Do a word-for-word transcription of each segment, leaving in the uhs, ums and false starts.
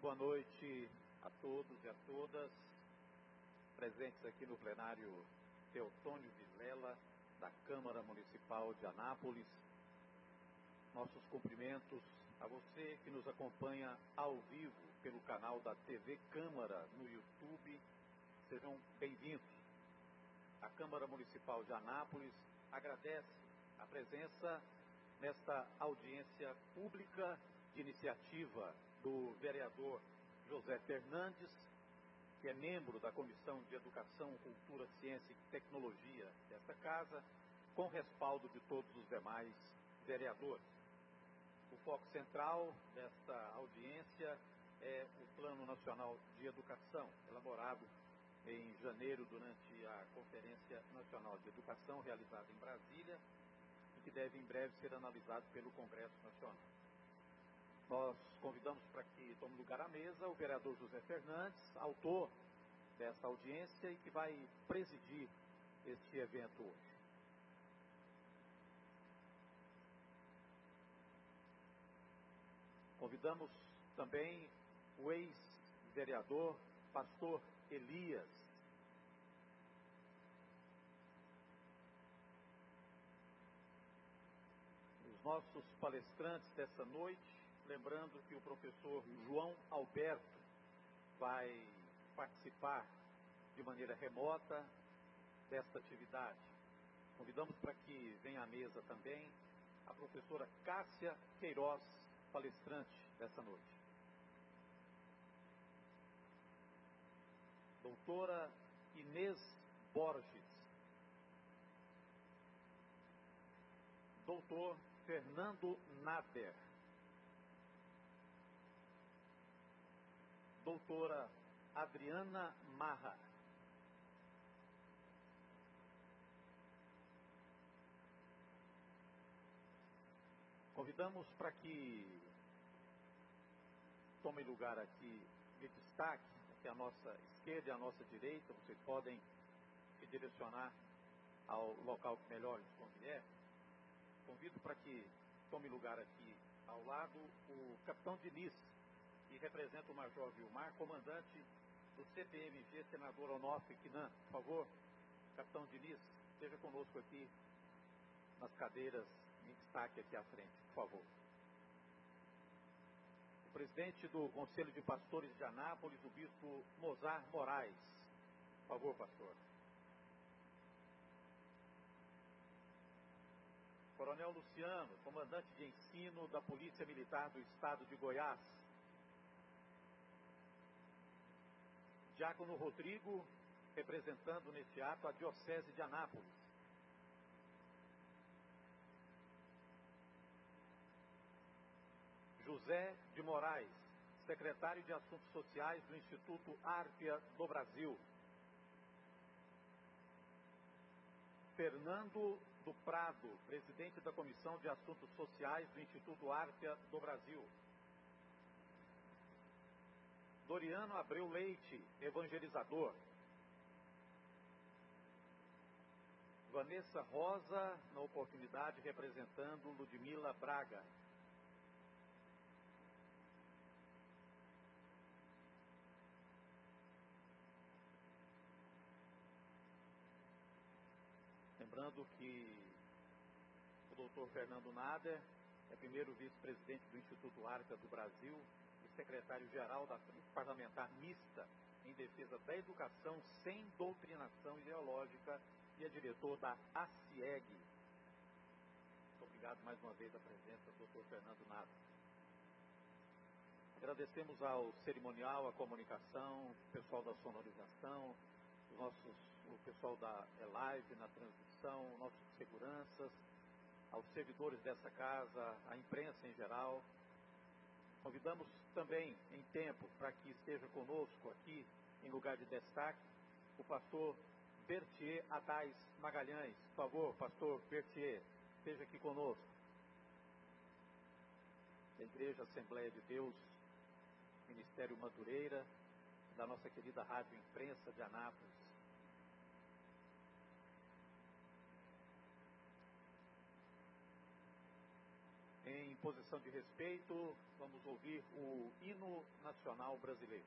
boa noite a todos e a todas presentes aqui no plenário Teotônio Vilela, da Câmara Municipal de Anápolis. Nossos cumprimentos a você que nos acompanha ao vivo pelo canal da T V Câmara no YouTube. Sejam bem-vindos. A Câmara Municipal de Anápolis agradece a presença nesta audiência pública de iniciativa do vereador José Fernandes, que é membro da Comissão de Educação, Cultura, Ciência e Tecnologia desta casa, com respaldo de todos os demais vereadores. O foco central desta audiência é o Plano Nacional de Educação, elaborado em janeiro durante a Conferência Nacional de Educação, realizada em Brasília, e que deve em breve ser analisado pelo Congresso Nacional. Nós convidamos para que tome lugar à mesa o vereador José Fernandes, autor desta audiência e que vai presidir este evento hoje. Convidamos também o ex-vereador Pastor Elias. Os nossos palestrantes dessa noite, lembrando que o professor João Alberto vai participar de maneira remota desta atividade. Convidamos para que venha à mesa também a professora Cássia Queiroz, palestrante dessa noite. Doutora Inês Borges. Doutor Fernando Nader. Doutora Adriana Marra. Convidamos para que tome lugar aqui de destaque, aqui à nossa esquerda e à nossa direita. Vocês podem se direcionar ao local que melhor lhes convier. Convido para que tome lugar aqui ao lado o capitão Diniz, que representa o Major Vilmar, comandante do C P M G, senador Onofre Quinan. Por favor, capitão Diniz, esteja conosco aqui nas cadeiras em destaque aqui à frente, por favor. O presidente do Conselho de Pastores de Anápolis, o bispo Mozar Moraes. Por favor, pastor. Coronel Luciano, comandante de ensino da Polícia Militar do Estado de Goiás. Diácono Rodrigo, representando neste ato a Diocese de Anápolis. José de Moraes, secretário de Assuntos Sociais do Instituto Árpia do Brasil. Fernando do Prado, presidente da Comissão de Assuntos Sociais do Instituto Árpia do Brasil. Doriano Abreu Leite, evangelizador. Vanessa Rosa, na oportunidade, representando Ludmila Braga. Lembrando que o doutor Fernando Nader é primeiro vice-presidente do Instituto Árpia do Brasil e secretário-geral da Frente Parlamentar Mista em Defesa da Educação sem Doutrinação Ideológica e é diretor da A C I E G. Muito obrigado mais uma vez a presença do doutor Fernando Nader. Agradecemos ao cerimonial, à comunicação, o pessoal da sonorização, os nossos, o pessoal da live na transmissão, nossos seguranças, aos servidores dessa casa, à imprensa em geral. Convidamos também em tempo para que esteja conosco aqui, em lugar de destaque, o pastor Bertier Adais Magalhães. Por favor, pastor Bertier, esteja aqui conosco. Da Igreja Assembleia de Deus, Ministério Madureira, da nossa querida Rádio Imprensa de Anápolis. Em posição de respeito, vamos ouvir o hino nacional brasileiro.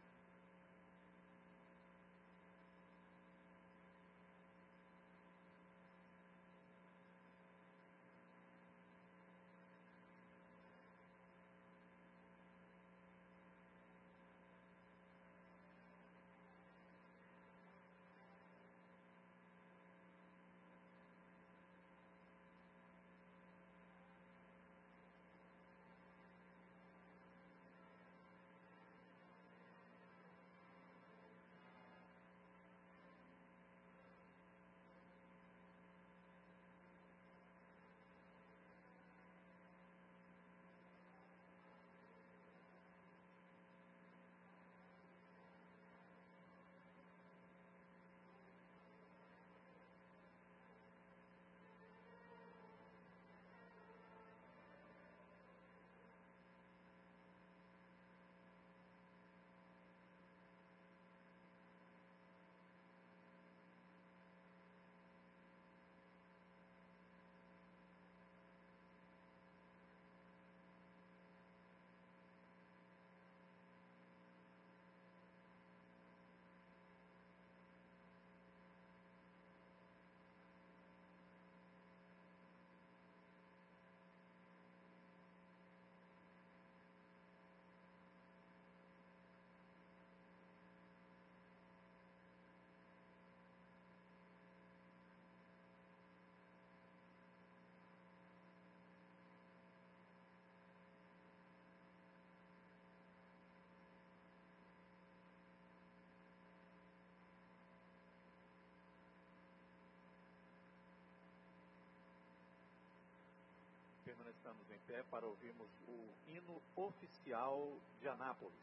Permanecemos em pé para ouvirmos o hino oficial de Anápolis.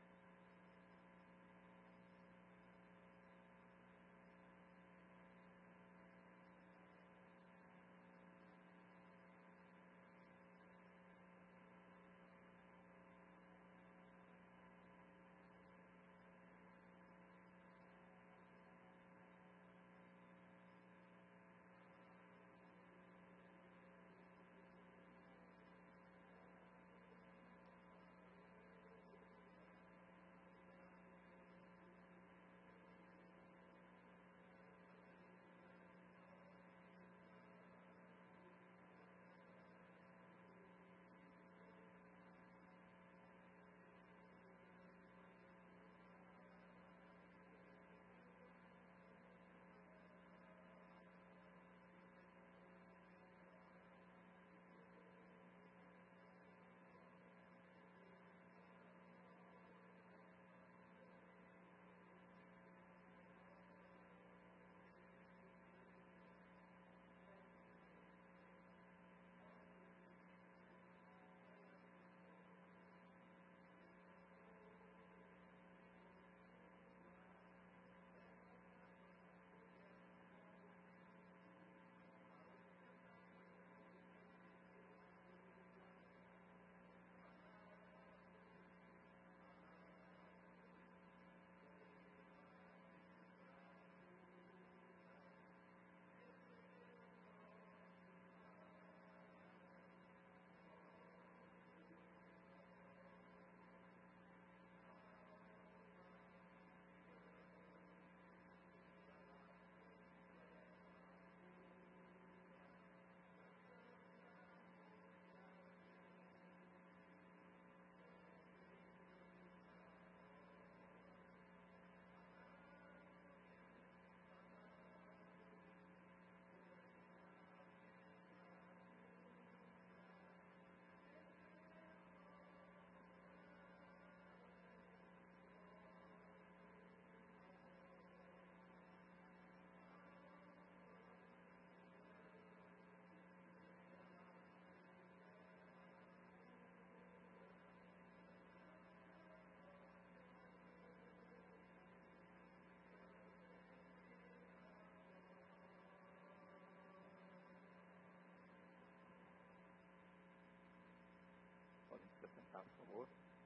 Por favor.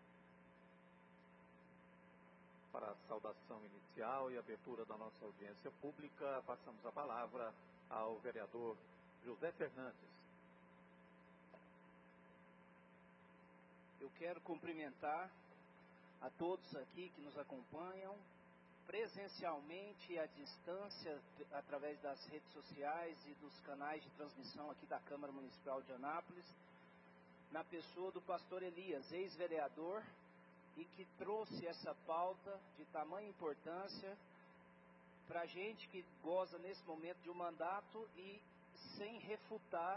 Para a saudação inicial e abertura da nossa audiência pública, passamos a palavra ao vereador José Fernandes. quero cumprimentar a todos aqui que nos acompanham, presencialmente e à distância, através das redes sociais e dos canais de transmissão aqui da Câmara Municipal de Anápolis, na pessoa do pastor Elias, ex-vereador, e que trouxe essa pauta de tamanha importância para a gente que goza nesse momento de um mandato. E sem refutar,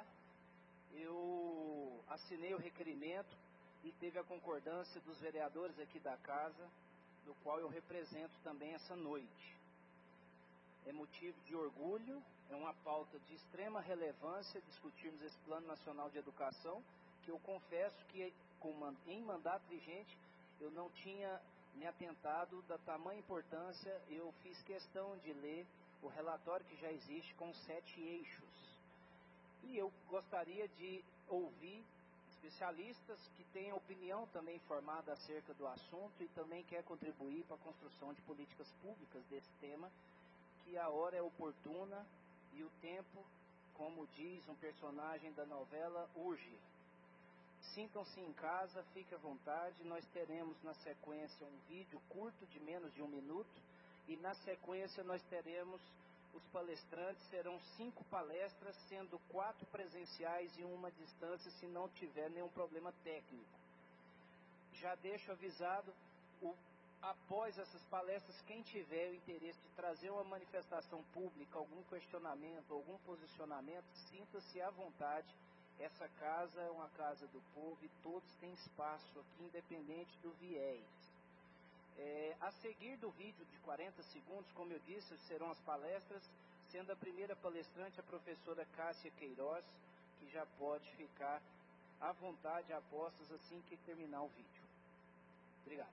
eu assinei o requerimento e teve a concordância dos vereadores aqui da casa, do qual eu represento também essa noite. É motivo de orgulho, é uma pauta de extrema relevância discutirmos esse Plano Nacional de Educação, que eu confesso que em mandato vigente eu não tinha me atentado da tamanha importância. Eu fiz questão de ler o relatório que já existe com sete eixos. E eu gostaria de ouvir especialistas que têm opinião também formada acerca do assunto e também quer contribuir para a construção de políticas públicas desse tema, que a hora é oportuna e o tempo, como diz um personagem da novela, urge. Sintam-se em casa, fiquem à vontade. Nós teremos na sequência um vídeo curto de menos de um minuto e na sequência nós teremos os palestrantes. Serão cinco palestras, sendo quatro presenciais e uma à distância, se não tiver nenhum problema técnico. Já deixo avisado, o, após essas palestras, quem tiver o interesse de trazer uma manifestação pública, algum questionamento, algum posicionamento, sinta-se à vontade. Essa casa é uma casa do povo e todos têm espaço aqui, independente do viés. É, a seguir do vídeo de quarenta segundos, como eu disse, serão as palestras, sendo a primeira palestrante a professora Cássia Queiroz, que já pode ficar à vontade, a postos, assim que terminar o vídeo. Obrigado.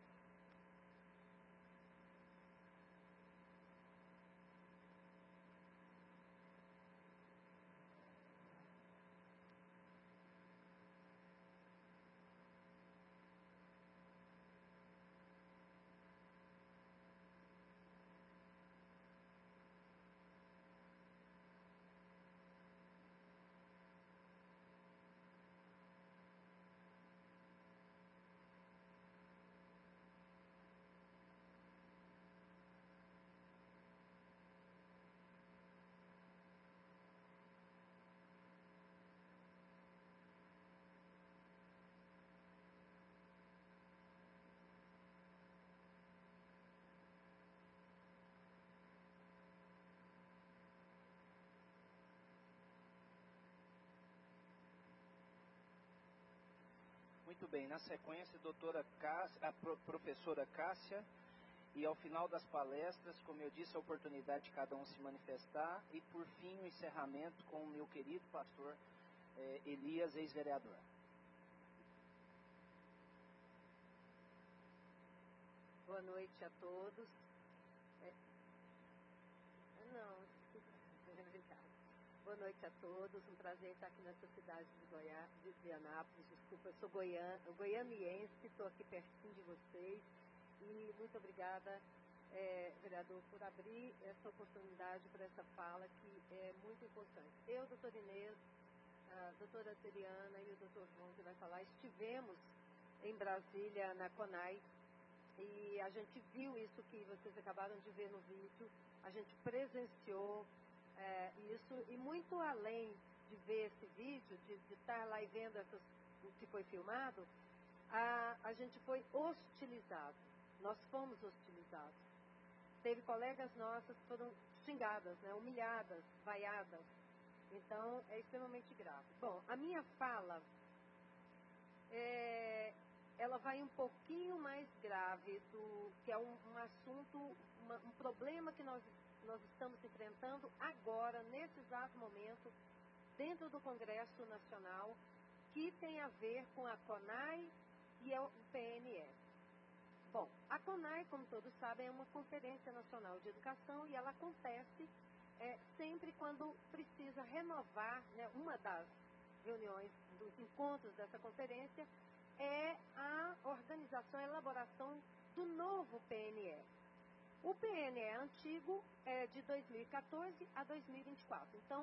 Muito bem, na sequência, a, doutora Cássia, a pro, professora Cássia, e ao final das palestras, como eu disse, a oportunidade de cada um se manifestar, e por fim o encerramento com o meu querido pastor eh, Elias, ex-vereador. Boa noite a todos. É... Não, obrigada. Boa noite a todos, um prazer estar aqui nessa cidade de Goiás, de Anápolis, desculpa, eu sou goian, goianiense, estou aqui pertinho de vocês e muito obrigada, é, vereador, por abrir essa oportunidade para essa fala que é muito importante. Eu, doutora Inês, a doutora Teriana e o doutor João que vai falar, estivemos em Brasília, na CONAI, e a gente viu isso que vocês acabaram de ver no vídeo, a gente presenciou É, isso, e muito além de ver esse vídeo, de, de estar lá e vendo essas, o que foi filmado, a, a gente foi hostilizado. Nós fomos hostilizados. Teve colegas nossas que foram xingadas, né, humilhadas, vaiadas. Então, é extremamente grave. Bom, a minha fala, é, ela vai um pouquinho mais grave, do, que é um, um assunto, uma, um problema que nós nós estamos enfrentando agora, nesse exato momento, dentro do Congresso Nacional, que tem a ver com a CONAI e o P N E. Bom, a CONAI, como todos sabem, é uma Conferência Nacional de Educação e ela acontece é, sempre quando precisa renovar, né, uma das reuniões, dos encontros dessa conferência, é a organização, a elaboração do novo P N E. O P N E antigo é de dois mil e quatorze a dois mil e vinte e quatro. Então,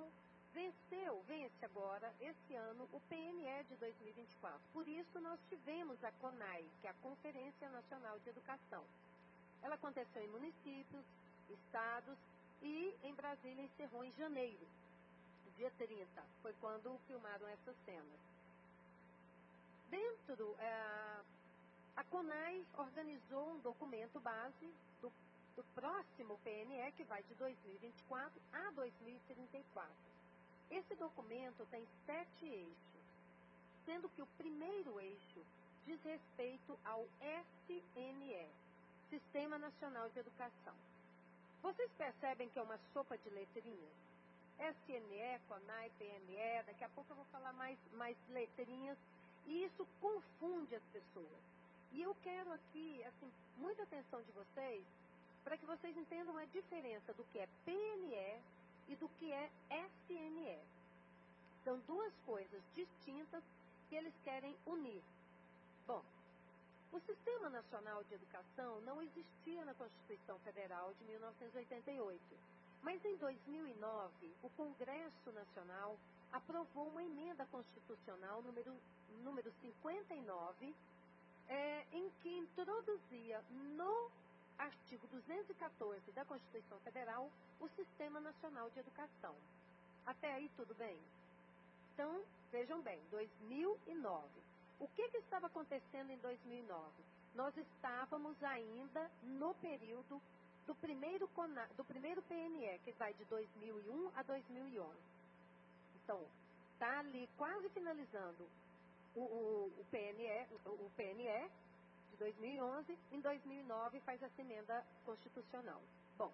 venceu, vence agora, esse ano, o P N E de dois mil e vinte e quatro. Por isso, nós tivemos a CONAI, que é a Conferência Nacional de Educação. Ela aconteceu em municípios, estados e em Brasília encerrou em janeiro, dia trinta. Foi quando filmaram essas cenas. Dentro, é, a CONAI organizou um documento base do, do próximo P N E, que vai de dois mil e vinte e quatro a dois mil e trinta e quatro. Esse documento tem sete eixos, sendo que o primeiro eixo diz respeito ao S N E, Sistema Nacional de Educação. Vocês percebem que é uma sopa de letrinhas? S N E, CONAI, P N E, daqui a pouco eu vou falar mais, mais letrinhas, e isso confunde as pessoas. E eu quero aqui, assim, muita atenção de vocês, para que vocês entendam a diferença do que é P N E e do que é S N E. São duas coisas distintas que eles querem unir. Bom, o Sistema Nacional de Educação não existia na Constituição Federal de mil novecentos e oitenta e oito, mas em dois mil e nove, o Congresso Nacional aprovou uma emenda constitucional número, número cinquenta e nove, é, em que introduzia no artigo duzentos e quatorze da Constituição Federal o Sistema Nacional de Educação. Até aí tudo bem? Então, vejam bem, dois mil e nove. O que, que estava acontecendo em dois mil e nove? Nós estávamos ainda no período do primeiro, do primeiro P N E, que vai de dois mil e um a dois mil e onze. Então, está ali quase finalizando o, o, o, P N E, o, o P N E de dois mil e onze, em dois mil e nove faz essa emenda constitucional. Bom,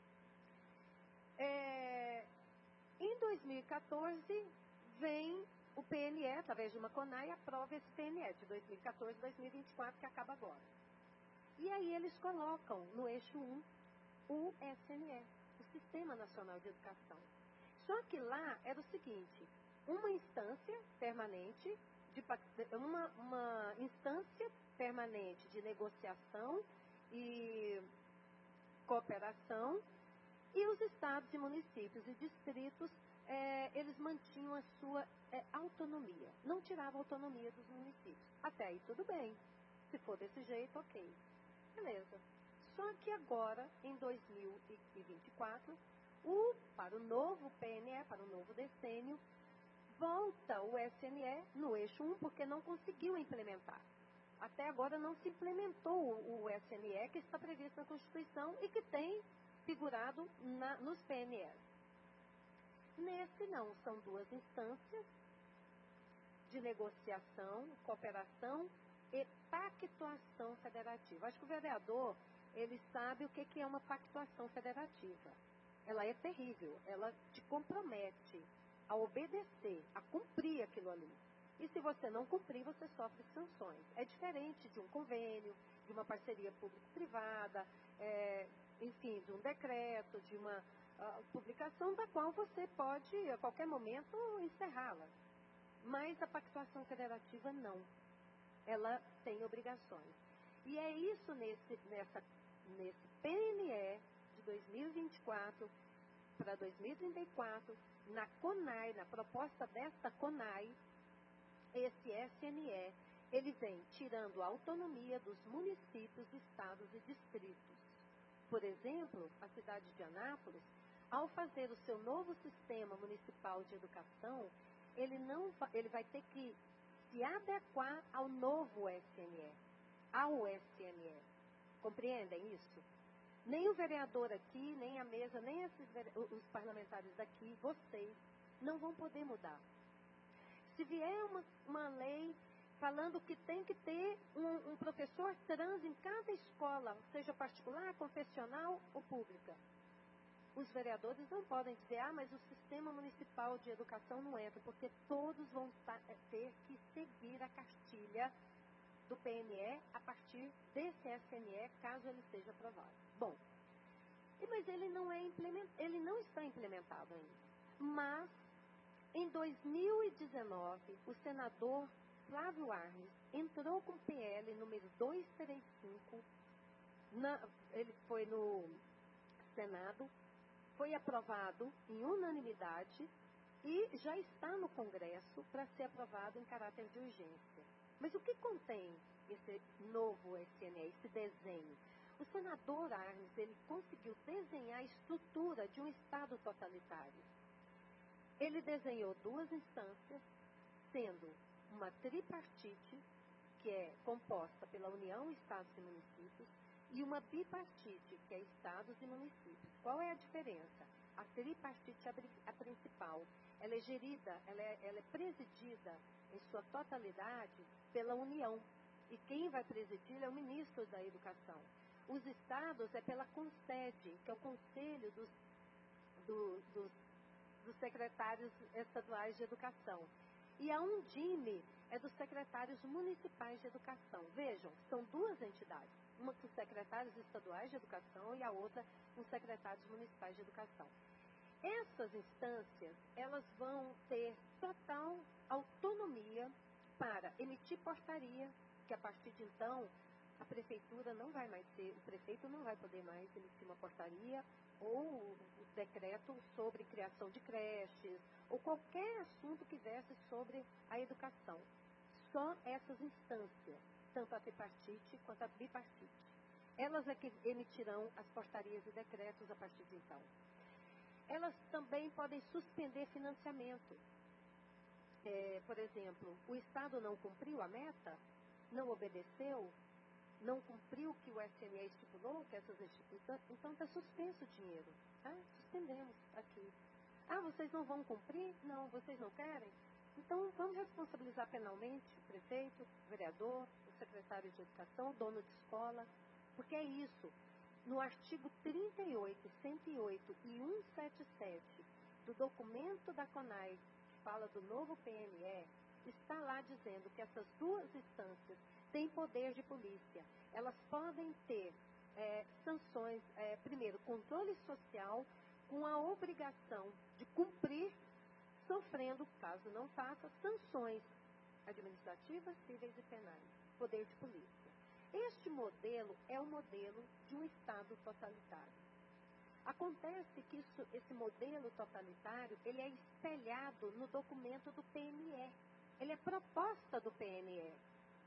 é, em dois mil e quatorze vem o P N E, através de uma CONAI, aprova esse P N E de dois mil e quatorze a dois mil e vinte e quatro, que acaba agora. E aí eles colocam no eixo um o S N E, o Sistema Nacional de Educação. Só que lá era o seguinte, uma instância permanente, de, uma, uma instância permanente de negociação e cooperação, e os estados e municípios e distritos, é, eles mantinham a sua é, autonomia, não tiravam a autonomia dos municípios. Até aí tudo bem, se for desse jeito, ok. Beleza. Só que agora, em dois mil e vinte e quatro, o, para o novo P N E, para o novo decênio, volta o S N E no eixo um, porque não conseguiu implementar. Até agora não se implementou o, o S N E que está previsto na Constituição e que tem figurado na, nos P N Es. Nesse não, são duas instâncias de negociação, cooperação e pactuação federativa. Acho que o vereador, ele sabe o que, que é uma pactuação federativa. Ela é terrível, ela te compromete a obedecer, a cumprir aquilo ali. E se você não cumprir, você sofre sanções. É diferente de um convênio, de uma parceria público-privada, é, enfim, de um decreto, de uma uh, publicação da qual você pode, a qualquer momento, encerrá-la. Mas a pactuação federativa não. Ela tem obrigações. E é isso nesse, nessa, nesse P N E de dois mil e vinte e quatro para dois mil e trinta e quatro, na CONAI, na proposta desta CONAI, esse S N E, ele vem tirando a autonomia dos municípios, estados e distritos. Por exemplo, a cidade de Anápolis, ao fazer o seu novo sistema municipal de educação, ele, não, ele vai ter que se adequar ao novo S N E, ao S N E. Compreendem isso? Nem o vereador aqui, nem a mesa, nem esses, os parlamentares daqui, vocês, não vão poder mudar. Se vier uma, uma lei falando que tem que ter um, um professor trans em cada escola, seja particular, confessional ou pública, os vereadores não podem dizer, ah, mas o sistema municipal de educação não entra, porque todos vão ter que seguir a cartilha do P N E a partir desse S N E, caso ele seja aprovado. Bom, mas ele não, é implement, ele não está implementado ainda. Mas, em dois mil e dezenove, o senador Flávio Arnes entrou com o P L número duzentos e trinta e cinco, na, ele foi no Senado, foi aprovado em unanimidade e já está no Congresso para ser aprovado em caráter de urgência. Mas o que contém esse novo S N E, esse desenho? O senador Arnes, ele conseguiu desenhar a estrutura de um Estado totalitário. Ele desenhou duas instâncias, sendo uma tripartite, que é composta pela União, Estados e Municípios, e uma bipartite, que é Estados e Municípios. Qual é a diferença? A tripartite é a principal. Ela é gerida, ela é, ela é presidida em sua totalidade pela União. E quem vai presidir é o ministro da Educação. Os estados é pela CONSED, que é o Conselho dos, do, dos, dos Secretários Estaduais de Educação. E a UNDIME é dos Secretários Municipais de Educação. Vejam, são duas entidades. Uma com secretários estaduais de educação e a outra com secretários municipais de educação. Essas instâncias, elas vão ter total autonomia para emitir portaria, que a partir de então, a prefeitura não vai mais ser, o prefeito não vai poder mais emitir uma portaria ou o decreto sobre criação de creches, ou qualquer assunto que viesse sobre a educação. Só essas instâncias, tanto a tripartite quanto a bipartite. Elas é que emitirão as portarias e decretos a partir de então. Elas também podem suspender financiamento. É, por exemplo, o Estado não cumpriu a meta, não obedeceu, não cumpriu o que o S N E estipulou, que essas instituições, então está suspenso o dinheiro. Tá? Suspendemos aqui. Ah, vocês não vão cumprir? Não, vocês não querem? Então, vamos responsabilizar penalmente o prefeito, o vereador, o secretário de educação, o dono de escola, porque é isso. No artigo trinta e oito, cento e oito e cento e setenta e sete do documento da CONAI, que fala do novo P N E, está lá dizendo que essas duas instâncias têm poder de polícia. Elas podem ter é, sanções, é, primeiro, controle social, com a obrigação de cumprir, sofrendo, caso não faça, sanções administrativas, cíveis e penais. Poder de polícia. Este modelo é o modelo de um Estado totalitário. Acontece que isso, esse modelo totalitário, ele é espelhado no documento do P N E. Ele é proposta do P N E.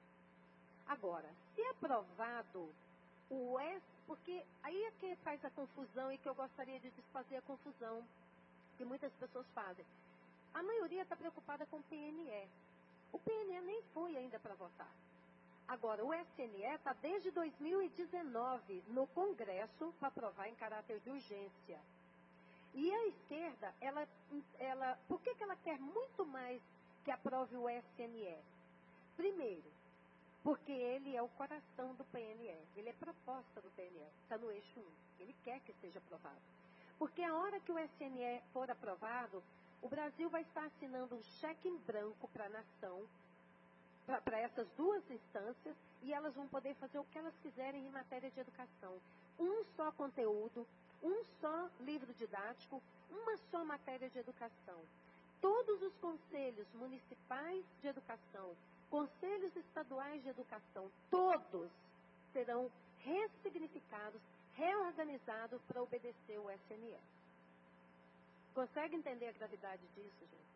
Agora, se aprovado o S, porque aí é que faz a confusão e que eu gostaria de desfazer a confusão que muitas pessoas fazem. A maioria está preocupada com o P N E. O P N E nem foi ainda para votar. Agora, o S N E está desde dois mil e dezenove no Congresso para aprovar em caráter de urgência. E a esquerda, ela, ela, por que, que ela quer muito mais que aprove o S N E? Primeiro, porque ele é o coração do P N E. Ele é proposta do P N E. Está no eixo um. Ele quer que seja aprovado. Porque a hora que o S N E for aprovado, o Brasil vai estar assinando um cheque em branco para a nação, para essas duas instâncias, e elas vão poder fazer o que elas quiserem em matéria de educação. Um só conteúdo, um só livro didático, uma só matéria de educação. Todos os conselhos municipais de educação, conselhos estaduais de educação, todos serão ressignificados, reorganizados para obedecer o S N E. Consegue entender a gravidade disso, gente?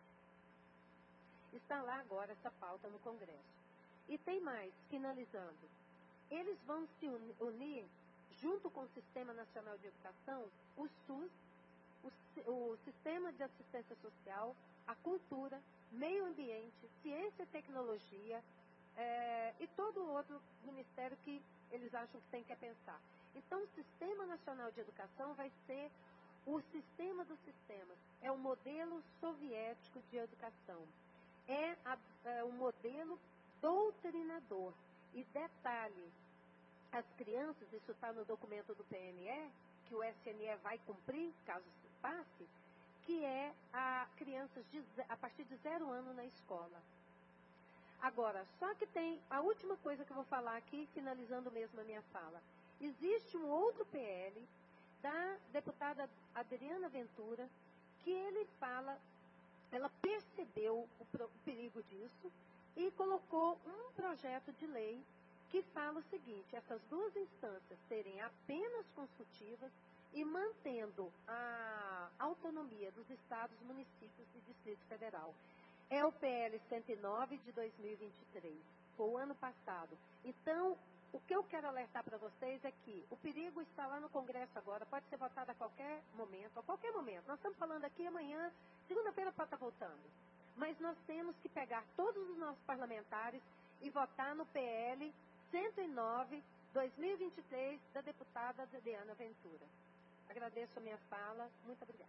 Está lá agora essa pauta no Congresso. E tem mais, finalizando. Eles vão se unir, junto com o Sistema Nacional de Educação, o SUS, o, o Sistema de Assistência Social, a Cultura, Meio Ambiente, Ciência e Tecnologia, é, e todo o outro ministério que eles acham que tem que pensar. Então, o Sistema Nacional de Educação vai ser o sistema dos sistemas. É o modelo soviético de educação. É, a, é um modelo doutrinador. E detalhe, as crianças, isso está no documento do P N E, que o S N E vai cumprir, caso se passe, que é a crianças de, a partir de zero ano na escola. Agora, só que tem a última coisa que eu vou falar aqui, finalizando mesmo a minha fala. Existe um outro P L da deputada Adriana Ventura, que ele fala, ela percebeu o, pro, o perigo disso e colocou um projeto de lei que fala o seguinte: essas duas instâncias serem apenas consultivas e mantendo a autonomia dos estados, municípios e Distrito Federal. É o P L cento e nove de dois mil e vinte e três, foi o ano passado. Então, o que eu quero alertar para vocês é que o perigo está lá no Congresso agora, pode ser votado a qualquer momento, a qualquer momento. Nós estamos falando aqui amanhã, segunda-feira pode estar votando. Mas nós temos que pegar todos os nossos parlamentares e votar no P L cento e nove de dois mil e vinte e três, da deputada Adriana Ventura. Agradeço a minha fala. Muito obrigada.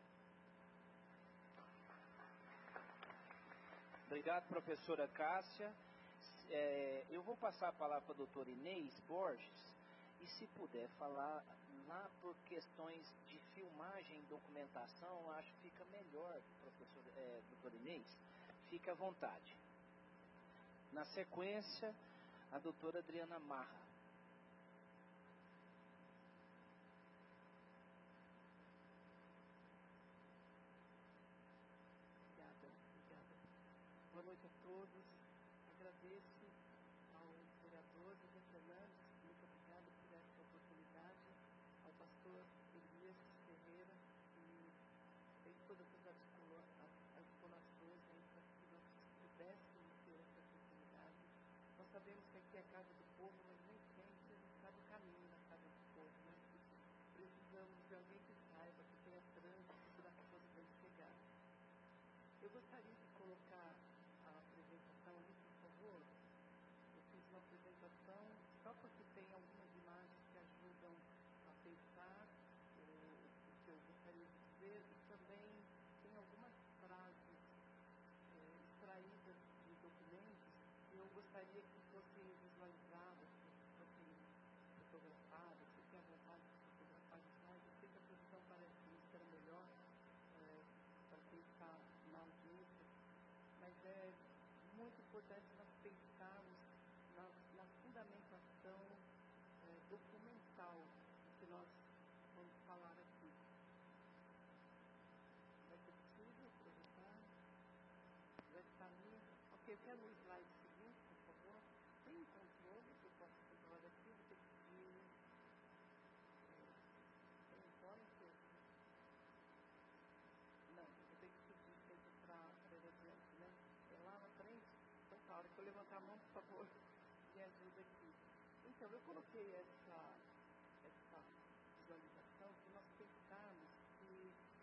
Obrigado, professora Cássia. É, eu vou passar a palavra para a doutora Inês Borges, e se puder falar lá por questões de filmagem e documentação, acho que fica melhor, professor, é, doutora Inês, fica à vontade. Na sequência, a doutora Adriana Marra. Obrigada, obrigada. Boa noite a todos. Agradeço ao vereador José Fernandes, muito obrigada por essa oportunidade, ao pastor Elias Ferreira, que fez todas as articulações para que nós pudéssemos ter essa oportunidade. Nós sabemos que aqui é a casa do povo, mas nem sempre a gente sabe o caminho da casa do povo, né? Precisamos de alguém que saiba, que tenha trânsito para poder chegar. Eu gostaria de colocar a apresentação ali, por favor. Eu fiz uma apresentação só porque tem algumas imagens que ajudam a pensar o, o que eu gostaria de dizer, e também tem algumas frases é, extraídas de documentos que eu gostaria que fossem visualizadas, que fossem fotografadas. Se tem a vontade de fotografar de nós, eu sei que a posição parece que será melhor é, para quem está na audiência, mas é muito importante nós pensarmos na, na fundamentação é, documental que nós vamos falar aqui. Vai ser possível projetar? Vai estar ali? Ok, eu quero no slide seguinte, por favor. Tem um controle que eu posso controlar aqui, vou ter que pedir. Tem um pointer? Não, eu tenho que pedir sempre para ir adiante, né? É lá na frente? Então tá, a hora que eu levantar a mão, por favor, me ajuda aqui. Então, eu coloquei essa, essa visualização para nós pensarmos que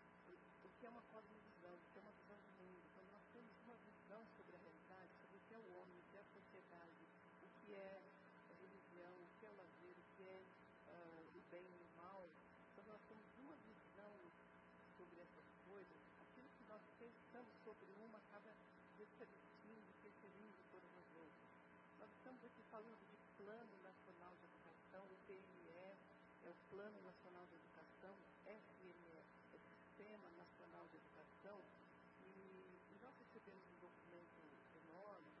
o que é uma cosmovisão, o que é uma visão do mundo. Quando nós temos uma visão sobre a realidade, sobre o que é o homem, o que é a sociedade, o que é a religião, o que é o lazer, o que é uh, o bem e o mal, quando nós temos uma visão sobre essas coisas, aquilo que nós pensamos sobre uma acaba repercutindo, interferindo todas as outras. Nós estamos aqui falando de Plano Nacional de Educação, o P N E é o Plano Nacional de Educação, S N E é o Sistema Nacional de Educação, e, e nós recebemos um documento enorme,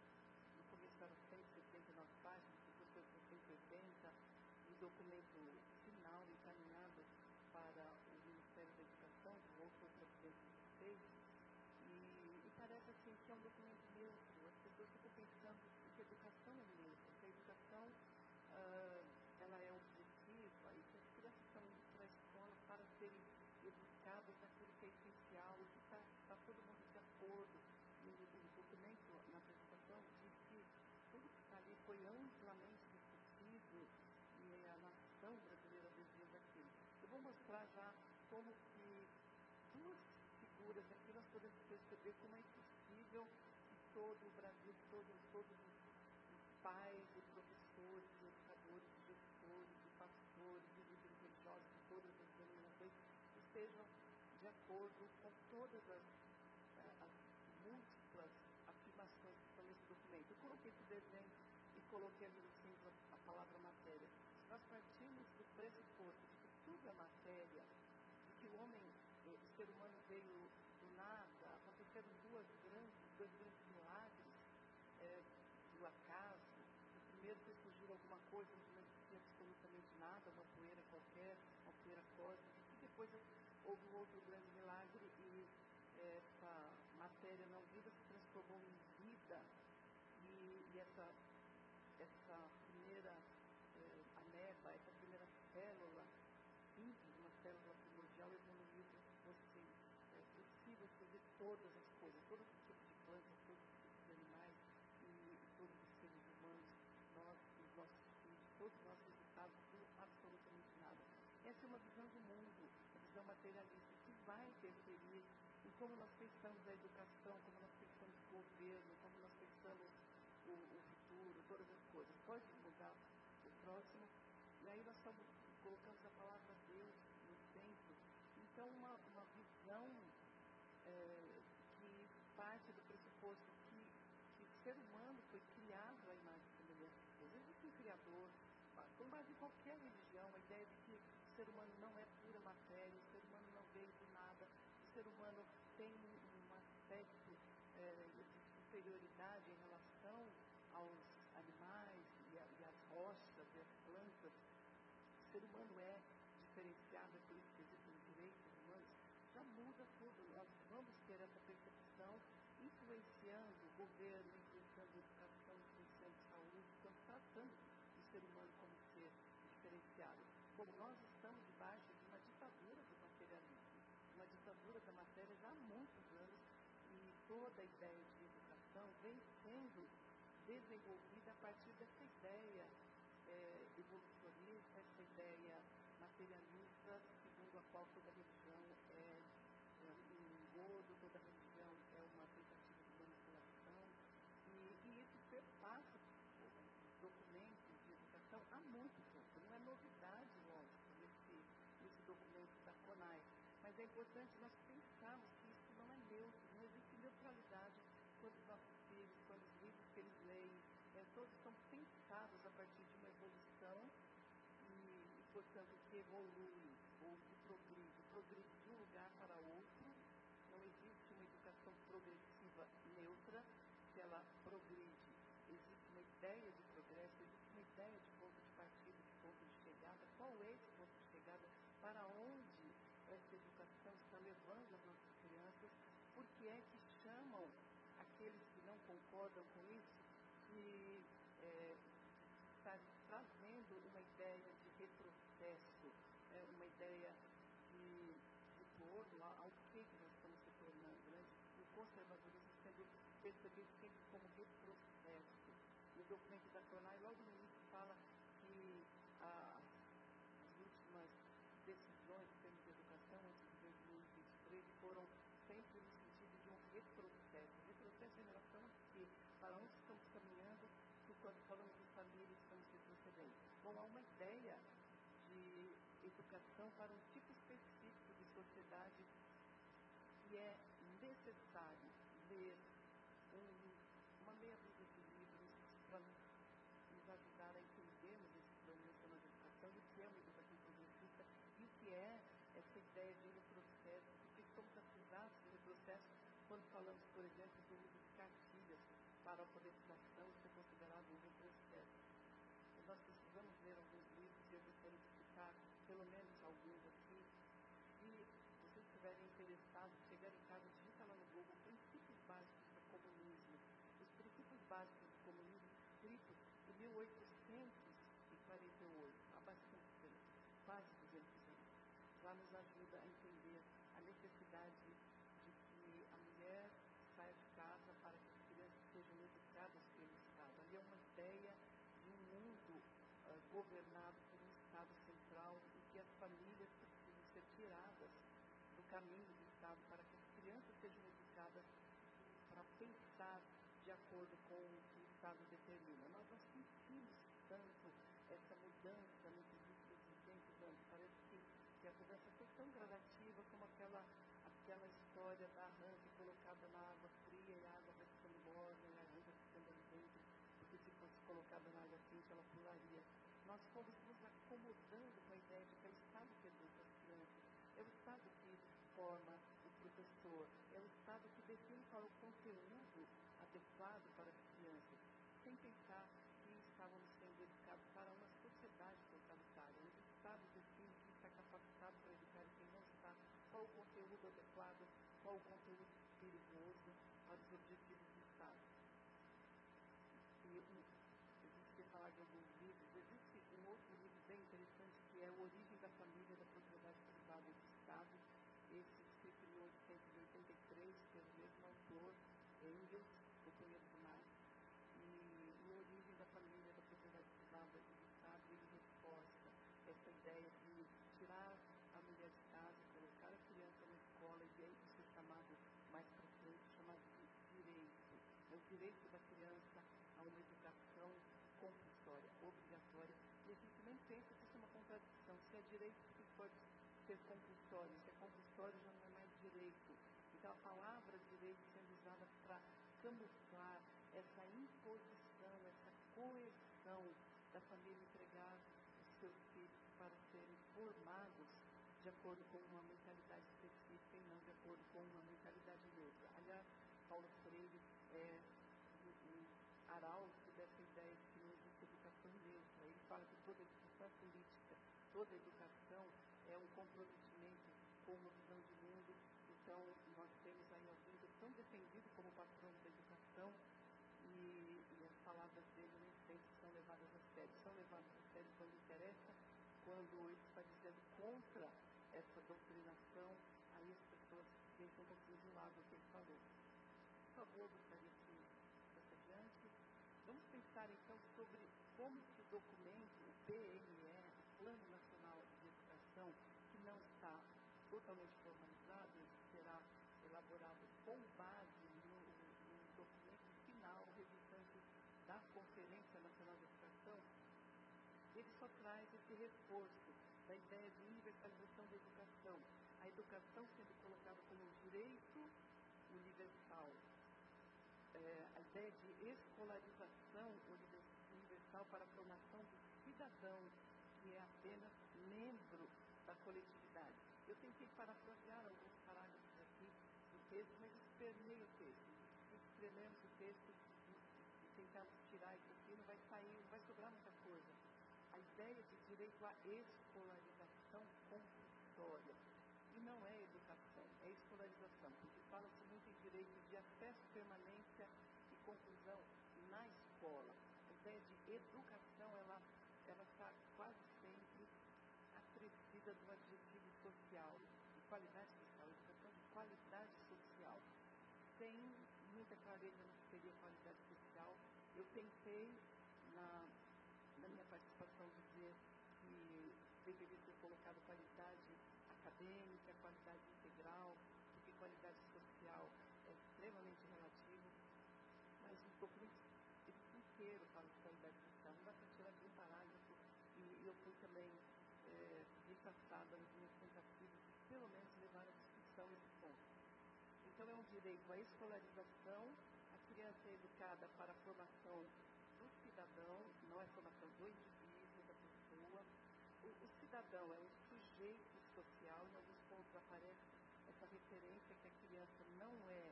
no começo eram cento e setenta e nove páginas, depois foi para cento e oitenta, o documento final encaminhado para o Ministério da Educação, do outro presidente do fez, e, e parece assim que é um documento neutro. As pessoas ficam pensando que a educação é neutra, que a educação uh, ela é objetiva e que as crianças estão indo para a escola para serem educadas naquilo que é essencial, e que está tá todo mundo de acordo. E o, o documento, na apresentação, diz que tudo que está ali foi amplamente discutido e a nação brasileira deseja aquilo. Eu vou mostrar já como que duas figuras aqui nós podemos perceber como é impossível que todo o Brasil, todo, todos os pais e professores, e educadores, e gestores, e pastores, e líderes religiosos de todas as denominações estejam de acordo com todas as, as múltiplas afirmações que estão nesse documento. Eu coloquei esse desenho e coloquei ali no centro a palavra matéria. Se nós partimos do pressuposto de que tudo é matéria, de que o homem, o ser humano veio do nada, aconteceram duas grandes, dois grandes milagres é, do acaso. O primeiro foi surgir alguma coisa onde não existia absolutamente nada, uma poeira qualquer, uma poeira cósmica, e depois houve um outro grande milagre e essa matéria não vida se transformou em vida, e, e essa, essa todas as coisas, todo tipo de plantas, todos os tipos de animais e, e todos os seres humanos, nós, os nossos filhos, todos nós resultados do absolutamente nada. Essa é uma visão do mundo, a visão materialista, que vai interferir em como nós pensamos a educação, como nós pensamos o governo, como nós pensamos o, o futuro, todas as coisas. Pode mudar o próximo, e aí nós estamos, colocamos a palavra Deus no centro. Então, uma, uma visão é, que parte do pressuposto que, que o ser humano foi criado à imagem e semelhança de Deus. Existe um Criador, com base em qualquer religião, a ideia de que o ser humano não é pura matéria, o ser humano não veio do nada, o ser humano tem um aspecto é, de superioridade em relação aos animais e, a, e às rochas e às plantas. O ser humano é diferenciado, é por isso que existem os direitos humanos. Já muda tudo, nós vamos ter essa percepção influenciando o governo, influenciando a educação, influenciando a saúde, estamos tratando o ser humano como ser diferenciado. Bom, nós estamos debaixo de uma ditadura do materialismo, uma ditadura da matéria já há muitos anos, e toda a ideia de educação vem sendo desenvolvida a partir dessa ideia é, evolucionista, essa ideia materialista, segundo a qual toda religião é, é um engodo, toda religião é uma tentativa de manipulação, e, e isso perpassa os documentos de educação há muito tempo. Não é novidade, lógico, nesse, nesse documento da CONAI, mas é importante nós pensarmos que isso não é neutro, não existe neutralidade quando os nossos filhos, quando os livros que eles leem, é, todos são pensados a partir de uma evolução e, e, portanto, que evolui ou que progride, progride de um lugar para outro. Não existe uma educação progressiva neutra, se ela progride, existe uma ideia de progresso, existe uma ideia de ponto de partida, de ponto de chegada. Qual é esse ponto de chegada? Para onde essa educação está levando as nossas crianças? Por que é que chamam aqueles que não concordam com isso, que é, está trazendo uma ideia de retrocesso, é, uma ideia de retorno ao que nós estamos se tornando, né? O conservadorismo sendo percebido sempre como retrocesso. No documento da CONAI, logo no início, fala que a, as últimas decisões em termos de educação antes de dois mil e vinte e três foram sempre no sentido de um retrocesso. Retrocesso em relação a quê? Para onde estamos caminhando, que quando falamos de família estamos retrocedendo. Bom, há uma ideia de educação para um tipo específico de sociedade que é necessário ler um, uma meia dúzia de livros para nos ajudar a entendermos esse problema chamado educação, e o que é uma educação progressista, e o que é essa ideia de retrocesso, porque somos acusados de retrocesso quando falamos, por exemplo, do uso de cartilhas para a alfabetização, isso é considerado um retrocesso. E nós precisamos ler alguns livros, e eu gostaria de citar pelo menos alguns aqui. Se vocês estiverem interessados, chegar em casa, digita lá no Google Princípios Básicos do Comunismo. Os Princípios Básicos do Comunismo, escritos em mil oitocentos e quarenta e oito, há bastante tempo, quase duzentos anos. Já nos ajuda a entender a necessidade de que a mulher saia de casa para que as crianças sejam educadas pelo Estado. Ali é uma ideia de um mundo uh, governado por um Estado central, em que as famílias precisam ser tiradas do caminho do Estado para que as crianças sejam educadas para pensar de acordo com o que o Estado determina. Nós não sentimos tanto essa mudança nesses últimos duzentos anos. Parece que, que a mudança foi tão gradativa como aquela, aquela história da rã que é colocada na água fria e a água vai ficando morna e a rã vai ficando ali dentro, porque se fosse colocada na água quente ela pularia. Nós fomos nos acomodando com a ideia de que é o Estado que educa as crianças, é o Estado que forma o professor, é o Estado que define qual é o conteúdo adequado para as crianças, sem pensar que estávamos sendo educados para uma sociedade totalitária, onde o Estado define quem está capacitado para educar e quem não está, qual o conteúdo adequado, qual o conteúdo perigoso para os objetivos do Estado. E um, eu disse que ia falar de alguns livros, existe um outro livro bem interessante que é O Origem da Família, da Propriedade Privada e do Estado, esse escrito em mil oitocentos e oitenta e três pelo Engels, companheiro do Marx, e no Origem da Família da Propriedade Privada e do Estado, ele reforça essa ideia de tirar a mulher de casa, colocar a criança na escola, e aí isso é chamado mais para frente, chamado de direito. É o direito da criança a uma educação compulsória, obrigatória, e a gente nem pensa que isso é uma contradição. Se é direito, que pode ser compulsório. Se é compulsório, já não é mais direito. Então, a palavra direito sendo usada para camuflar essa imposição, essa coerção da família entregar os seus filhos para serem formados de acordo com uma mentalidade específica e não de acordo com uma mentalidade neutra. Aliás, Paulo Freire é um arauto dessa ideia de que não existe educação neutra. Ele fala que toda educação é política, toda educação é um comprometimento com uma visão de mundo. Então, nós temos aí alguns que são defendidos como patronos da educação e, e as palavras dele nem sempre são levadas a sério. São levadas a sério quando interessa, quando ele está dizendo contra essa doutrinação, aí as pessoas pensam um pouquinho de lado o que ele falou. Por favor, gostaria que fosse adiante. Vamos pensar então sobre como que o documento, o P N E, o Plano Nacional de Educação, que não está totalmente formalizado, ele será elaborado com base no, no documento final resultante da Conferência Nacional de Educação. Ele só traz esse reforço da ideia de universalização da educação, a educação sendo colocada como um direito universal, é, a ideia de escolarização universal para a formação do cidadão, que é apenas membro da coletividade. Eu tentei parafrasear alguns parágrafos aqui do texto, mas esperneio o texto. Se esprememos o texto e, e tentamos tirar isso aqui, não vai sair, não vai sobrar muita coisa. A ideia de direito à escolarização compulsória. E não é educação, é escolarização, porque fala-se muito em direito de acesso, permanência e conclusão na escola. A ideia de educação, ela ela está quase sempre acrescida do adjetivo social, de qualidade social, educação de qualidade social. Sem muita clareza no que seria qualidade social, eu tentei, na, na minha participação, dizer que deveria ser colocado qualidade acadêmica, qualidade integral, porque qualidade social é extremamente relativo, mas o documento inteiro fala de qualidade social, não dá para tirar de um parágrafo, e eu fui também é, disfarçada nas minhas tentativas de pelo menos levar a discussão esse ponto. Então é um direito à escolarização, a criança é educada para a formação do cidadão, não é formação do indivíduo, da pessoa. O, o cidadão é um sujeito social, em alguns pontos aparece essa referência que a criança não é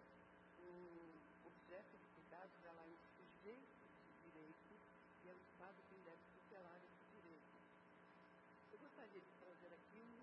um objeto de cuidados, ela é um sujeito de direito e é o Estado quem deve tutelar esse direito. Eu gostaria de trazer aqui um,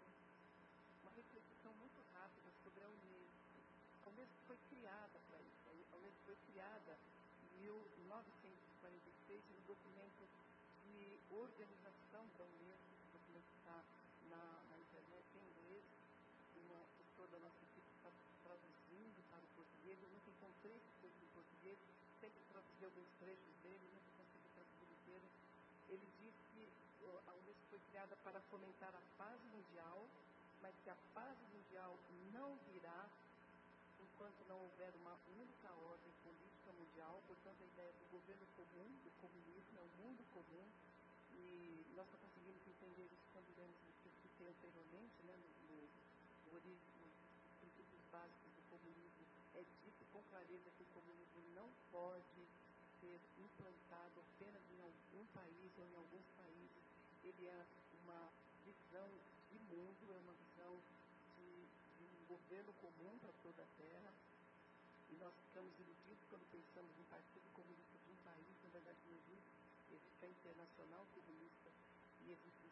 uma reflexão muito rápida sobre a Unesco. A Unesco foi criada para isso. A Unesco foi criada em mil novecentos e quarenta e seis no documento de organização da Unesco. Esse documento está na, na internet em inglês. Uma pessoa da nossa equipe está traduzindo para o português. Eu nunca encontrei esse texto em português, sempre traduzi alguns trechos dele, nunca consegui traduzir inteiro. Ele diz que a Unesco foi criada para fomentar a paz mundial, mas que a paz mundial não virá enquanto não houver uma única ordem política mundial. Portanto, a ideia do governo comum, do comunismo, é o mundo comum, e nós só conseguimos entender isso quando lemos o que eu citei anteriormente, né, no, no, no origem, nos princípios básicos do comunismo. É dito com clareza que o comunismo não pode ser implantado apenas em algum país ou em alguns países. Ele é uma visão de mundo, é uma visão de, de um governo comum para toda a Terra. E nós ficamos iludidos quando pensamos em partido comunista de um país. Na verdade, não existe. Existe a Internacional Comunista e existem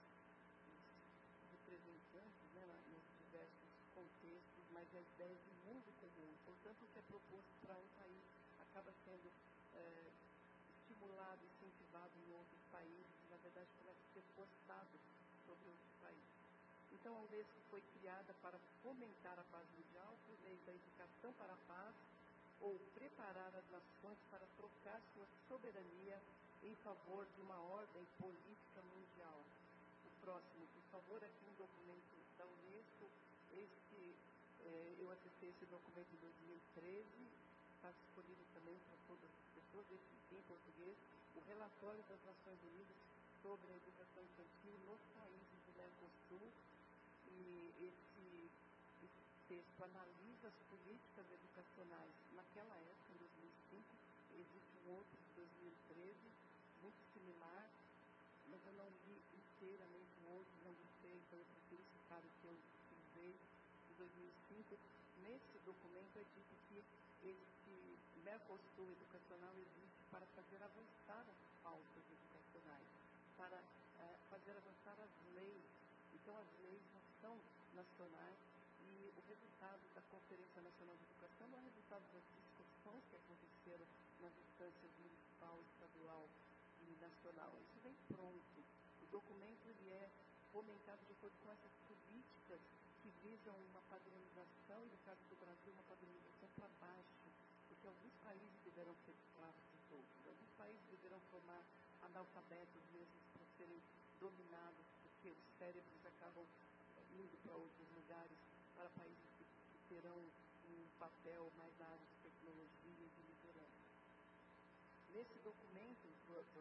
os representantes, né, nos diversos contextos, mas a ideia de mundo comum. Portanto, o que é proposto para um país acaba sendo é, estimulado, incentivado em outros países e, na verdade, começa a ser forçado sobre outros países. Então, a Unesco foi criada para fomentar a paz mundial por meio da educação para a paz ou preparar as nações para trocar sua soberania em favor de uma ordem política mundial. O próximo, por favor, aqui um documento da Unesco. Este, eh, eu acessei esse documento em dois mil e treze, está disponível também para todas as pessoas, esse em português, o relatório das Nações Unidas sobre a educação infantil nos países do Mercosul. E esse, esse texto analisa as políticas educacionais naquela época, em dois mil e cinco. Existe um outro de dois mil e treze, muito similar, mas eu não li inteiramente o outro, não gostei, então eu prefiro citar o que eu utilizei de dois mil e cinco. Nesse documento é dito que esse Mercosul educacional existe para fazer avançar as pautas educacionais, para uh, fazer avançar as leis. Então, as leis não são nacionais e o resultado da Conferência Nacional de Educação não é o resultado das discussões que aconteceram nas instâncias municipal, estadual e nacional. Isso vem pronto. O documento ele é fomentado de acordo com essas políticas que visam uma padronização, no caso do Brasil, uma padronização para baixo, porque alguns países deverão ser escravos dos outros, alguns países deverão formar analfabetos mesmo para serem dominados, porque os cérebros acabam indo para outros lugares, para países que, que terão um papel mais na área de tecnologia e de liderança. Nesse documento do, do,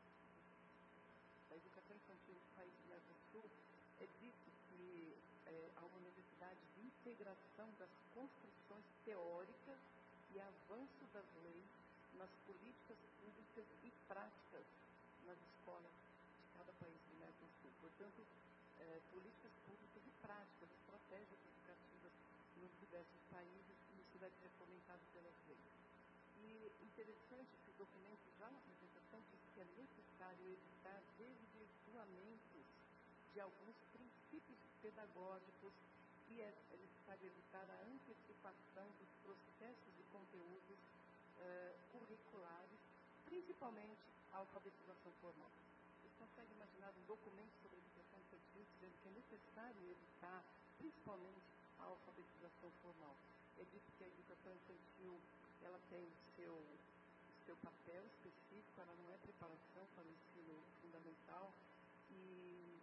da educação infantil dos países do Mercosul, é dito que é, há uma necessidade de integração das construções teóricas e avanço das leis nas políticas públicas e práticas nas escolas de cada país do Mercosul. Portanto, é, políticas públicas e práticas, estratégias educativas nos diversos países, e isso deve ser fomentado pelas leis. E interessante que o documento, já na apresentação, diz que é necessário evitar desvirtuamentos de alguns princípios pedagógicos e é necessário evitar a antecipação dos processos e conteúdos uh, curriculares, principalmente a alfabetização formal. Você consegue imaginar um documento sobre educação infantil dizendo que é necessário evitar, principalmente, a alfabetização formal. É dito que a educação infantil ela tem o seu, o seu papel específico, ela não é preparação para o ensino fundamental e,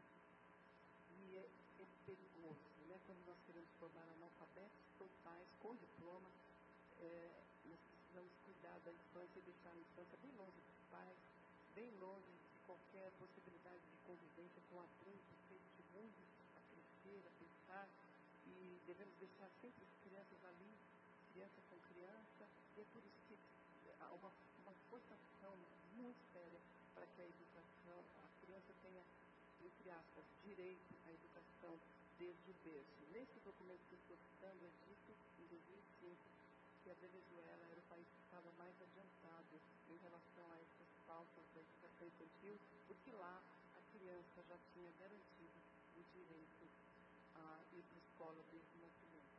e é, é perigoso, né? Quando nós queremos formar analfabetos totais, com diploma, é, nós precisamos cuidar da infância e deixar a infância bem longe dos pais, bem longe de qualquer possibilidade de convivência com adultos, que estimule a crescer, a pensar, e devemos deixar sempre as crianças ali, criança com criança, e é por isso que há uma, uma forçação muito séria para que a educação, a criança tenha, entre aspas, direito à educação desde o berço. Nesse documento que eu estou citando, é dito, em dois mil e cinco, que a Venezuela era o país que estava mais adiantado em relação a essas pautas da educação infantil, porque lá a criança já tinha garantido o direito a ir para a escola desde o nascimento.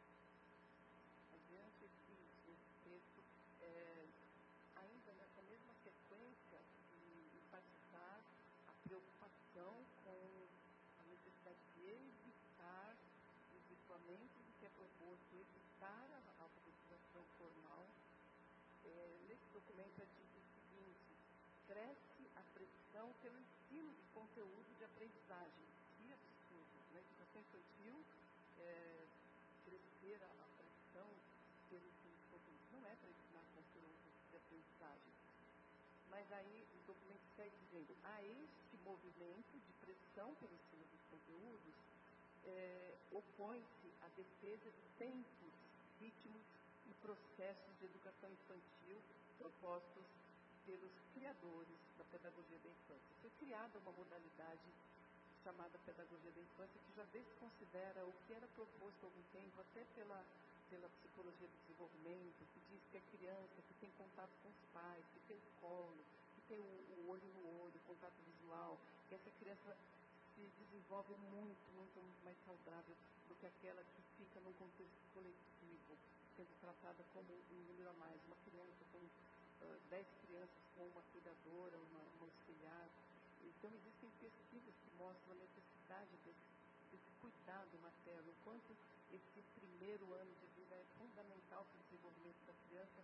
Adiante aqui, nesse texto, é, ainda nessa mesma sequência de enfatizar a preocupação com a necessidade de evitar os desvirtuamentos do que é proposto, evitar a alfabetização formal. É, nesse documento é dito o seguinte: cresce a pressão pelo ensino de conteúdo de aprendizagem. Que absurdo! Na educação infantil, é, crescer a, a pressão pelo ensino de conteúdo não é para ensinar conteúdo de aprendizagem. Mas aí o documento segue dizendo: a este movimento de pressão pelo ensino dos conteúdos, é, opõe-se a defesa de tempos, ritmos e processos de educação infantil propostos pelos criadores da pedagogia da infância. Foi criada uma modalidade chamada pedagogia da infância que já desconsidera o que era proposto há algum tempo, até pela, pela psicologia do desenvolvimento, que diz que a criança que tem contato com os pais, que tem o colo, que tem o, o olho no olho, o contato visual, que essa criança se desenvolve muito, muito, muito mais saudável do que aquela que fica num contexto coletivo, sendo tratada como um número a mais. Uma criança com uh, dez crianças com uma cuidadora, uma, uma auxiliar. Então, existem pesquisas que mostram a necessidade desse, desse cuidado materno, quanto esse primeiro ano de vida é fundamental para o desenvolvimento da criança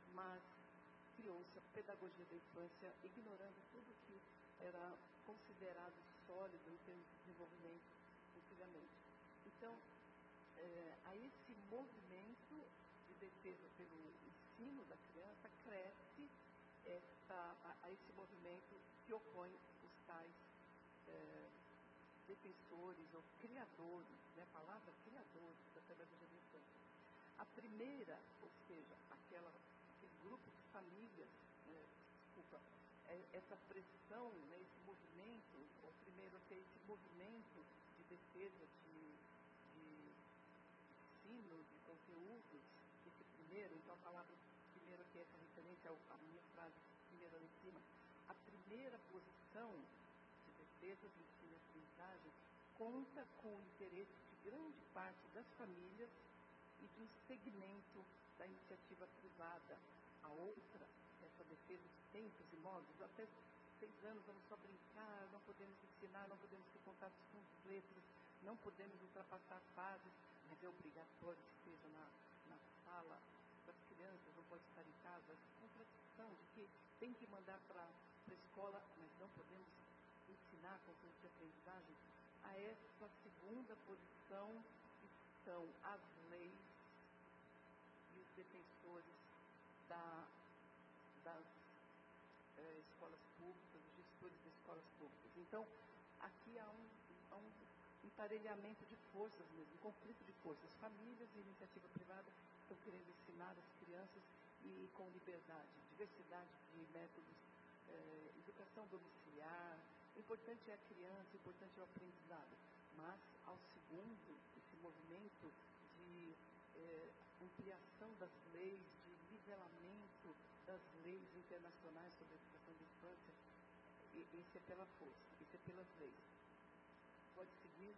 mas criou-se a pedagogia da infância, ignorando tudo que era considerado sólido em termos de desenvolvimento antigamente. Então, é, a esse movimento de defesa pelo ensino da criança cresce essa, a, a esse movimento que opõe os tais é, defensores ou criadores, né, a palavra criadores da pedagogia da infância. A primeira, ou seja, aquela, aquele grupo de famílias, né, desculpa, é, essa pressão, né, esse movimento, ou primeiro ter esse movimento de defesa de, de ensino, de conteúdos, esse primeiro, então a palavra primeiro aqui é essa referência à minha frase primeira lá em cima, a primeira posição de defesa do ensino e aprendizagem conta com o interesse de grande parte das famílias e de um segmento da iniciativa privada. A outra, essa defesa de tempos e modos, até seis anos vamos só brincar, não podemos ensinar, não podemos ter contatos com as letras, não podemos ultrapassar fases, mas é obrigatório que seja na, na sala das crianças, não pode estar em casa. Essa contradição de que tem que mandar para a escola, mas não podemos ensinar conteúdo de aprendizagem. A essa segunda posição estão as leis e os defensores da, das eh, escolas públicas, os gestores das escolas públicas. Então, aqui há um, há um emparelhamento de forças mesmo, um conflito de forças. Famílias e iniciativa privada estão querendo ensinar as crianças e com liberdade, diversidade de métodos, eh, educação domiciliar. O importante é a criança, o importante é o aprendizado. Mas, ao segundo, esse movimento de eh, ampliação das leis, de nivelamento das leis internacionais sobre a educação da infância, esse é pela força, esse é pelas leis. Pode seguir.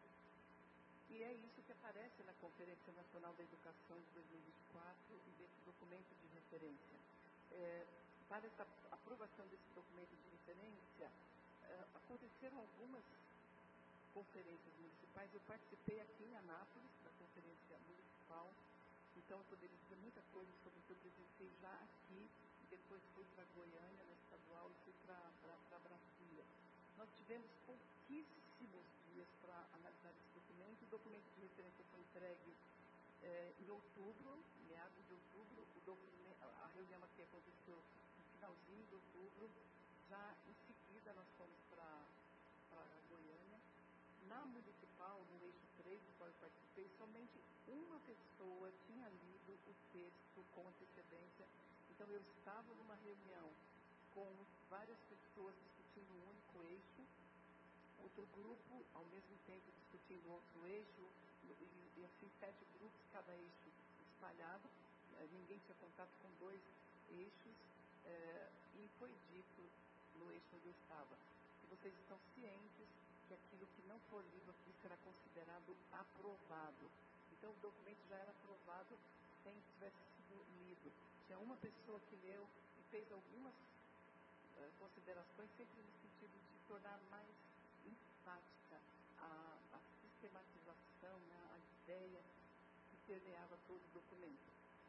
E é isso que aparece na Conferência Nacional da Educação de dois mil e vinte e quatro e desse documento de referência. É, para essa aprovação desse documento de referência, é, aconteceram algumas conferências municipais. Eu participei aqui em Anápolis, da conferência municipal, então eu poderia dizer muita coisa sobre o que eu presenciei já aqui, e depois fui para Goiânia, na estadual, e fui para Brasília. Nós tivemos pouquíssimos dias para analisar esse documento. O documento de referência foi entregue eh, em outubro, meados de outubro. O documento, a reunião aqui aconteceu no finalzinho de outubro. Já em seguida nós fomos para Goiânia. Na municipal, no eixo três, do qual eu participei, somente uma pessoa tinha lido o texto com antecedência. Então eu estava numa reunião com várias pessoas discutindo um único eixo, outro grupo, ao mesmo tempo, discutindo outro eixo, e, e assim, sete grupos, cada eixo espalhado. Eh, ninguém tinha contato com dois eixos, eh, e foi dito no eixo onde eu estava, que vocês estão cientes que aquilo que não for lido aqui será considerado aprovado. Então, o documento já era aprovado sem que tivesse sido lido. Tinha uma pessoa que leu e fez algumas considerações sempre no sentido de tornar mais enfática a, a sistematização, né, a ideia que permeava todo o documento.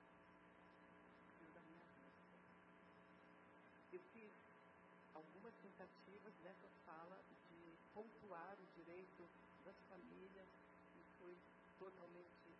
Eu fiz algumas tentativas nessa sala de pontuar o direito das famílias e foi totalmente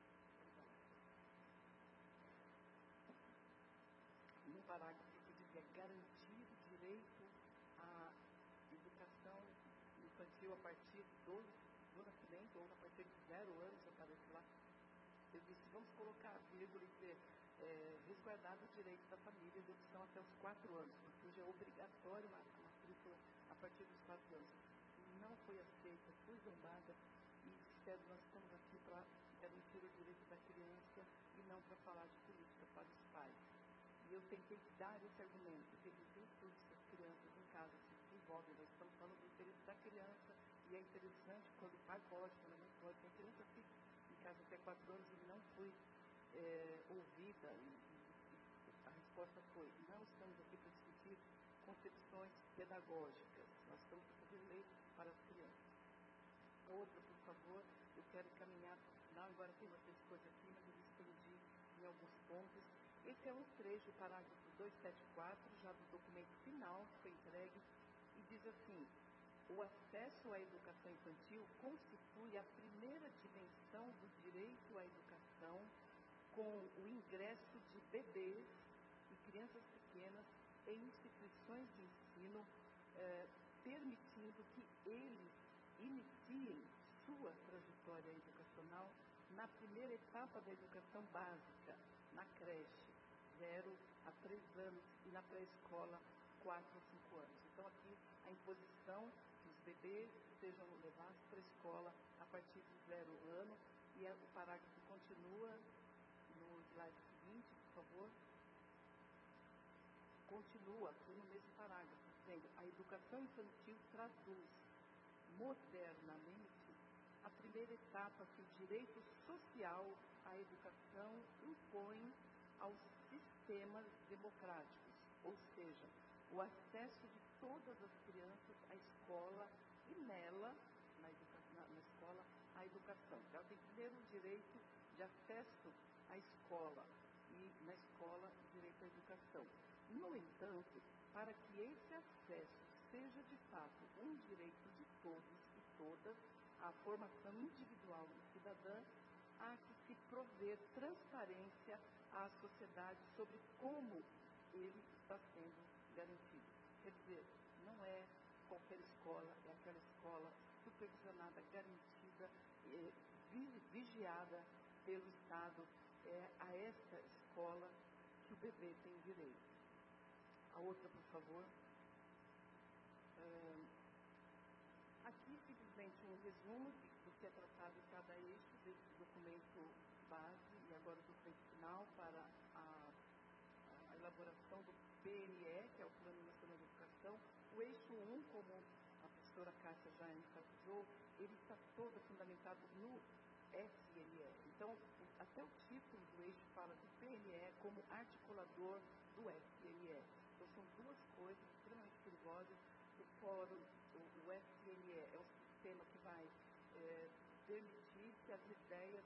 no parágrafo que dizia garantir o direito à educação infantil a partir do, do nascimento, ou a partir de zero anos, aparece lá. Eu disse, vamos colocar, vírgula, e dizer, é, resguardado o direito da família de opção até os quatro anos, porque já é obrigatório uma matrícula a partir dos quatro anos. Não foi aceita, fui zombada e disseram, nós estamos aqui para garantir o direito da criança e não para falar de política para os pais. E eu tentei dar esse argumento, que eles estudos que as crianças em casa se desenvolvem. Nós estamos falando do interesse da criança, e é interessante quando o pai pode, quando a mãe pode, a criança fica em casa até quatro anos e não foi é, ouvida. E, e a resposta foi, não estamos aqui para discutir concepções pedagógicas, nós estamos para fazer lei para as crianças. Outra, por favor, eu quero caminhar para o final, agora tem bastante coisa aqui, mas eu estendi em alguns pontos. Esse é um trecho, parágrafo duzentos e setenta e quatro, já do documento final que foi entregue, e diz assim: o acesso à educação infantil constitui a primeira dimensão do direito à educação, com o ingresso de bebês e crianças pequenas em instituições de ensino, eh, permitindo que eles iniciem sua trajetória educacional na primeira etapa da educação básica, na creche, zero a três anos, e na pré-escola, quatro a cinco anos. Então, aqui, a imposição dos bebês sejam levados para a escola a partir de zero ano, e o parágrafo continua no slide seguinte, por favor. Continua aqui no mesmo parágrafo, dizendo: a educação infantil traduz modernamente a primeira etapa que o direito social à educação impõe aos sistemas democráticos, ou seja, o acesso de todas as crianças à escola e nela, na, educa na, na escola, à educação. Ela tem primeiro o direito de acesso à escola e na escola o direito à educação. No entanto, para que esse acesso seja de fato um direito de todos e todas, a formação individual e cidadã, há que se prover transparência à sociedade sobre como ele está sendo garantido. Quer dizer, não é qualquer escola, é aquela escola supervisionada, garantida, é, vigiada pelo Estado. É a esta escola que o bebê tem direito. A outra, por favor. É, aqui, simplesmente, um resumo do que é tratado em cada eixo desse documento base e agora do documento final para a, a elaboração do P N E, que é o Plano Nacional de Educação. O eixo um, como a professora Cássia já enfatizou, ele está todo fundamentado no S N E. Então, até o título do eixo fala do P N E como articulador do S N E. Então, são duas coisas extremamente perigosas. O fórum, o, o S N E é um sistema que vai é, permitir que as ideias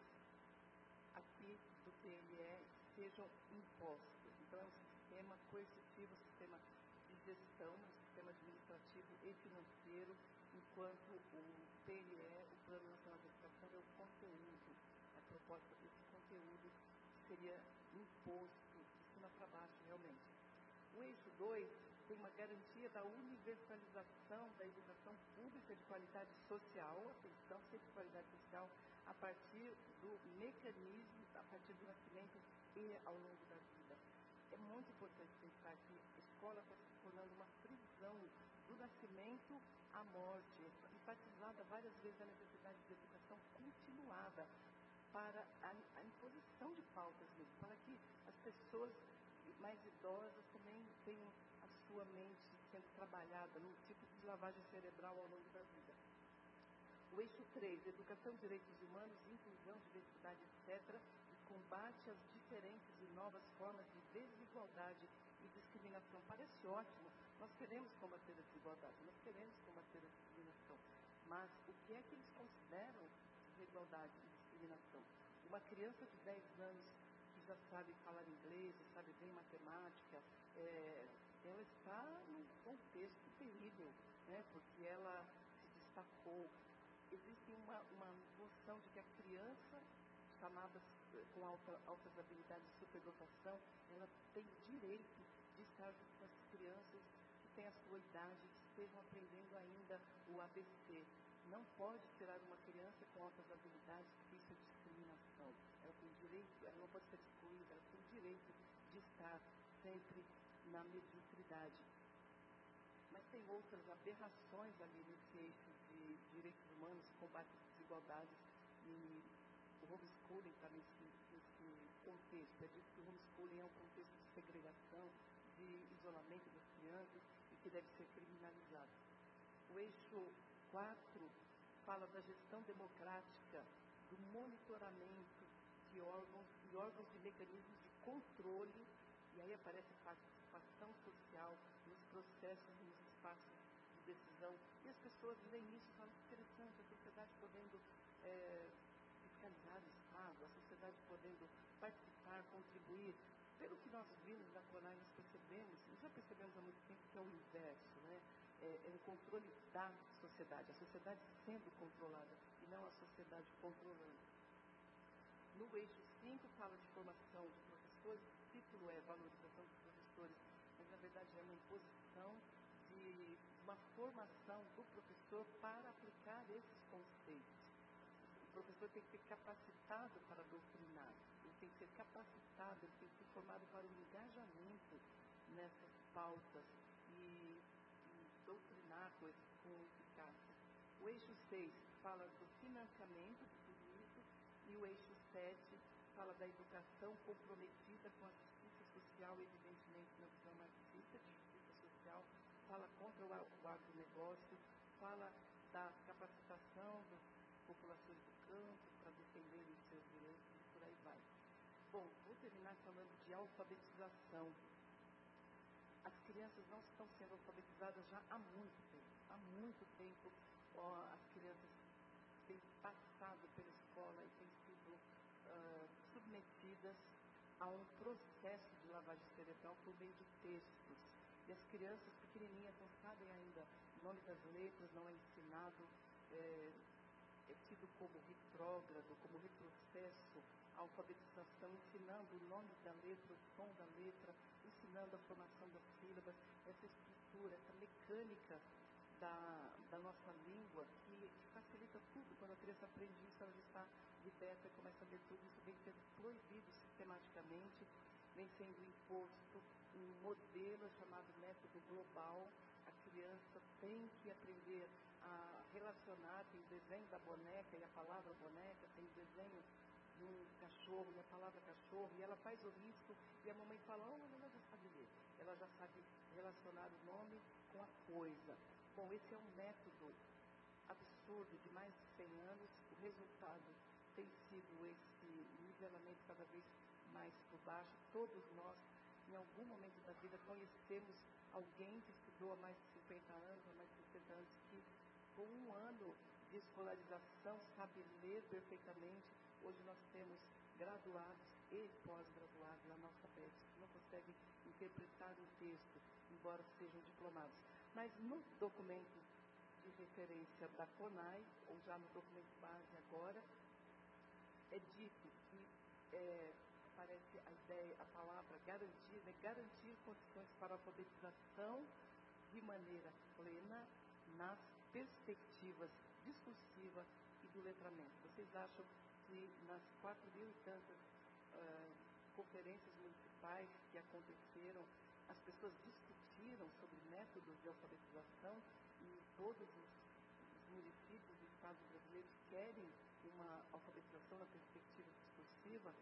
aqui do P N E sejam impostas. Então, é um sistema coercitivo, um sistema de gestão, um sistema administrativo e financeiro, enquanto o P N E, o Plano Nacional de Educação, é o conteúdo, a proposta desse conteúdo seria imposto de cima para baixo, realmente. O eixo dois tem uma garantia da universalização da educação pública de qualidade social, atenção, sempre de qualidade social, a partir do mecanismo, a partir do nascimento e ao longo da vida. É muito importante pensar que a escola está se tornando uma prisão do nascimento à morte, enfatizada várias vezes a necessidade de educação continuada para a, a imposição de pautas mesmo, para que as pessoas mais idosas também tenham a sua mente sendo trabalhada num tipo de lavagem cerebral ao longo da vida. O eixo três, educação, direitos humanos, inclusão, diversidade, etcétera, e combate às diferentes e novas formas de desigualdade e discriminação. Parece ótimo, nós queremos combater a desigualdade, nós queremos combater a discriminação, mas o que é que eles consideram desigualdade e discriminação? Uma criança de dez anos que já sabe falar inglês, sabe bem matemática, é, ela está num contexto terrível, né, porque ela se destacou. Existe uma, uma noção de que a criança, chamada com alta, altas habilidades de superdotação, ela tem direito de estar junto com as crianças que têm a sua idade, que estejam aprendendo ainda o A B C. Não pode tirar uma criança com altas habilidades, porque isso é discriminação. Ela tem direito, ela não pode ser excluída, ela tem direito de estar sempre na mediocridade. Mas tem outras aberrações ali nesse eixo de direitos humanos, combate às desigualdades, e o homeschooling está nesse, nesse contexto. É dito que o homeschooling é um contexto de segregação, de isolamento das crianças e que deve ser criminalizado. O eixo quatro fala da gestão democrática, do monitoramento de órgãos e órgãos de mecanismos de controle, e aí aparece participação social nos processos, nos espaços de decisão, e as pessoas veem isso e falam: interessante, a sociedade podendo é, fiscalizar o Estado, a sociedade podendo participar, contribuir. pelo que nós vimos na CONAI, nós percebemos, nós já percebemos há muito tempo que é o inverso, né? É, é um controle da sociedade, a sociedade sendo controlada e não a sociedade controlando. No eixo cinco fala de formação de professores, o título é valorização dos professores, mas na verdade é uma imposição de uma formação do professor para aplicar esses conceitos. O professor tem que ser capacitado para doutrinar, ele tem que ser capacitado, ele tem que ser formado para o engajamento nessas pautas e, e doutrinar coisas com eficácia. O eixo seis fala do financiamento de tudo isso e o eixo sete fala da educação comprometida com a justiça social, evidentemente na visão marxista de justiça social, fala contra o, o agronegócio, fala da capacitação das populações do campo para defenderem seus direitos e por aí vai. Bom, vou terminar falando de alfabetização. As crianças não estão sendo alfabetizadas já há muito tempo. Há muito tempo ó, as crianças têm passado pela escola e têm sido uh, submetidas a um processo de lavagem cerebral por meio de textos. E as crianças pequenininhas não sabem ainda o nome das letras, não é ensinado, é, é tido como retrógrado, como retrocesso, a alfabetização, ensinando o nome da letra, o som da letra, ensinando a formação das sílabas, essa estrutura, essa mecânica da, da nossa língua, que facilita tudo. Quando a criança aprende isso, ela já está liberta e começa a ler tudo. Isso vem sendo proibido sistematicamente, vem sendo imposto um modelo chamado método global. A criança tem que aprender a relacionar, tem o desenho da boneca e a palavra boneca, tem o desenho de um cachorro e a palavra cachorro, e ela faz o risco e a mamãe fala, oh, ela já sabe ler, ela já sabe relacionar o nome com a coisa. Bom, esse é um método absurdo de mais de cem anos, o resultado tem sido esse nivelamento cada vez mais por baixo. Todos nós, em algum momento da vida, conhecemos alguém que estudou há mais de cinquenta anos, há mais de sessenta anos, que com um ano de escolarização sabe ler perfeitamente. Hoje nós temos graduados e pós-graduados analfabetos que não conseguem interpretar um texto, embora sejam diplomados. Mas no documento de referência da CONAI, ou já no documento base agora, é dito que é, aparece a ideia, a palavra garantir, né? Garantir condições para a alfabetização de maneira plena nas perspectivas discursiva e do letramento. Vocês acham que nas quatro mil e tantas uh, conferências municipais que aconteceram, as pessoas discutiram sobre métodos de alfabetização e todos os, os municípios do Estado brasileiro querem uma alfabetização na perspectiva discursiva?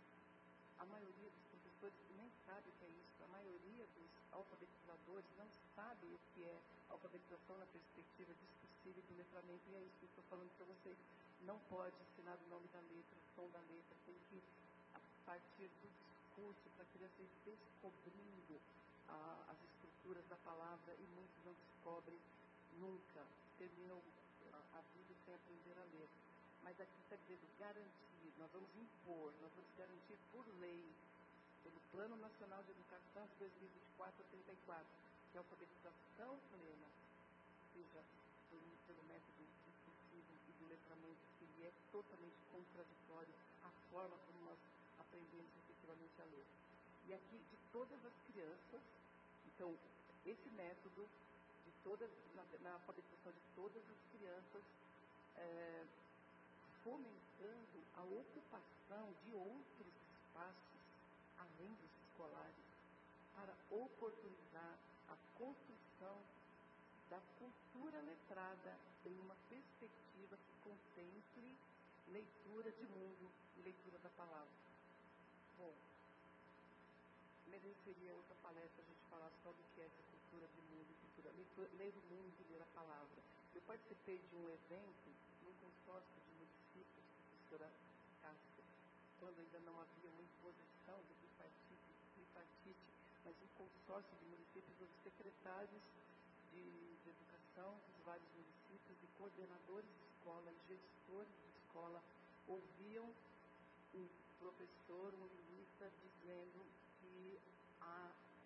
A maioria dos professores nem sabe o que é isso, a maioria dos alfabetizadores não sabe o que é alfabetização na perspectiva discursiva e do letramento, e é isso que eu estou falando para vocês. Não pode ensinar o nome da letra, o som da letra, tem que, a partir do discurso, para a criança ir descobrindo ah, as estruturas da palavra, e muitos não descobrem nunca, terminam a, a vida sem aprender a ler. Mas aqui está dizendo garantir, nós vamos impor, nós vamos garantir por lei, pelo Plano Nacional de Educação de dois mil e vinte e quatro a trinta e quatro, que a alfabetização plena seja pelo método discursivo e do letramento, que ele é totalmente contraditório à forma como nós aprendemos efetivamente a ler. E aqui, de todas as crianças, então, esse método, de todas, na, na alfabetização de todas as crianças, é, fomentando a ocupação de outros espaços, além dos escolares, para oportunizar a construção da cultura letrada em uma perspectiva que contemple leitura de mundo e leitura da palavra. Bom, mereceria outra palestra a gente falar sobre o que é essa cultura de mundo e cultura. Leitura, ler o mundo e ler a palavra. Eu participei de um evento num consórcio de municípios, professora Cássia, quando ainda não havia uma imposição do bipartite, bipartite, mas um consórcio de municípios, onde secretários de, de educação dos vários municípios e coordenadores de escola e gestores de escola ouviam um professor, um linguista, dizendo que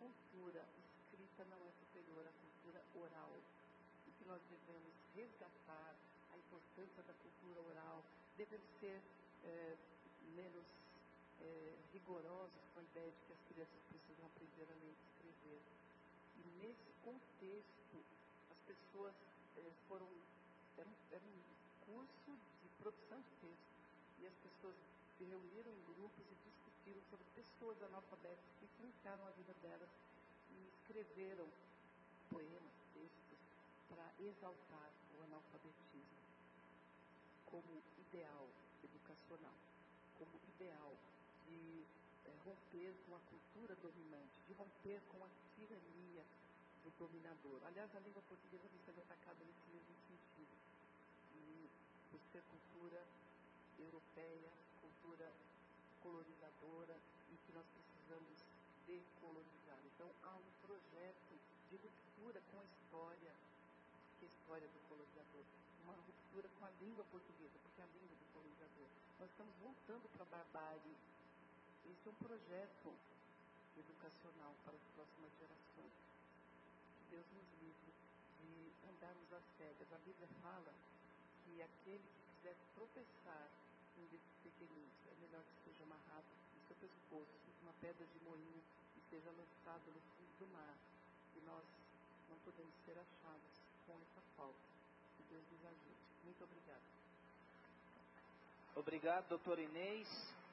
cultura escrita não é superior à cultura oral. E que nós devemos resgatar a importância da cultura oral, devemos ser é, menos é, rigorosos com a ideia de que as crianças precisam aprender a ler e escrever. E nesse contexto, as pessoas é, foram, era um, era um curso de produção de texto, e as pessoas se reuniram em grupos e discutiram sobre pessoas analfabetas que influenciaram a vida delas e escreveram poemas, textos, para exaltar o analfabetismo como ideal educacional, como ideal de é, romper com a cultura dominante, de romper com a tirania do dominador. Aliás, a língua portuguesa vem sendo atacada nesse mesmo sentido. E por ser cultura europeia, cultura colonizadora, e que nós precisamos decolonizar. Então, há um projeto de ruptura com a história, que é a história do colonizador, uma ruptura com a língua portuguesa, porque é a língua do colonizador. Nós estamos voltando para a barbárie. Esse é um projeto educacional para as próximas gerações. Que Deus nos livre de andarmos às cegas. A Bíblia fala que aquele que quiser tropeçar um desses pequeninos, é melhor que seja amarrado no seu pescoço, uma pedra de moinho, e seja lançado no fundo do mar. E nós não podemos ser achados com essa falta. Que Deus nos ajude. Muito obrigada. Obrigado, doutora Inês.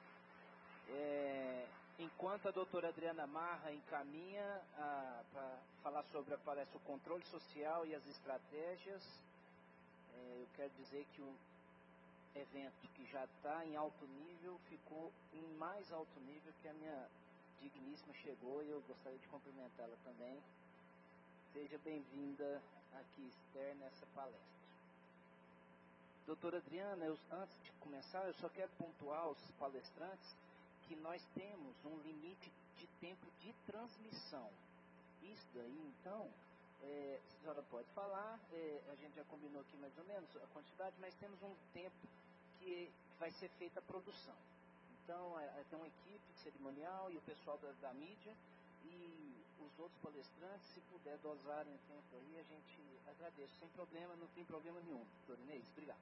É, enquanto a doutora Adriana Marra encaminha para falar sobre, parece, o controle social e as estratégias, é, eu quero dizer que o evento que já está em alto nível ficou em mais alto nível, que a minha digníssima chegou, e eu gostaria de cumprimentá-la também. Seja bem-vinda aqui, Esther, nessa palestra. Doutora Adriana, eu, antes de começar, eu só quero pontuar aos palestrantes que nós temos um limite de tempo de transmissão. Isso daí, então, é, a senhora pode falar, é, a gente já combinou aqui mais ou menos a quantidade, mas temos um tempo que vai ser feita a produção. Então, é, tem uma equipe cerimonial e o pessoal da, da mídia, e os outros palestrantes, se puder dosarem o tempo aí, a gente agradece, sem problema, não tem problema nenhum. Doutora Inês, obrigado.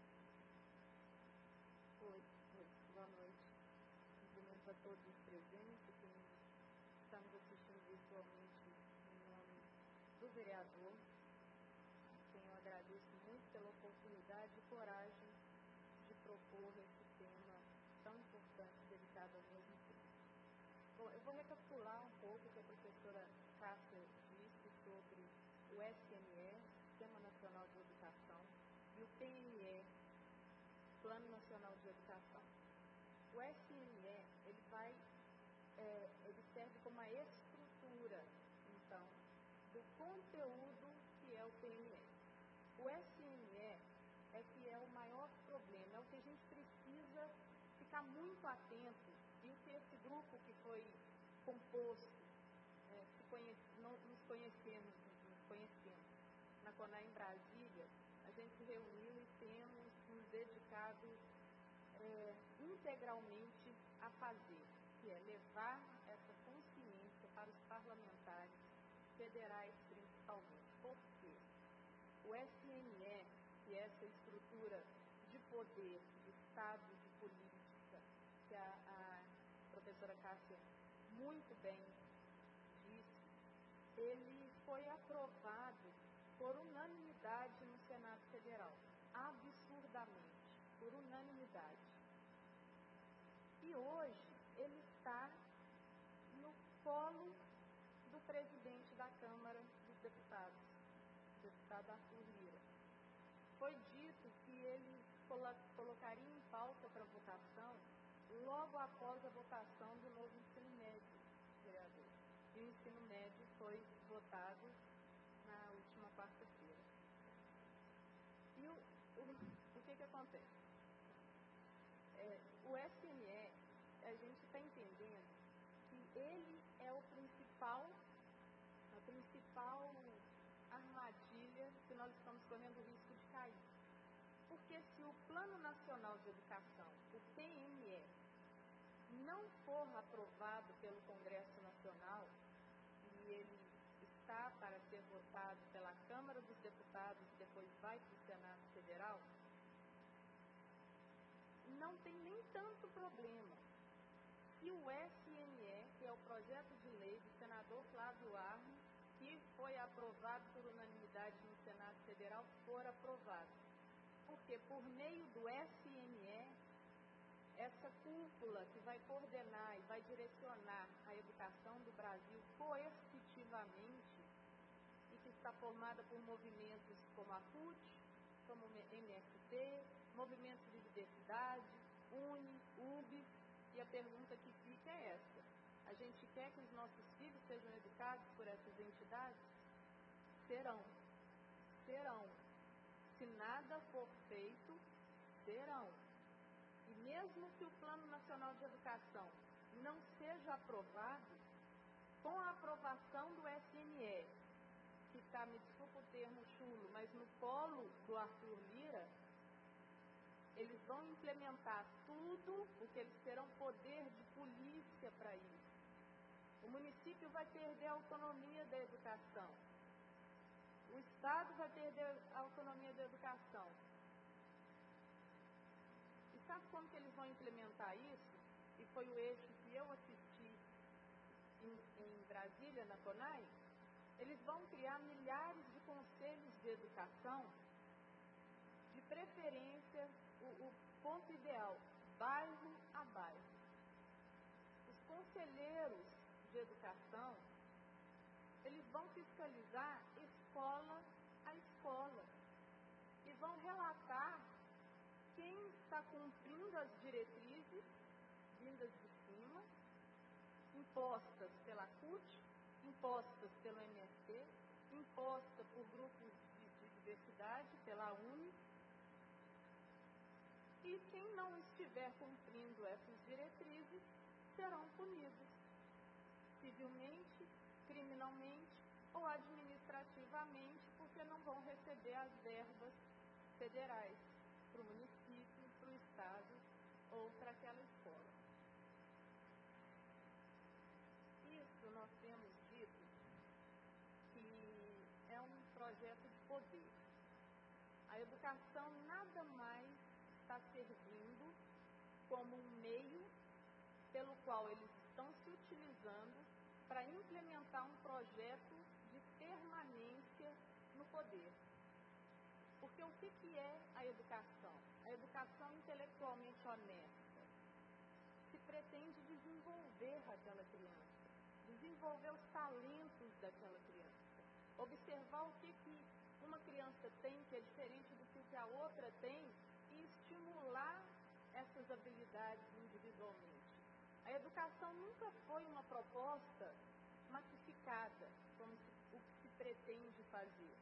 Oi, oi, boa noite. Cumprimento a todos os presentes, quem estamos assistindo virtualmente em nome do vereador, a quem eu agradeço muito pela oportunidade e coragem de propor esse tema tão importante, delicado ao mesmo tempo. Bom, eu vou recapitular um pouco o que a professora Cássia disse sobre o S N E, Sistema Nacional de Educação, e o P N E, Plano Nacional de Educação. O S N E, ele vai, é, ele serve como uma estrutura, então, do conteúdo que é o P N E. O S N E é que é o maior problema, é o que a gente precisa ficar muito atento, e o que esse grupo que foi composto, é, se conhece, não, nos conhecemos, nos conhecemos na CONAR em Brasília, a gente se reuniu e temos nos dedicado é, integralmente a fazer, que é levar essa consciência para os parlamentares federais principalmente. Por quê? O S N E, que é essa estrutura de poder, de Estado, de política, que a, a professora Cássia muito bem disse, ele foi aprovado por unanimidade no Senado Federal, absurdamente, por unanimidade. E hoje ele está no colo do presidente da Câmara dos Deputados, o deputado Arthur Lira. Foi dito que ele colocaria em pauta para votação logo após a votação do novo ensino médio, vereador. E o ensino médio foi votado na última quarta-feira. E o, o, o que que acontece? É, o S N E, a gente está entendendo que ele é o principal, a principal armadilha que nós estamos correndo o risco de cair. Porque se o Plano Nacional de Educação, o P N E, não for aprovado pelo Congresso Nacional, e ele está para ser votado pela Câmara dos Deputados e depois vai para o Senado Federal, não tem nem tanto problema. Se o S M E, que é o projeto de lei do senador Flávio Arnes, que foi aprovado por unanimidade no Senado Federal, for aprovado. Porque por meio do S M E, essa cúpula que vai coordenar e vai direcionar a educação do Brasil coercitivamente, e que está formada por movimentos como a C U T, como o M S T, movimentos de diversidade, U N E, U B S, e a pergunta que fica é essa: a gente quer que os nossos filhos sejam educados por essas entidades? Serão. Serão. Se nada for feito, serão. E mesmo que o Plano Nacional de Educação não seja aprovado, com a aprovação do S M E, que está, me desculpa o termo chulo, mas no colo do Arthur Lira, eles vão implementar tudo, porque eles terão poder de polícia para isso. O município vai perder a autonomia da educação. O Estado vai perder a autonomia da educação. E sabe como que eles vão implementar isso? E foi o eixo que eu assisti em, em Brasília, na CONAI. Eles vão criar milhares de conselhos de educação, de preferência, o, o ponto ideal, bairro a bairro. Os conselheiros de educação, eles vão fiscalizar escola a escola e vão relatar quem está cumprindo as diretrizes vindas de cima, impostas pela C U T, impostas pelo M S T, imposta por grupos de, de diversidade, pela U N E, e quem não estiver cumprindo essas diretrizes serão punidos civilmente, criminalmente ou administrativamente, porque não vão receber as verbas federais para o município, para o estado ou para aquela escola. Isso nós temos dito que é um projeto de poder. A educação nada mais está servindo como um meio pelo qual eles estão se utilizando para implementar um projeto de permanência no poder. Porque o que, que é a educação? A educação intelectualmente honesta se pretende desenvolver aquela criança, desenvolver os talentos daquela criança, observar o que, que uma criança tem que é diferente do que a outra tem e estimular essas habilidades individualmente. A educação nunca foi uma proposta massificada, como se, o que se pretende fazer.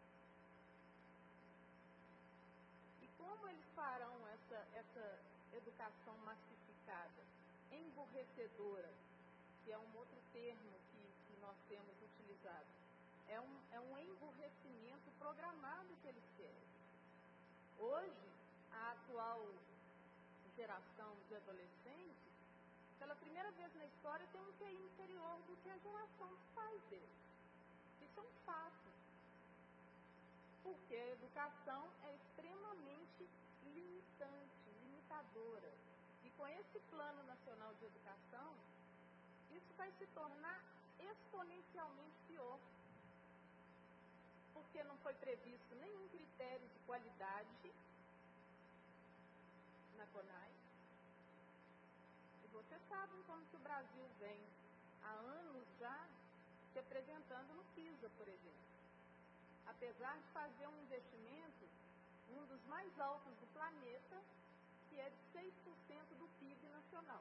E como eles farão essa, essa educação massificada, emburrecedora, que é um outro termo que, que nós temos utilizado? É um, é um emburrecimento programado que eles querem. Hoje, a atual geração de adolescentes, pela primeira vez na história, tem um Q I inferior do que a geração dos pais deles. Isso é um fato. Porque a educação é extremamente limitante, limitadora. E com esse Plano Nacional de Educação, isso vai se tornar exponencialmente pior. Porque não foi previsto nenhum critério de qualidade na CONAI. E vocês sabem como que o Brasil vem há anos já se apresentando no PISA, por exemplo. Apesar de fazer um investimento, um dos mais altos do planeta, que é de seis por cento do P I B nacional.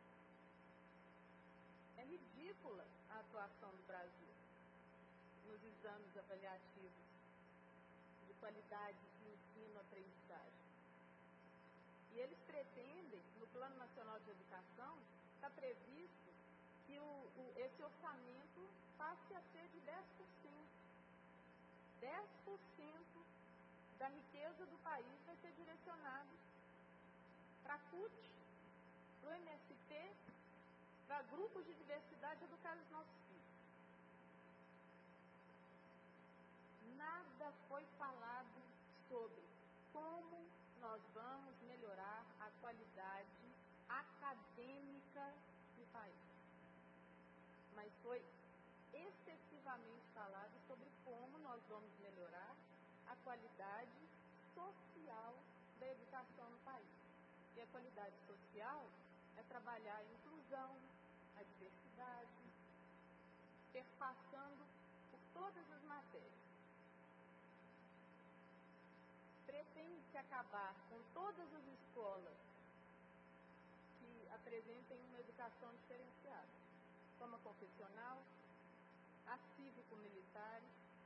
É ridícula a atuação do Brasil nos exames avaliativos de qualidade de ensino-aprendizagem. E eles pretendem, no Plano Nacional de Educação, está previsto que o, o, esse orçamento passe a ser de dez por cento. dez por cento da riqueza do país vai ser direcionado para a C U T, para o M S T, para grupos de diversidade educar os nossos filhos. foi excessivamente falado sobre como nós vamos melhorar a qualidade social da educação no país. E a qualidade social é trabalhar a inclusão, a diversidade, perpassando por todas as matérias. Pretende-se acabar com todas as escolas que apresentem uma educação diferenciada, como a confessional, a cívico-militar.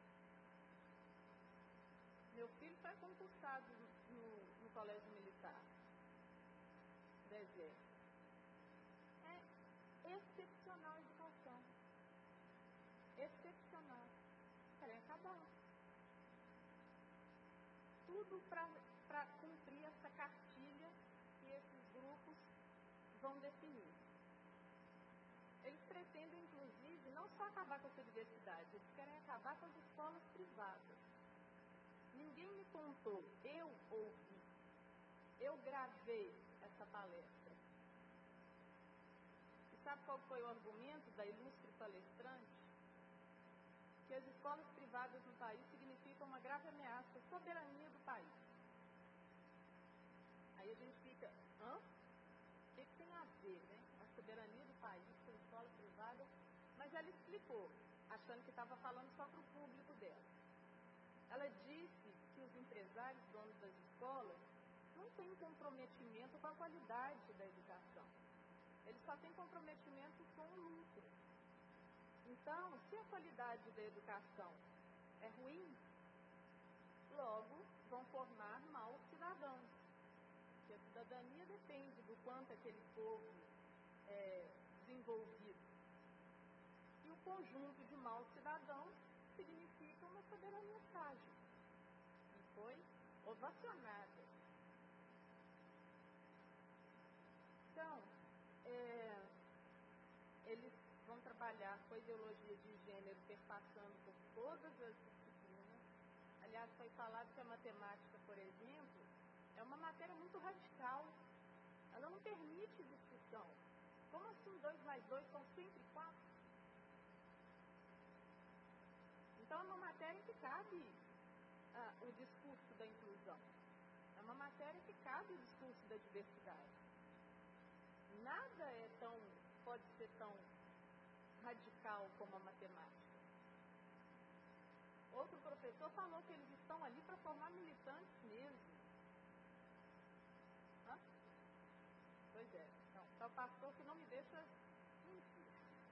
Meu filho foi concursado no, no Colégio Militar do Exército. É excepcional a educação. Excepcional. Querem acabar. Tudo para cumprir essa cartilha que esses grupos vão definir. Eles pretendem, inclusive, não só acabar com essa diversidade, eles querem acabar com as escolas privadas. Ninguém me contou, eu ouvi, eu gravei essa palestra. E sabe qual foi o argumento da ilustre palestrante? Que as escolas privadas no país significam uma grave ameaça à soberania do país. Aí a gente fica, hã? O que, que tem a ver, né? A soberania do país com a escola privada? Mas ela explicou, achando que estava falando só para o público dela. Ela disse que os empresários, donos das escolas, não têm comprometimento com a qualidade da educação. Eles só têm comprometimento com o lucro. Então, se a qualidade da educação é ruim, logo vão formar maus cidadãos. Porque a cidadania depende do quanto aquele povo é desenvolvido. E o conjunto de maus cidadãos significa uma soberania frágil. E foi ovacionada. Então, é, eles vão trabalhar com a ideologia de gênero perpassando por todas as disciplinas. Aliás, foi falado que a matemática, por exemplo, é uma matéria muito radical. Ela não permite discussão. Como assim dois mais dois são sempre quatro? Então é uma matéria que cabe ah, o discurso da inclusão. É uma matéria que cabe o discurso da diversidade. Nada é tão, pode ser tão radical como a matemática. Outro professor falou que eles estão ali para formar militantes mesmo. Hã? Pois é. Então, é o pastor que não me deixa mentir.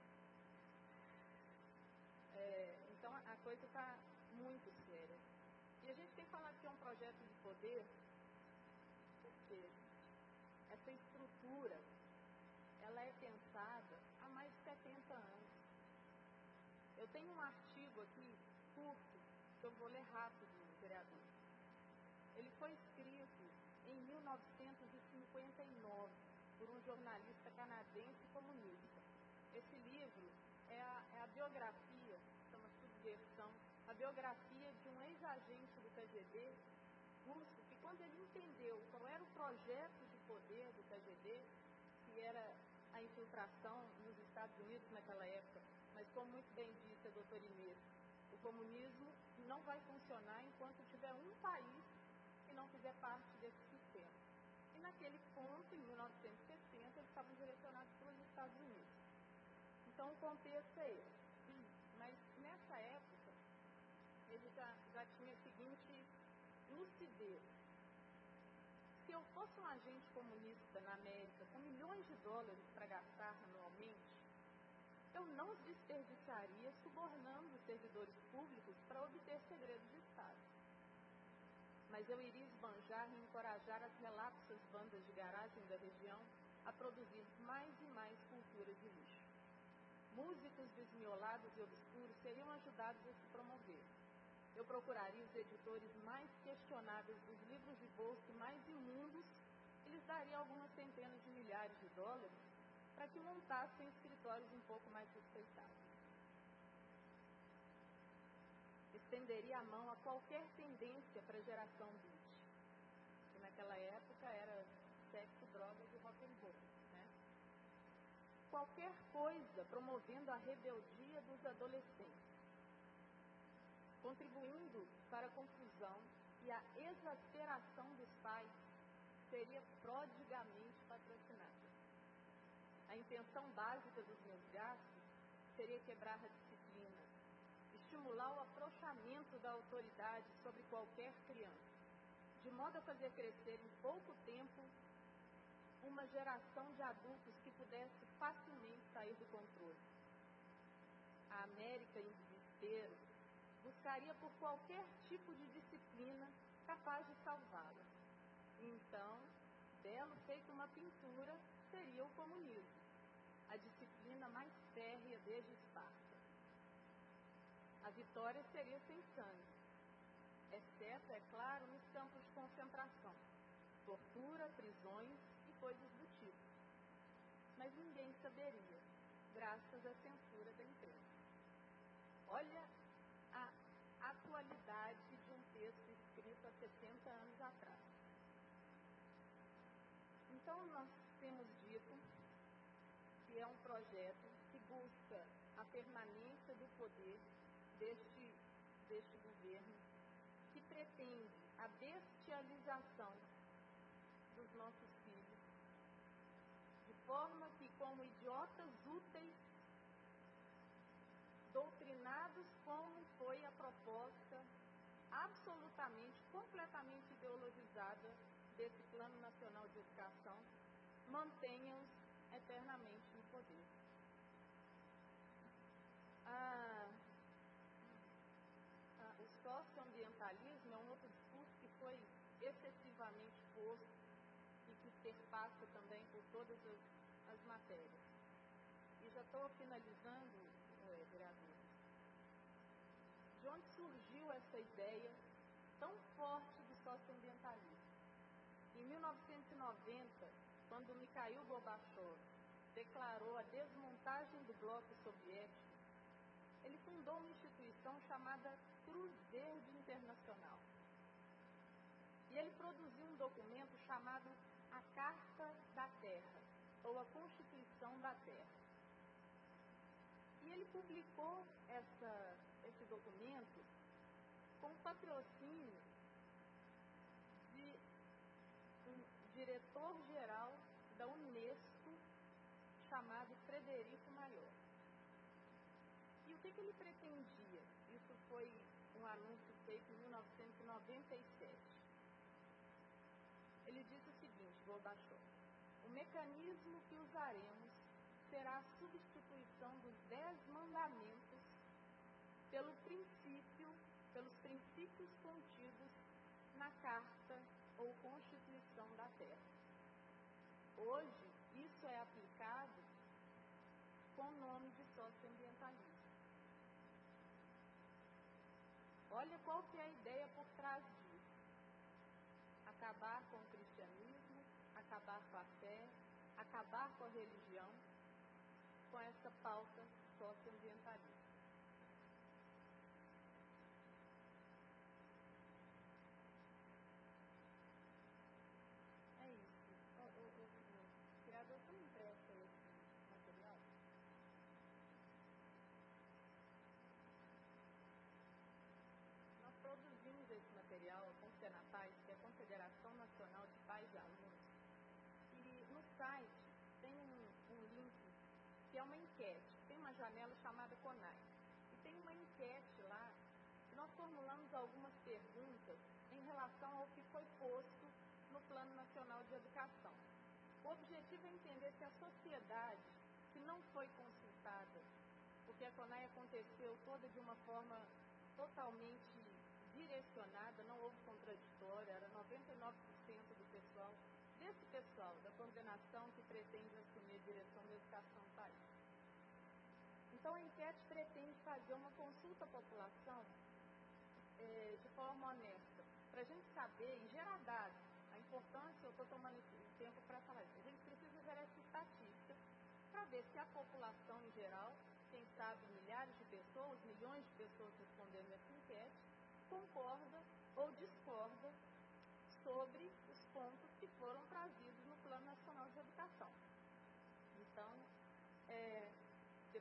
É, então a coisa está muito séria. E a gente tem falado que é um projeto de poder, porque essa estrutura ela é pensada há mais de setenta anos. Eu tenho um artigo aqui, curto, que eu vou ler rápido, vereador. Ele foi escrito em mil novecentos e cinquenta e nove por um jornalista canadense comunista. Esse livro é a, é a biografia, chama Subversão, a biografia de um ex-agente do K G B russo, que quando ele entendeu qual era o projeto de poder do K G B, que era a infiltração nos Estados Unidos naquela época, mas como muito bem disse a doutora Inês, o comunismo não vai funcionar enquanto tiver um país que não fizer parte desse sistema. E naquele ponto, em mil novecentos e sessenta, eles estavam direcionados para os Estados Unidos. Então o contexto é esse. Mas nessa época, ele já, já tinha a seguinte lucidez. Se eu fosse um agente comunista na América com milhões de dólares para gastar anualmente, eu não os desperdiçaria subornando os servidores públicos para obter segredos de Estado. Mas eu iria esbanjar e encorajar as relapsas bandas de garagem da região a produzir mais e mais culturas de luxo. Músicos desmiolados e obscuros seriam ajudados a se promover. Eu procuraria os editores mais questionáveis dos livros de bolso mais imundos e lhes daria algumas centenas de milhares de dólares para que montassem escritórios um pouco mais respeitáveis. Estenderia a mão a qualquer tendência para a geração beat, que naquela época era sexo, drogas e rock and roll, né? qualquer coisa promovendo a rebeldia dos adolescentes, contribuindo para a confusão e a exasperação dos pais, seria prodigamente patrocinada. A intenção básica dos meus gastos seria quebrar a disciplina, estimular o afrouxamento da autoridade sobre qualquer criança, de modo a fazer crescer em pouco tempo uma geração de adultos que pudesse facilmente sair do controle. A América, em desespero, buscaria por qualquer tipo de disciplina capaz de salvá-la. Então, belo feito uma pintura, seria o comunismo, a disciplina mais férrea desde Esparta. A vitória seria sem sangue, exceto, é claro, nos campos de concentração, tortura, prisões e coisas do tipo. Mas ninguém saberia, graças à censura da imprensa. Olha a atualidade de um texto escrito há sessenta anos atrás. Então, nós temos dito que é um projeto que busca a permanência do poder deste, deste governo, que pretende a bestialização dos nossos filhos, de forma que, como idiotas úteis, doutrinados como foi a proposta absolutamente, completamente ideologizada desse Plano Nacional de Educação, mantenham-os eternamente no poder. Ah, ah, o socioambientalismo é um outro discurso que foi excessivamente posto e que perpassa também por todas as, as matérias. E já estou finalizando, é, vereador. De onde surgiu essa ideia tão forte do socioambientalismo? Em mil novecentos e noventa, quando Mikhail Gorbachev declarou a desmontagem do bloco soviético, ele fundou uma instituição chamada Cruz Verde Internacional. E ele produziu um documento chamado a Carta da Terra, ou a Constituição da Terra. E ele publicou essa, esse documento com patrocínio de um diretor-geral da Unesco chamado Frederico Maior. E o que, que ele pretendia? Isso foi um anúncio feito em mil novecentos e noventa e sete. Ele disse o seguinte, Gorbachev: o mecanismo que usaremos será a substituição dos dez mandamentos pelo princípio, pelos princípios contidos na Carta ou Constituição da Terra. Hoje, isso é aplicado com o nome de socioambientalismo. Olha qual que é a ideia por trás disso. Acabar com o cristianismo, acabar com a fé, acabar com a religião, com essa pauta socioambientalista. É isso. O, o, o, o criador, você me empresta esse material? Nós produzimos esse material com o Senapaz, que é a Confederação Nacional de Pais e Alunos, e no site tem um, um link que é uma enquete, tem uma janela chamada CONAI, e tem uma enquete lá que nós formulamos algumas perguntas em relação ao que foi posto no Plano Nacional de Educação. O objetivo é entender se a sociedade, que não foi consultada, porque a CONAI aconteceu toda de uma forma totalmente direcionada, não houve contraditória, era noventa e nove por cento do pessoal, desse pessoal, da coordenação que pretende assumir a direção da educação no país. Então, a enquete pretende fazer uma consulta à população é, de forma honesta, para a gente saber e gerar dados. A importância, eu estou tomando esse tempo para falar isso, a gente precisa gerar essa estatística para ver se a população em geral, quem sabe milhares de pessoas, milhões de pessoas respondendo essa enquete, concorda ou discorda sobre os pontos que foram trazidos no Plano Nacional de Educação. Então, é,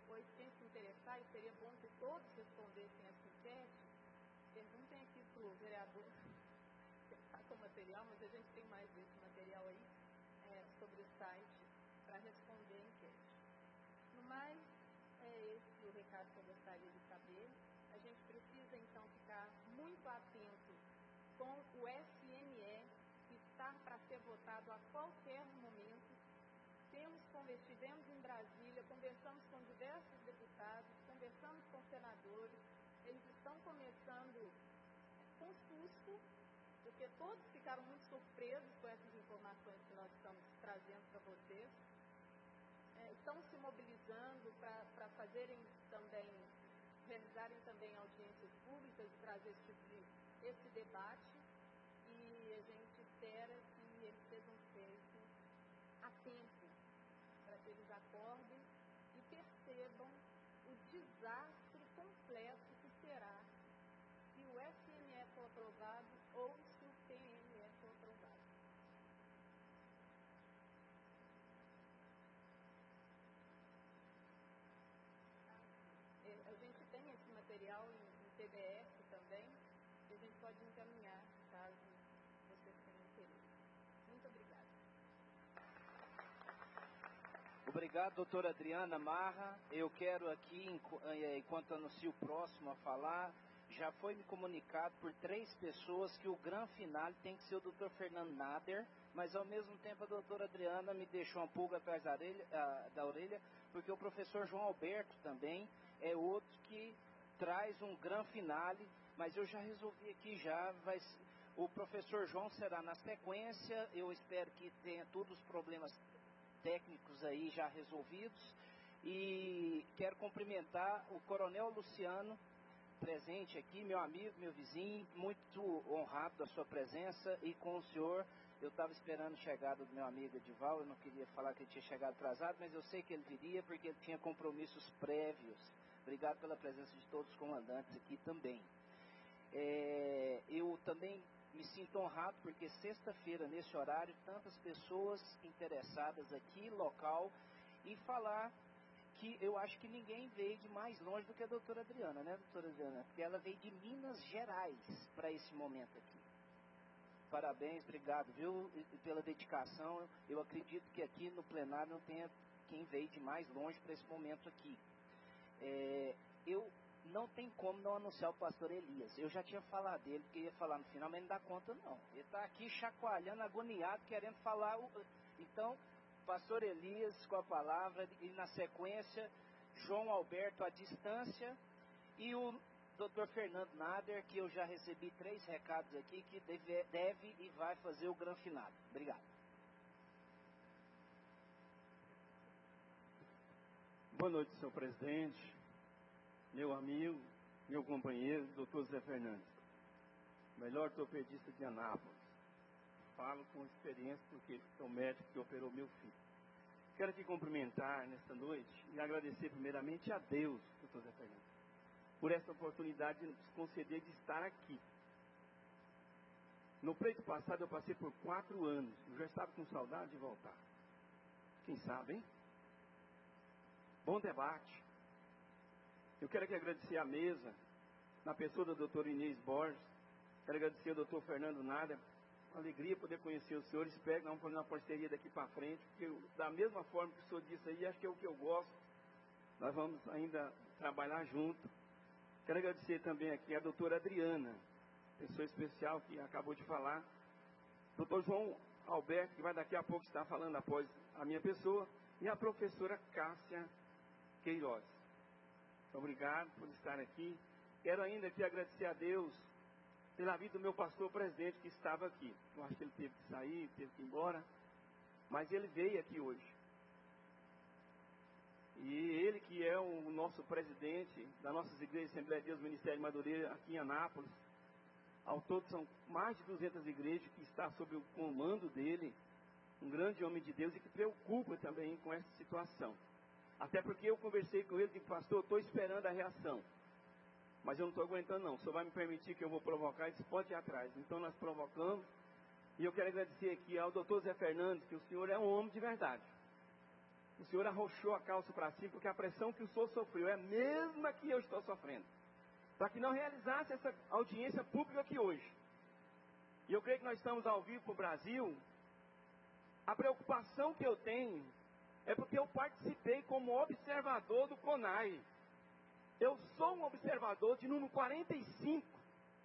depois, quem se interessar, e seria bom que todos respondessem essa enquete, perguntem aqui para o vereador, que está com o material, mas a gente tem mais desse material aí, é, sobre o site, para responder a enquete. No mais, é esse o recado que eu gostaria de saber. A gente precisa, então, ficar muito atento com o S M E, que está para ser votado a qualquer momento. Temos conversado, estivemos em Brasília, conversamos com diversos deputados, conversamos com senadores, eles estão começando com susto, porque todos ficaram muito surpresos com essas informações que nós estamos trazendo para vocês. É, estão se mobilizando para fazerem também, realizarem também audiências públicas e trazer esse tipo de, esse debate, e a gente espera que eles sejam feitos a tempo, para que eles acordem e percebam o desastre completo que será se o S M E for aprovado ou se o P M E for aprovado. A gente tem esse material em, em P D F também, e a gente pode encaminhar, caso vocês tenham interesse. Muito obrigada. Obrigado, doutora Adriana Marra. Eu quero aqui, enquanto anuncio o próximo a falar, já foi me comunicado por três pessoas que o grande final tem que ser o doutor Fernando Nader, mas ao mesmo tempo a doutora Adriana me deixou uma pulga atrás da orelha, da orelha, porque o professor João Alberto também é outro que traz um grande finale, mas eu já resolvi aqui já, vai, o professor João será na sequência, eu espero que tenha todos os problemas técnicos aí já resolvidos, e quero cumprimentar o coronel Luciano, presente aqui, meu amigo, meu vizinho, muito honrado da sua presença, e com o senhor, eu estava esperando a chegada do meu amigo Edival, eu não queria falar que ele tinha chegado atrasado, mas eu sei que ele viria porque ele tinha compromissos prévios. Obrigado pela presença de todos os comandantes aqui também. É, eu também me sinto honrado porque sexta-feira, nesse horário, tantas pessoas interessadas aqui, local, e falar que eu acho que ninguém veio de mais longe do que a doutora Adriana, né, doutora Adriana? Porque ela veio de Minas Gerais para esse momento aqui. Parabéns, obrigado, viu, pela dedicação. Eu acredito que aqui no plenário não tenha quem veio de mais longe para esse momento aqui. É, eu não tem como não anunciar o pastor Elias. Eu já tinha falado dele, porque ia falar no final, mas não dá conta não. Ele está aqui chacoalhando, agoniado, querendo falar. O... Então, pastor Elias com a palavra, e na sequência, João Alberto à distância, e o doutor Fernando Nader, que eu já recebi três recados aqui, que deve, deve e vai fazer o grande final. Obrigado. Boa noite, senhor presidente, meu amigo, meu companheiro, doutor Zé Fernandes, melhor ortopedista de Anápolis. Falo com experiência porque é o médico que operou meu filho. Quero te cumprimentar nesta noite e agradecer primeiramente a Deus, doutor Zé Fernandes, por essa oportunidade de nos conceder de estar aqui. No pleito passado eu passei por quatro anos, eu já estava com saudade de voltar. Quem sabe, hein? Bom debate. Eu quero aqui agradecer a mesa, na pessoa da doutora Inês Borges, quero agradecer ao doutor Fernando Nader, alegria poder conhecer o senhor, espero que nós vamos fazer uma parceria daqui para frente, porque eu, da mesma forma que o senhor disse aí, acho que é o que eu gosto, nós vamos ainda trabalhar junto. Quero agradecer também aqui a doutora Adriana, pessoa especial que acabou de falar, doutor João Alberto, que vai daqui a pouco estar falando após a minha pessoa, e a professora Cássia Queiroz. Obrigado por estar aqui. Quero ainda aqui agradecer a Deus pela vida do meu pastor presidente que estava aqui. Eu acho que ele teve que sair, teve que ir embora, mas ele veio aqui hoje. E ele que é o nosso presidente das nossas igrejas, Assembleia de Deus, Ministério de Madureira, aqui em Anápolis. Ao todo são mais de duzentas igrejas que está sob o comando dele, um grande homem de Deus e que preocupa também com essa situação. Até porque eu conversei com ele e disse, pastor, eu estou esperando a reação. Mas eu não estou aguentando não, o senhor vai me permitir que eu vou provocar, ele pode ir atrás. Então nós provocamos, e eu quero agradecer aqui ao doutor Zé Fernandes, que o senhor é um homem de verdade. o senhor arrochou a calça para cima, porque a pressão que o senhor sofreu é a mesma que eu estou sofrendo. Para que não realizasse essa audiência pública aqui hoje. E eu creio que nós estamos ao vivo para o Brasil. A preocupação que eu tenho é porque eu participei como observador do CONAI. Eu sou um observador de número quarenta e cinco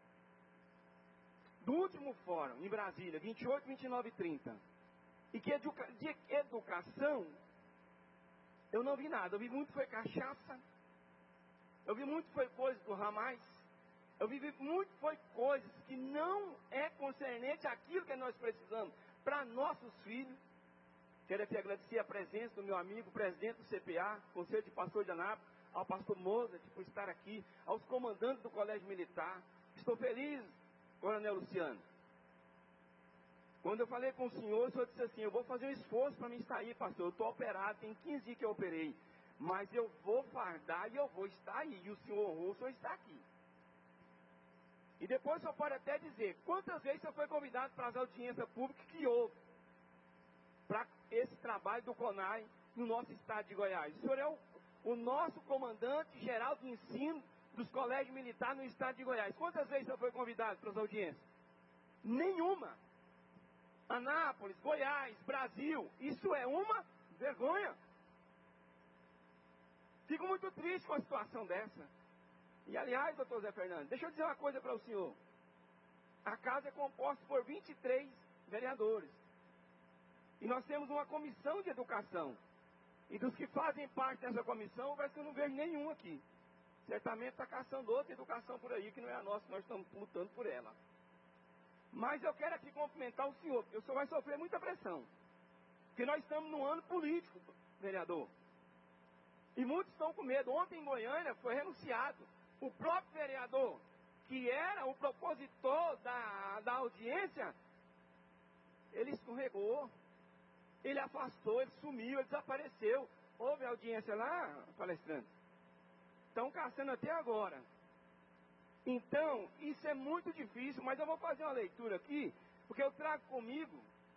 do último fórum em Brasília, vinte e oito, vinte e nove e trinta. E que educa de educação eu não vi nada. Eu vi muito foi cachaça. Eu vi muito foi coisa do ramais. Eu vi muito foi coisas que não é concernente àquilo que nós precisamos para nossos filhos. Quero aqui agradecer a presença do meu amigo, presidente do C P A, Conselho de Pastor de Anápolis, ao pastor Mozart por estar aqui, aos comandantes do Colégio Militar. Estou feliz, Coronel Luciano. Quando eu falei com o senhor, o senhor disse assim, eu vou fazer um esforço para mim sair, pastor. Eu estou operado, tem quinze dias que eu operei. Mas eu vou fardar e eu vou estar aí. E o senhor honrou, o senhor está aqui. E depois o senhor pode até dizer, quantas vezes o senhor foi convidado para as audiências públicas que houve para esse trabalho do CONAI no nosso estado de Goiás. O senhor é o, o nosso comandante geral de ensino dos colégios militares no estado de Goiás. Quantas vezes o senhor foi convidado para as audiências? Nenhuma. Anápolis, Goiás, Brasil, isso é uma vergonha. Fico muito triste com a situação dessa. E aliás, doutor Zé Fernando, deixa eu dizer uma coisa para o senhor. A casa é composta por vinte e três vereadores. E nós temos uma comissão de educação. E dos que fazem parte dessa comissão, parece que eu não vejo nenhum aqui. Certamente está caçando outra educação por aí, que não é a nossa, nós estamos lutando por ela. Mas eu quero aqui cumprimentar o senhor, porque o senhor vai sofrer muita pressão. Porque nós estamos num ano político, vereador. E muitos estão com medo. Ontem em Goiânia foi renunciado. O próprio vereador, que era o propositor da, da audiência, ele escorregou. Ele afastou, ele sumiu, ele desapareceu. Houve audiência lá, palestrante? Estão caçando até agora. Então, isso é muito difícil, mas eu vou fazer uma leitura aqui, porque eu trago comigo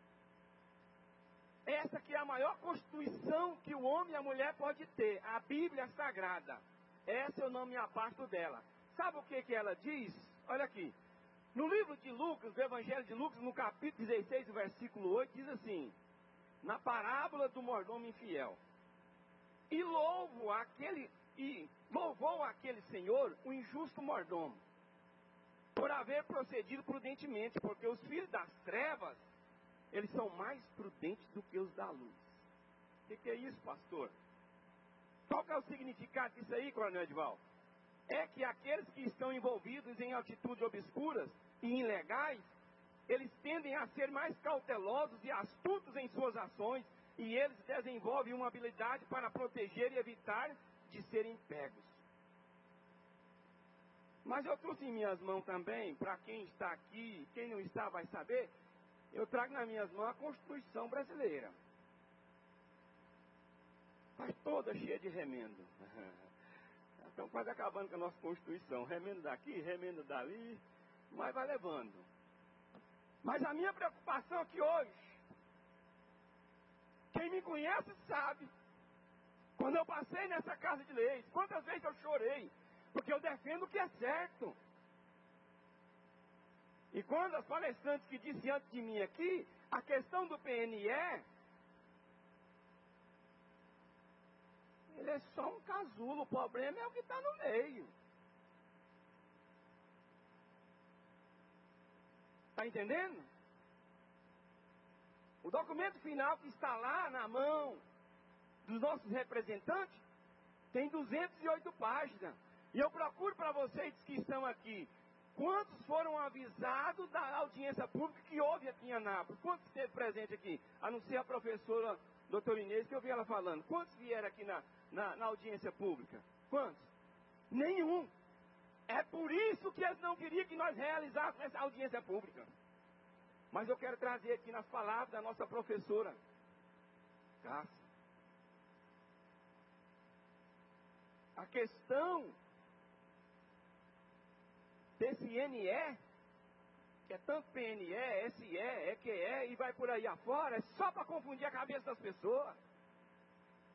essa que é a maior constituição que o homem e a mulher pode ter, a Bíblia Sagrada. Essa eu não me aparto dela. Sabe o que, que ela diz? Olha aqui. No livro de Lucas, do Evangelho de Lucas, no capítulo dezesseis, versículo oito, diz assim, na parábola do mordomo infiel. E louvo aquele, e louvou aquele senhor, o injusto mordomo, por haver procedido prudentemente, porque os filhos das trevas, eles são mais prudentes do que os da luz. O que, que é isso, pastor? Qual que é o significado disso aí, Coronel Edvaldo? É que aqueles que estão envolvidos em atitudes obscuras e ilegais, eles tendem a ser mais cautelosos e astutos em suas ações, e eles desenvolvem uma habilidade para proteger e evitar de serem pegos. Mas eu trouxe em minhas mãos também, para quem está aqui, quem não está vai saber, eu trago nas minhas mãos a Constituição brasileira. Está toda cheia de remendo. Estão quase acabando com a nossa Constituição. Remendo daqui, remendo dali, mas vai levando. Mas a minha preocupação aqui hoje, quem me conhece sabe, quando eu passei nessa casa de leis, quantas vezes eu chorei, porque eu defendo o que é certo. E quando as palestrantes que disse antes de mim aqui, a questão do P N E, ele é só um casulo, o problema é o que está no meio. Está entendendo? O documento final que está lá na mão dos nossos representantes tem duzentas e oito páginas. E eu procuro para vocês que estão aqui, quantos foram avisados da audiência pública que houve aqui em Anápolis? Quantos esteve presente aqui? A não ser a professora doutora Inês, que eu vi ela falando. Quantos vieram aqui na, na, na audiência pública? Quantos? Nenhum. É por isso que eles não queriam que nós realizássemos essa audiência pública. Mas eu quero trazer aqui nas palavras da nossa professora Cássia. A questão desse N E, que é tanto P N E, S E, E Q E, e vai por aí afora, é só para confundir a cabeça das pessoas.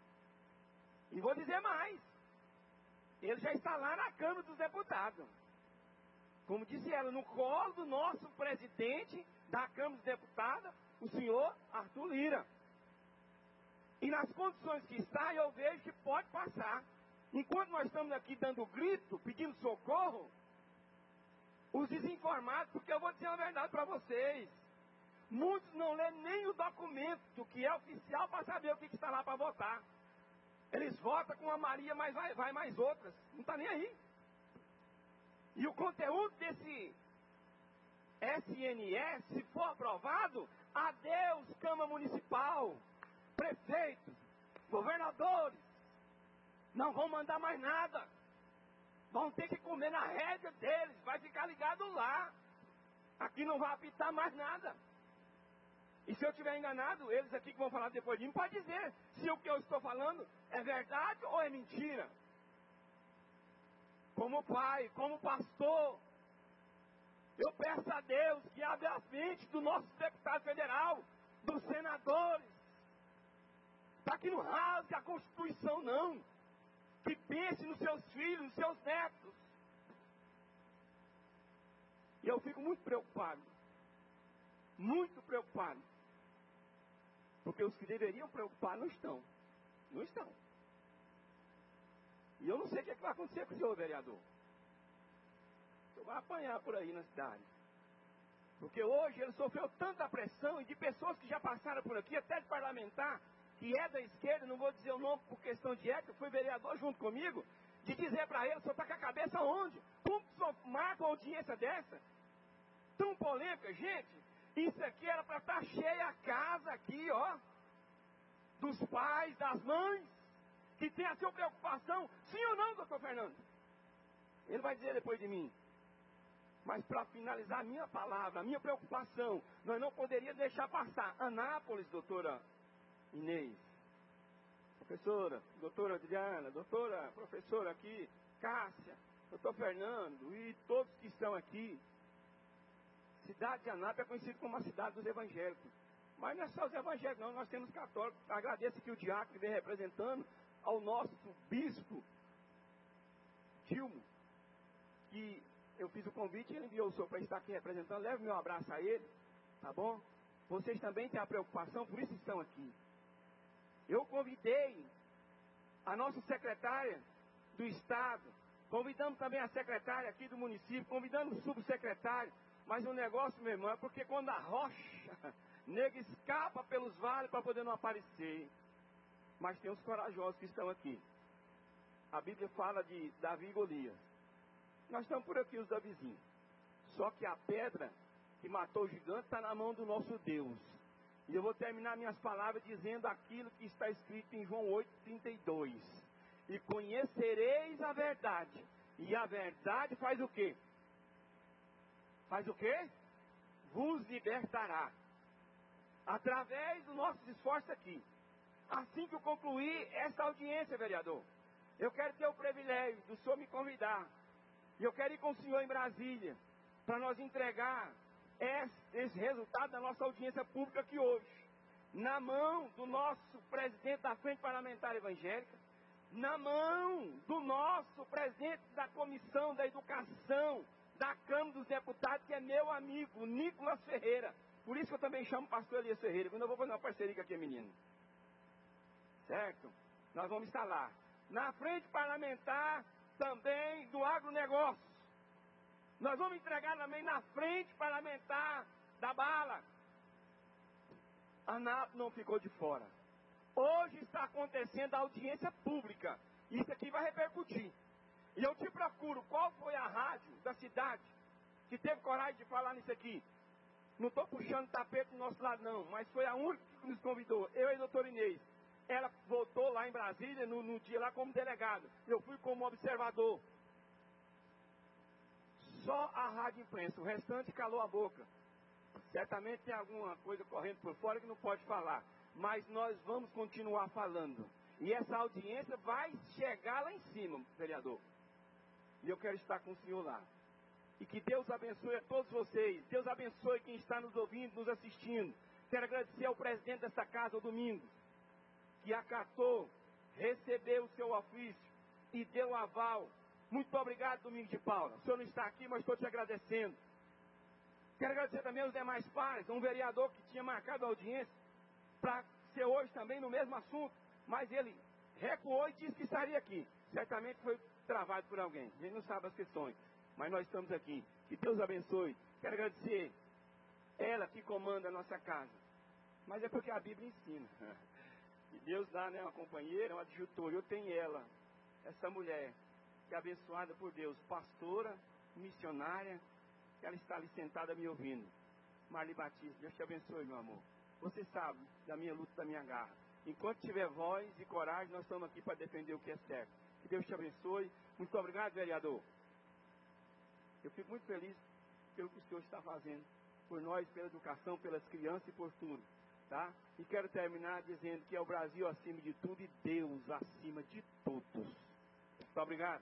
E vou dizer mais. Ele já está lá na Câmara dos Deputados. Como disse ela, no colo do nosso presidente da Câmara dos Deputados, o senhor Arthur Lira. E nas condições que está, eu vejo que pode passar. Enquanto nós estamos aqui dando grito, pedindo socorro, os desinformados, porque eu vou dizer a verdade para vocês, muitos não lêem nem o documento que é oficial para saber o que, que está lá para votar. Eles votam com a Maria, mas vai, vai mais outras. Não está nem aí. E o conteúdo desse S N S, se for aprovado, adeus Câmara Municipal, prefeitos, governadores, não vão mandar mais nada. Vão ter que comer na rédea deles, vai ficar ligado lá. Aqui não vai apitar mais nada. E se eu estiver enganado, eles aqui que vão falar depois de mim, pode dizer se o que eu estou falando é verdade ou é mentira. Como pai, como pastor, eu peço a Deus que abra a mente do nosso deputado federal, dos senadores, para que não rasgue a Constituição não, que pense nos seus filhos, nos seus netos. E eu fico muito preocupado, muito preocupado, porque os que deveriam preocupar não estão, não estão. E eu não sei o que, é que vai acontecer com o senhor vereador. O senhor vai apanhar por aí na cidade. Porque hoje ele sofreu tanta pressão e de pessoas que já passaram por aqui, até de parlamentar, que é da esquerda, não vou dizer o nome por questão de ética, foi vereador junto comigo, de dizer para ele, o senhor está com a cabeça onde? Como que o senhor marca uma audiência dessa? Tão polêmica, gente. Isso aqui era para estar cheia a casa aqui, ó, dos pais, das mães, que tem a sua preocupação, sim ou não, doutor Fernando? Ele vai dizer depois de mim. Mas para finalizar a minha palavra, a minha preocupação, nós não poderíamos deixar passar. Anápolis, doutora Inês, professora, doutora Adriana, doutora, professora aqui, Cássia, doutor Fernando e todos que estão aqui. Cidade de Anápolis é conhecida como a cidade dos evangélicos. Mas não é só os evangélicos, não, nós temos católicos. Agradeço aqui o diácono que vem representando ao nosso bispo Dilmo, que eu fiz o convite e ele enviou o senhor para estar aqui representando. Leve meu abraço a ele, tá bom? Vocês também têm a preocupação, por isso estão aqui. Eu convidei a nossa secretária do Estado, convidamos também a secretária aqui do município, convidando o subsecretário. Mas o negócio, meu irmão, é porque quando a rocha, nego escapa pelos vales para poder não aparecer. Mas tem os corajosos que estão aqui. A Bíblia fala de Davi e Golias. Nós estamos por aqui, os Davizinhos. Só que a pedra que matou o gigante está na mão do nosso Deus. E eu vou terminar minhas palavras dizendo aquilo que está escrito em João oito, trinta e dois. E conhecereis a verdade. E a verdade faz o quê? Faz o quê? Vos libertará. Através dos nossos esforços aqui. Assim que eu concluir esta audiência, vereador, eu quero ter o privilégio do senhor me convidar. E eu quero ir com o senhor em Brasília, para nós entregar esse, esse resultado da nossa audiência pública aqui hoje, na mão do nosso presidente da Frente Parlamentar Evangélica, na mão do nosso presidente da Comissão da Educação da Câmara dos Deputados, que é meu amigo, Nicolas Ferreira. Por isso que eu também chamo o pastor Elias Ferreira, quando eu vou fazer uma parceria com aqui, menino. Certo? Nós vamos estar lá. Na frente parlamentar também do agronegócio. Nós vamos entregar também na frente parlamentar da bala. A Anápolis não ficou de fora. Hoje está acontecendo a audiência pública. Isso aqui vai repercutir. E eu te procuro, qual foi a rádio da cidade que teve coragem de falar nisso aqui? Não estou puxando tapete do nosso lado não, mas foi a única que nos convidou, eu e a doutora Inês. Ela voltou lá em Brasília, no, no dia lá como delegado. Eu fui como observador. Só a rádio imprensa, o restante calou a boca. Certamente tem alguma coisa correndo por fora que não pode falar. Mas nós vamos continuar falando. E essa audiência vai chegar lá em cima, vereador. E eu quero estar com o senhor lá. E que Deus abençoe a todos vocês. Deus abençoe quem está nos ouvindo, nos assistindo. Quero agradecer ao presidente desta casa, o Domingos, que acatou, recebeu o seu ofício e deu aval. Muito obrigado, Domingos de Paula. O senhor não está aqui, mas estou te agradecendo. Quero agradecer também aos demais pares, um vereador que tinha marcado a audiência para ser hoje também no mesmo assunto, mas ele recuou e disse que estaria aqui. Certamente foi travado por alguém. A gente não sabe as questões, mas nós estamos aqui. Que Deus abençoe. Quero agradecer ela que comanda a nossa casa. Mas é porque a Bíblia ensina. E Deus dá, né, uma companheira, uma adjutora. Eu tenho ela, essa mulher, que é abençoada por Deus, pastora, missionária, que ela está ali sentada me ouvindo. Marli Batista, Deus te abençoe, meu amor. Você sabe da minha luta, da minha garra. Enquanto tiver voz e coragem, nós estamos aqui para defender o que é certo. Que Deus te abençoe. Muito obrigado, vereador. Eu fico muito feliz pelo que o senhor está fazendo por nós, pela educação, pelas crianças e por tudo, tá? E quero terminar dizendo que é o Brasil acima de tudo e Deus acima de todos. Muito obrigado.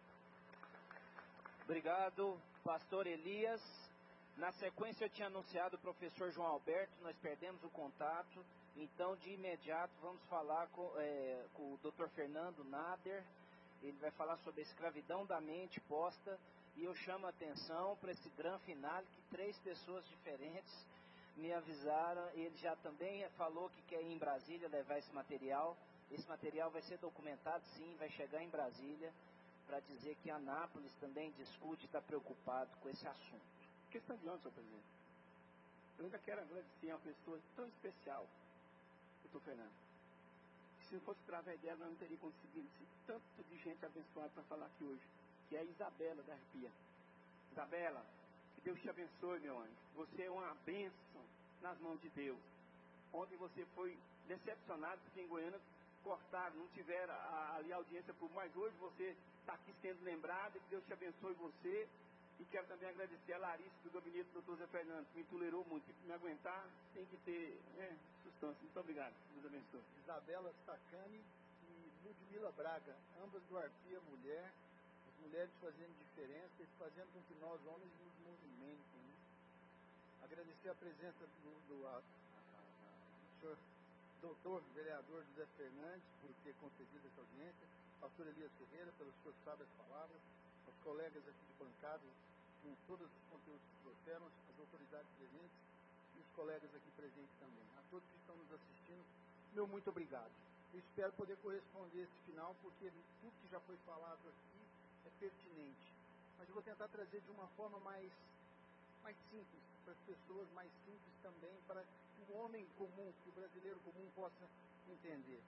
Obrigado, pastor Elias. Na sequência eu tinha anunciado o professor João Alberto, nós perdemos o contato, então de imediato vamos falar com, é, com o doutor Fernando Nader. Ele vai falar sobre a escravidão da mente posta. E eu chamo a atenção para esse grande finale que três pessoas diferentes me avisaram. Ele já também falou que quer ir em Brasília levar esse material. Esse material vai ser documentado, sim, vai chegar em Brasília para dizer que Anápolis também discute e está preocupado com esse assunto. Questão de honra, senhor presidente. Eu ainda quero agradecer a uma pessoa tão especial, doutor Fernando. Se não fosse através dela, eu não teria conseguido esse tanto de gente abençoada para falar aqui hoje. Que é a Isabela da Arpia. Isabela, que Deus te abençoe, meu anjo. Você é uma bênção nas mãos de Deus. Ontem você foi decepcionado porque em Goiânia cortaram, não tiveram a, ali a audiência pública, mas hoje você está aqui sendo lembrado. Que Deus te abençoe você. E quero também agradecer a Larissa do gabinete do doutor Zé Fernando, que me tolerou muito. Se me aguentar, tem que ter é, sustância. Muito obrigado. Deus abençoe. Isabela Sacani e Ludmila Braga, ambas do Arpia Mulher. Mulheres fazendo diferença e fazendo com que nós, homens, nos movimentem. Né? Agradecer a presença do, do, a, a, a, do senhor doutor vereador José Fernandes por ter concedido essa audiência, pastor Elias Ferreira pelas suas sábias palavras, aos colegas aqui de bancada, com todos os conteúdos que trouxeram, as autoridades presentes e os colegas aqui presentes também. A todos que estão nos assistindo, meu muito obrigado. Eu espero poder corresponder esse final, porque tudo que já foi falado aqui é pertinente, mas eu vou tentar trazer de uma forma mais, mais simples, para as pessoas mais simples também, para que o homem comum, que o brasileiro comum possa entender.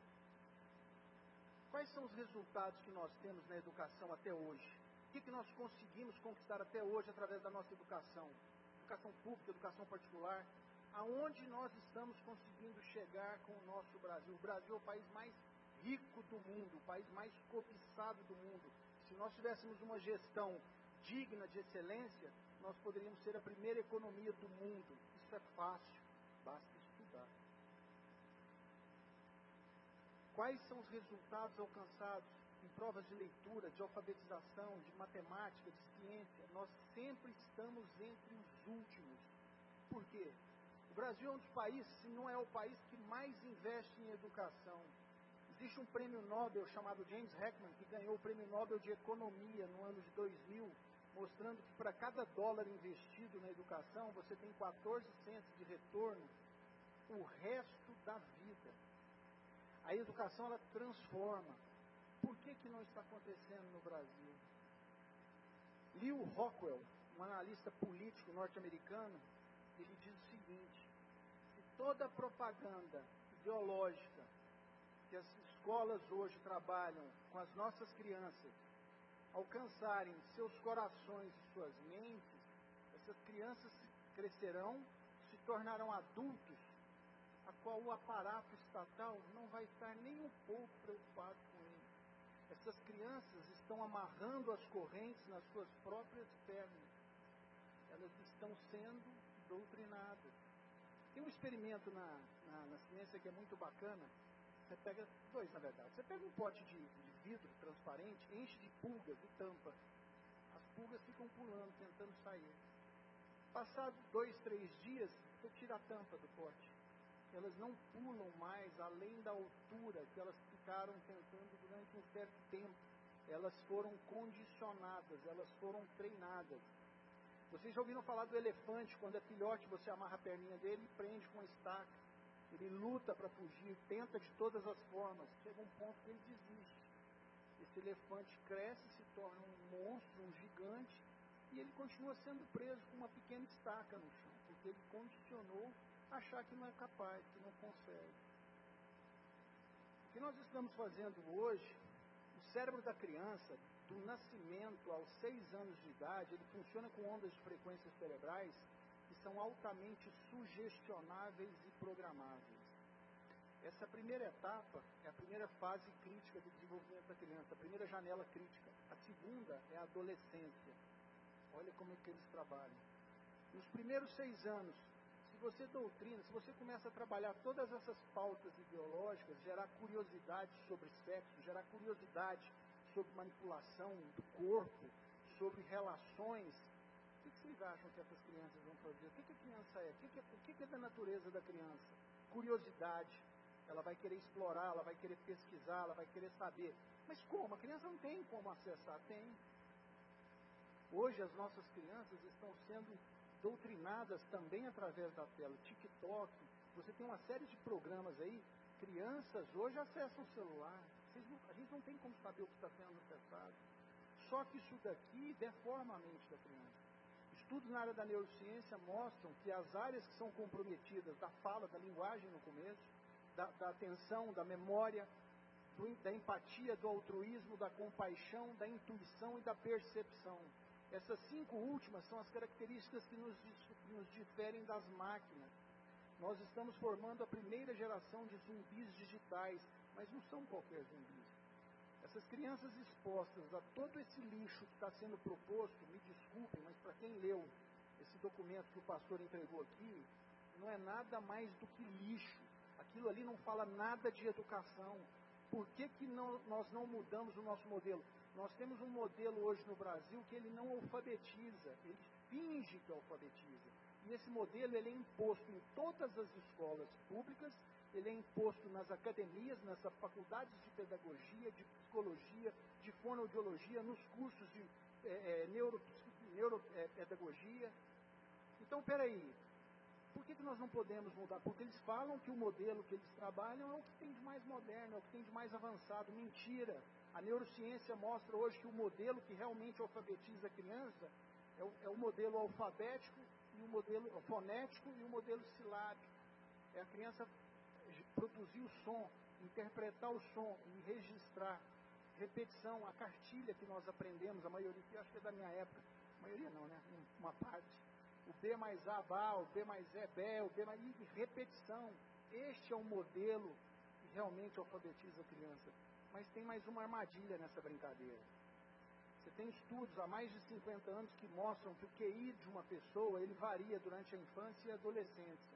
Quais são os resultados que nós temos na educação até hoje? O que, que nós conseguimos conquistar até hoje através da nossa educação? Educação pública, educação particular. Aonde nós estamos conseguindo chegar com o nosso Brasil? O Brasil é o país mais rico do mundo, o país mais cobiçado do mundo. Se nós tivéssemos uma gestão digna de excelência, nós poderíamos ser a primeira economia do mundo. Isso é fácil, basta estudar. Quais são os resultados alcançados em provas de leitura, de alfabetização, de matemática, de ciência? Nós sempre estamos entre os últimos. Por quê? O Brasil é um dos países, se não é o país que mais investe em educação. Existe um prêmio Nobel chamado James Heckman, que ganhou o prêmio Nobel de Economia no ano de dois mil, mostrando que para cada dólar investido na educação, você tem quatorze centos de retorno o resto da vida. A educação, ela transforma. Por que que não está acontecendo no Brasil? Leo Rockwell, um analista político norte-americano, ele diz o seguinte: se toda a propaganda ideológica que as escolas hoje trabalham com as nossas crianças alcançarem seus corações e suas mentes, essas crianças crescerão, se tornarão adultos, a qual o aparato estatal não vai estar nem um pouco preocupado com eles. Essas crianças estão amarrando as correntes nas suas próprias pernas. Elas estão sendo doutrinadas. Tem um experimento na, na, na ciência que é muito bacana. Você pega, dois na verdade, você pega um pote de, de vidro transparente, enche de pulgas e tampa. As pulgas ficam pulando, tentando sair. Passados dois, três dias, você tira a tampa do pote. Elas não pulam mais além da altura que elas ficaram tentando durante um certo tempo. Elas foram condicionadas, elas foram treinadas. Vocês já ouviram falar do elefante? Quando é filhote, você amarra a perninha dele e prende com a estaca. Ele luta para fugir, tenta de todas as formas. Chega um ponto que ele desiste. Esse elefante cresce, se torna um monstro, um gigante, e ele continua sendo preso com uma pequena estaca no chão, porque ele condicionou a achar que não é capaz, que não consegue. O que nós estamos fazendo hoje, o cérebro da criança, do nascimento aos seis anos de idade, ele funciona com ondas de frequências cerebrais que são altamente sugestionáveis e programáveis. Essa primeira etapa é a primeira fase crítica do desenvolvimento da criança, a primeira janela crítica. A segunda é a adolescência. Olha como é que eles trabalham. Nos primeiros seis anos, se você doutrina, se você começa a trabalhar todas essas pautas ideológicas, gerar curiosidade sobre sexo, gerar curiosidade sobre manipulação do corpo, sobre relações, o que vocês acham que essas crianças vão fazer? O que a criança é? O que é, o que é da natureza da criança? Curiosidade. Ela vai querer explorar, ela vai querer pesquisar, ela vai querer saber. Mas como? A criança não tem como acessar. Tem. Hoje as nossas crianças estão sendo doutrinadas também através da tela. TikTok, você tem uma série de programas aí. Crianças hoje acessam o celular. Vocês não, a gente não tem como saber o que está sendo acessado. Só que isso daqui deforma a mente da criança. Estudos na área da neurociência mostram que as áreas que são comprometidas da fala, da linguagem no começo, da, da atenção, da memória, do, da empatia, do altruísmo, da compaixão, da intuição e da percepção. Essas cinco últimas são as características que nos, que nos diferem das máquinas. Nós estamos formando a primeira geração de zumbis digitais, mas não são qualquer zumbis. Essas crianças expostas a todo esse lixo que está sendo proposto, me desculpem, mas para quem leu esse documento que o pastor entregou aqui, não é nada mais do que lixo. Aquilo ali não fala nada de educação. Por que que não, nós não mudamos o nosso modelo? Nós temos um modelo hoje no Brasil que ele não alfabetiza, ele finge que alfabetiza. E esse modelo ele é imposto em todas as escolas públicas, ele é imposto nas academias, nas faculdades de pedagogia, de psicologia, de fonoaudiologia, nos cursos de é, é, neuro, neuropedagogia. Então, peraí, por que que nós não podemos mudar? Porque eles falam que o modelo que eles trabalham é o que tem de mais moderno, é o que tem de mais avançado. Mentira! A neurociência mostra hoje que o modelo que realmente alfabetiza a criança é o, é o modelo alfabético, e o modelo fonético e o modelo silábico. É a criança produzir o som, interpretar o som e registrar. Repetição, a cartilha que nós aprendemos, a maioria, que eu acho que é da minha época, a maioria não, né? Uma parte. O B mais A, Bá, o B mais E, Bé, o B mais I, repetição. Este é o modelo que realmente alfabetiza a criança. Mas tem mais uma armadilha nessa brincadeira. Você tem estudos há mais de cinquenta anos que mostram que o Q I de uma pessoa, ele varia durante a infância e a adolescência.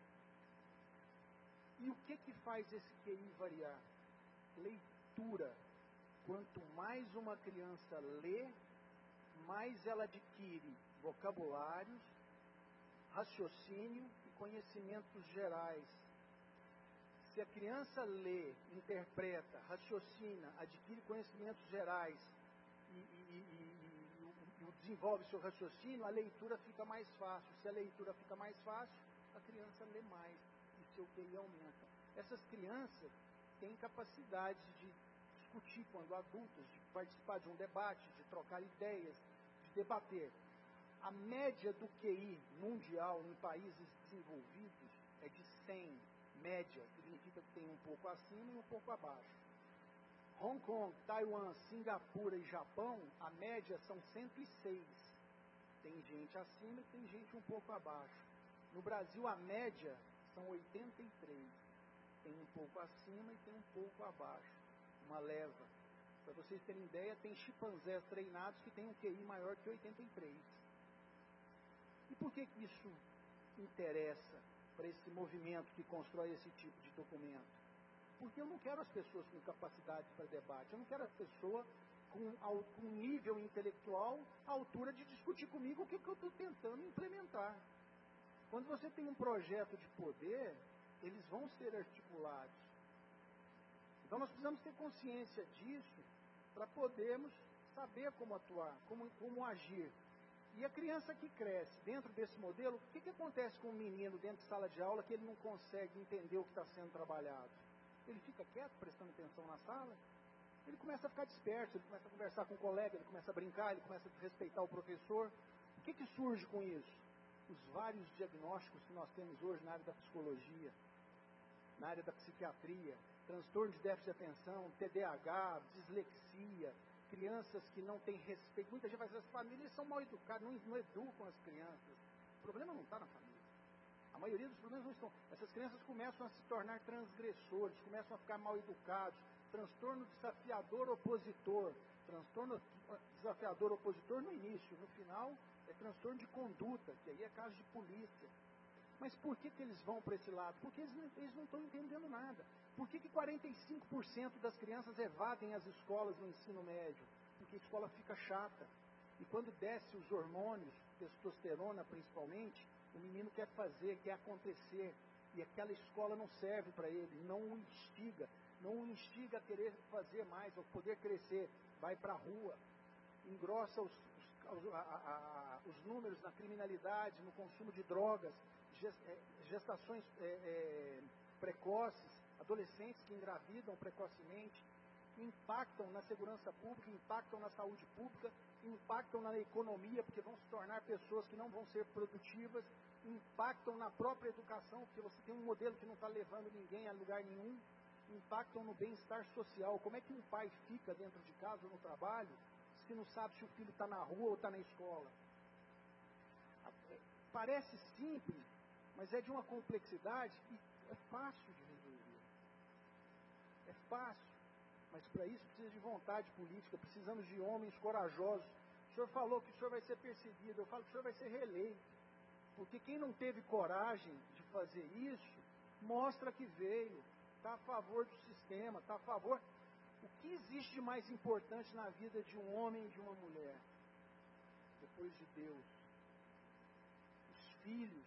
E o que que faz esse Q I variar? Leitura. Quanto mais uma criança lê, mais ela adquire vocabulários, raciocínio e conhecimentos gerais. Se a criança lê, interpreta, raciocina, adquire conhecimentos gerais e, e, e, e, e desenvolve seu raciocínio, a leitura fica mais fácil. Se a leitura fica mais fácil, a criança lê mais e seu Q I aumenta. Essas crianças têm capacidade de discutir quando adultas, de participar de um debate, de trocar ideias, de debater. A média do Q I mundial em países desenvolvidos é de cem. Média, significa que tem um pouco acima e um pouco abaixo. Hong Kong, Taiwan, Singapura e Japão, a média são cento e seis. Tem gente acima e tem gente um pouco abaixo. No Brasil, a média são oitenta e três. Tem um pouco acima e tem um pouco abaixo. Uma leva. Para vocês terem ideia, tem chimpanzés treinados que têm um Q I maior que oitenta e três. E por que que isso interessa para esse movimento que constrói esse tipo de documento? Porque eu não quero as pessoas com capacidade para debate, eu não quero a pessoa com, com nível intelectual à altura de discutir comigo o que, que eu estou tentando implementar. Quando você tem um projeto de poder, eles vão ser articulados. Então nós precisamos ter consciência disso para podermos saber como atuar, como, como agir. E a criança que cresce dentro desse modelo, o que, que acontece com o menino dentro de sala de aula que ele não consegue entender o que está sendo trabalhado? Ele fica quieto, prestando atenção na sala? Ele começa a ficar disperso, ele começa a conversar com o colega, ele começa a brincar, ele começa a respeitar o professor. O que, que surge com isso? Os vários diagnósticos que nós temos hoje na área da psicologia, na área da psiquiatria, transtorno de déficit de atenção, T D A H, dislexia, crianças que não têm respeito. Muita gente vai dizer, as famílias são mal educadas, não, não educam as crianças. O problema não está na família. A maioria dos problemas não estão. Essas crianças começam a se tornar transgressores, começam a ficar mal educados. Transtorno desafiador opositor. Transtorno desafiador opositor no início, no final é transtorno de conduta, que aí é caso de polícia. Mas por que, que eles vão para esse lado? Porque eles não, eles não estão entendendo nada. Por que, que quarenta e cinco por cento das crianças evadem as escolas no ensino médio? Porque a escola fica chata. E quando desce os hormônios, testosterona principalmente, o menino quer fazer, quer acontecer. E aquela escola não serve para ele, não o instiga. Não o instiga a querer fazer mais, a poder crescer. Vai para a rua, engrossa os, os, a, a, os números na criminalidade, no consumo de drogas, gestações é, é, precoces, adolescentes que engravidam precocemente, impactam na segurança pública, impactam na saúde pública, impactam na economia, porque vão se tornar pessoas que não vão ser produtivas, impactam na própria educação, porque você tem um modelo que não está levando ninguém a lugar nenhum, impactam no bem-estar social. Como é que um pai fica dentro de casa ou no trabalho se não sabe se o filho está na rua ou está na escola? Parece simples, mas é de uma complexidade e é fácil de resolver. É fácil, mas para isso precisa de vontade política, precisamos de homens corajosos. O senhor falou que o senhor vai ser perseguido, eu falo que o senhor vai ser reeleito, porque quem não teve coragem de fazer isso, mostra que veio, está a favor do sistema, está a favor... O que existe de mais importante na vida de um homem e de uma mulher? Depois de Deus. Os filhos.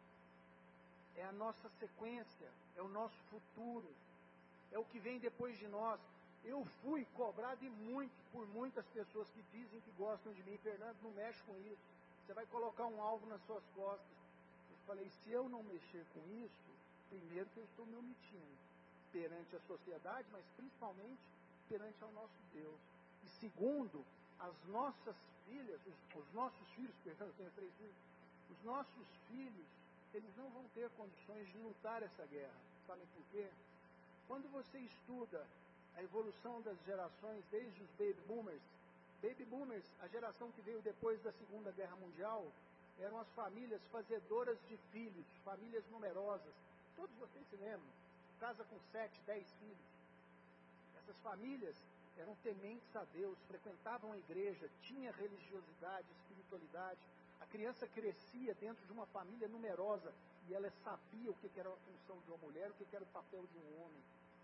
É a nossa sequência, é o nosso futuro, é o que vem depois de nós. Eu fui cobrado e muito por muitas pessoas que dizem que gostam de mim. Fernando, não mexe com isso. Você vai colocar um alvo nas suas costas. Eu falei, se eu não mexer com isso, primeiro que eu estou me omitindo perante a sociedade, mas principalmente perante ao nosso Deus. E segundo, as nossas filhas, os, os nossos filhos, perdão, eu tenho três filhos, os nossos filhos, eles não vão ter condições de lutar essa guerra. Sabem por quê? Quando você estuda a evolução das gerações, desde os baby boomers, baby boomers, a geração que veio depois da Segunda Guerra Mundial, eram as famílias fazedoras de filhos, famílias numerosas. Todos vocês se lembram? Casa com sete, dez filhos. Essas famílias eram tementes a Deus, frequentavam a igreja, tinha religiosidade, espiritualidade. A criança crescia dentro de uma família numerosa e ela sabia o que era a função de uma mulher, o que era o papel de um homem.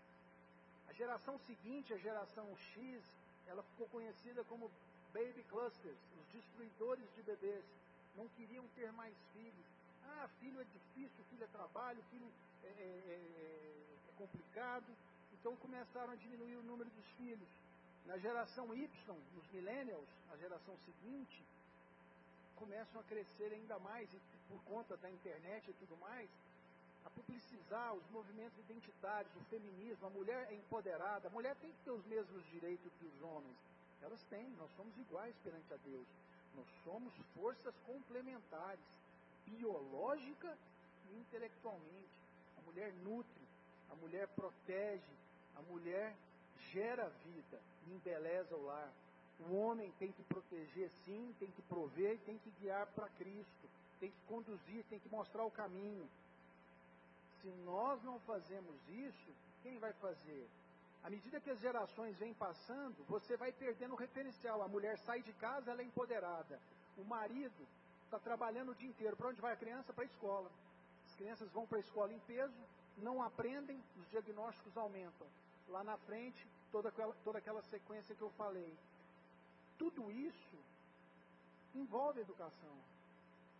A geração seguinte, a geração X, ela ficou conhecida como baby clusters, os destruidores de bebês. Não queriam ter mais filhos. Ah, filho é difícil, filho é trabalho, filho é, é, é complicado. Então começaram a diminuir o número dos filhos. Na geração Y, nos millennials, a geração seguinte, começam a crescer ainda mais, e por conta da internet e tudo mais, a publicizar os movimentos identitários, o feminismo, a mulher é empoderada, a mulher tem que ter os mesmos direitos que os homens. Elas têm, nós somos iguais perante a Deus. Nós somos forças complementares, biológica e intelectualmente. A mulher nutre, a mulher protege, a mulher gera vida e embeleza o lar. O homem tem que proteger sim, tem que prover, tem que guiar para Cristo, tem que conduzir, tem que mostrar o caminho. Se nós não fazemos isso, quem vai fazer? À medida que as gerações vêm passando, você vai perdendo o referencial. A mulher sai de casa, ela é empoderada. O marido está trabalhando o dia inteiro. Para onde vai a criança? Para a escola. As crianças vão para a escola em peso, não aprendem, os diagnósticos aumentam. Lá na frente, toda aquela, toda aquela sequência que eu falei. Tudo isso envolve educação.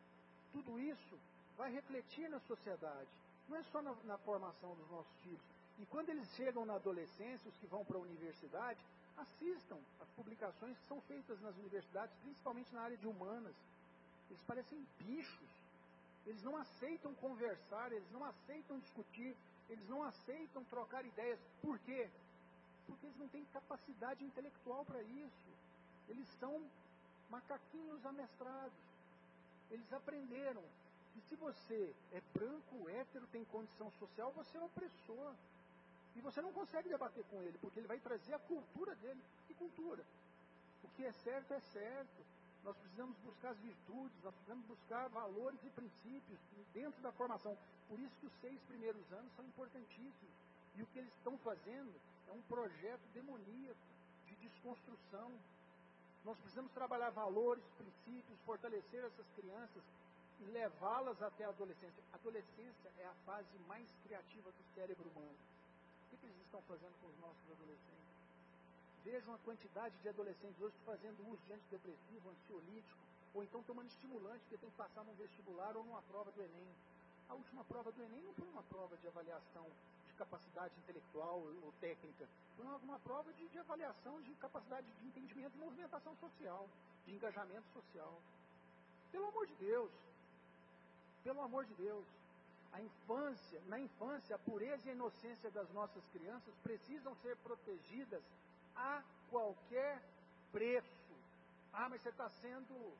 Tudo isso vai refletir na sociedade. Não é só na, na formação dos nossos filhos. E quando eles chegam na adolescência, os que vão para a universidade, assistam as publicações que são feitas nas universidades, principalmente na área de humanas. Eles parecem bichos. Eles não aceitam conversar, eles não aceitam discutir, eles não aceitam trocar ideias. Por quê? Porque eles não têm capacidade intelectual para isso. Eles são macaquinhos amestrados. Eles aprenderam que se você é branco, hétero, tem condição social, você é opressor. E você não consegue debater com ele, porque ele vai trazer a cultura dele. Que cultura? O que é certo é certo. Nós precisamos buscar as virtudes, nós precisamos buscar valores e princípios dentro da formação. Por isso que os seis primeiros anos são importantíssimos. E o que eles estão fazendo é um projeto demoníaco de desconstrução. Nós precisamos trabalhar valores, princípios, fortalecer essas crianças e levá-las até a adolescência. A adolescência é a fase mais criativa do cérebro humano. O que, que eles estão fazendo com os nossos adolescentes? Vejam a quantidade de adolescentes hoje fazendo uso de antidepressivo, ansiolítico, ou então tomando estimulante, porque tem que passar num vestibular ou numa prova do Enem. A última prova do Enem não foi uma prova de avaliação de capacidade intelectual ou técnica, foi uma prova de, de avaliação de capacidade de entendimento e movimentação social, de engajamento social. Pelo amor de Deus, pelo amor de Deus, a infância, na infância, a pureza e a inocência das nossas crianças precisam ser protegidas a qualquer preço. Ah, mas você está sendo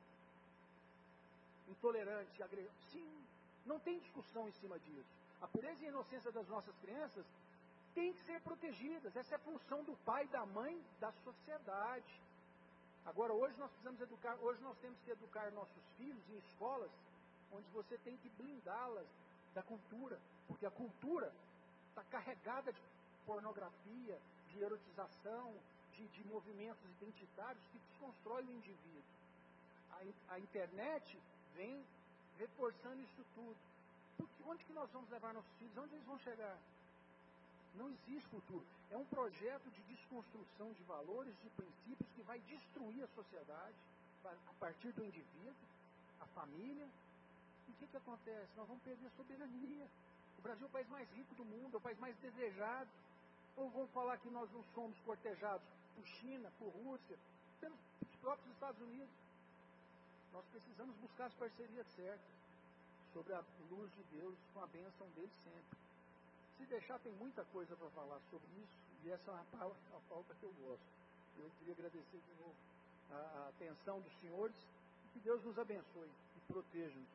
intolerante, agressivo. Sim, não tem discussão em cima disso. A pureza e a inocência das nossas crianças têm que ser protegidas. Essa é a função do pai e da mãe da sociedade. Agora, hoje nós precisamos educar, hoje nós temos que educar nossos filhos em escolas onde você tem que blindá-las da cultura, porque a cultura está carregada de pornografia, de erotização, de, de movimentos identitários que desconstroem o indivíduo. A, a internet vem reforçando isso tudo. Porque onde que nós vamos levar nossos filhos? Onde eles vão chegar? Não existe futuro. É um projeto de desconstrução de valores, de princípios que vai destruir a sociedade a partir do indivíduo, a família. E o que, que acontece? Nós vamos perder a soberania. O Brasil é o país mais rico do mundo, é o país mais desejado. Ou vão falar que nós não somos cortejados por China, por Rússia, pelos próprios Estados Unidos. Nós precisamos buscar as parcerias certas, sobre a luz de Deus, com a bênção dele sempre. Se deixar, tem muita coisa para falar sobre isso, e essa é uma a pauta que eu gosto. Eu queria agradecer de novo a, a atenção dos senhores, e que Deus nos abençoe e proteja-nos.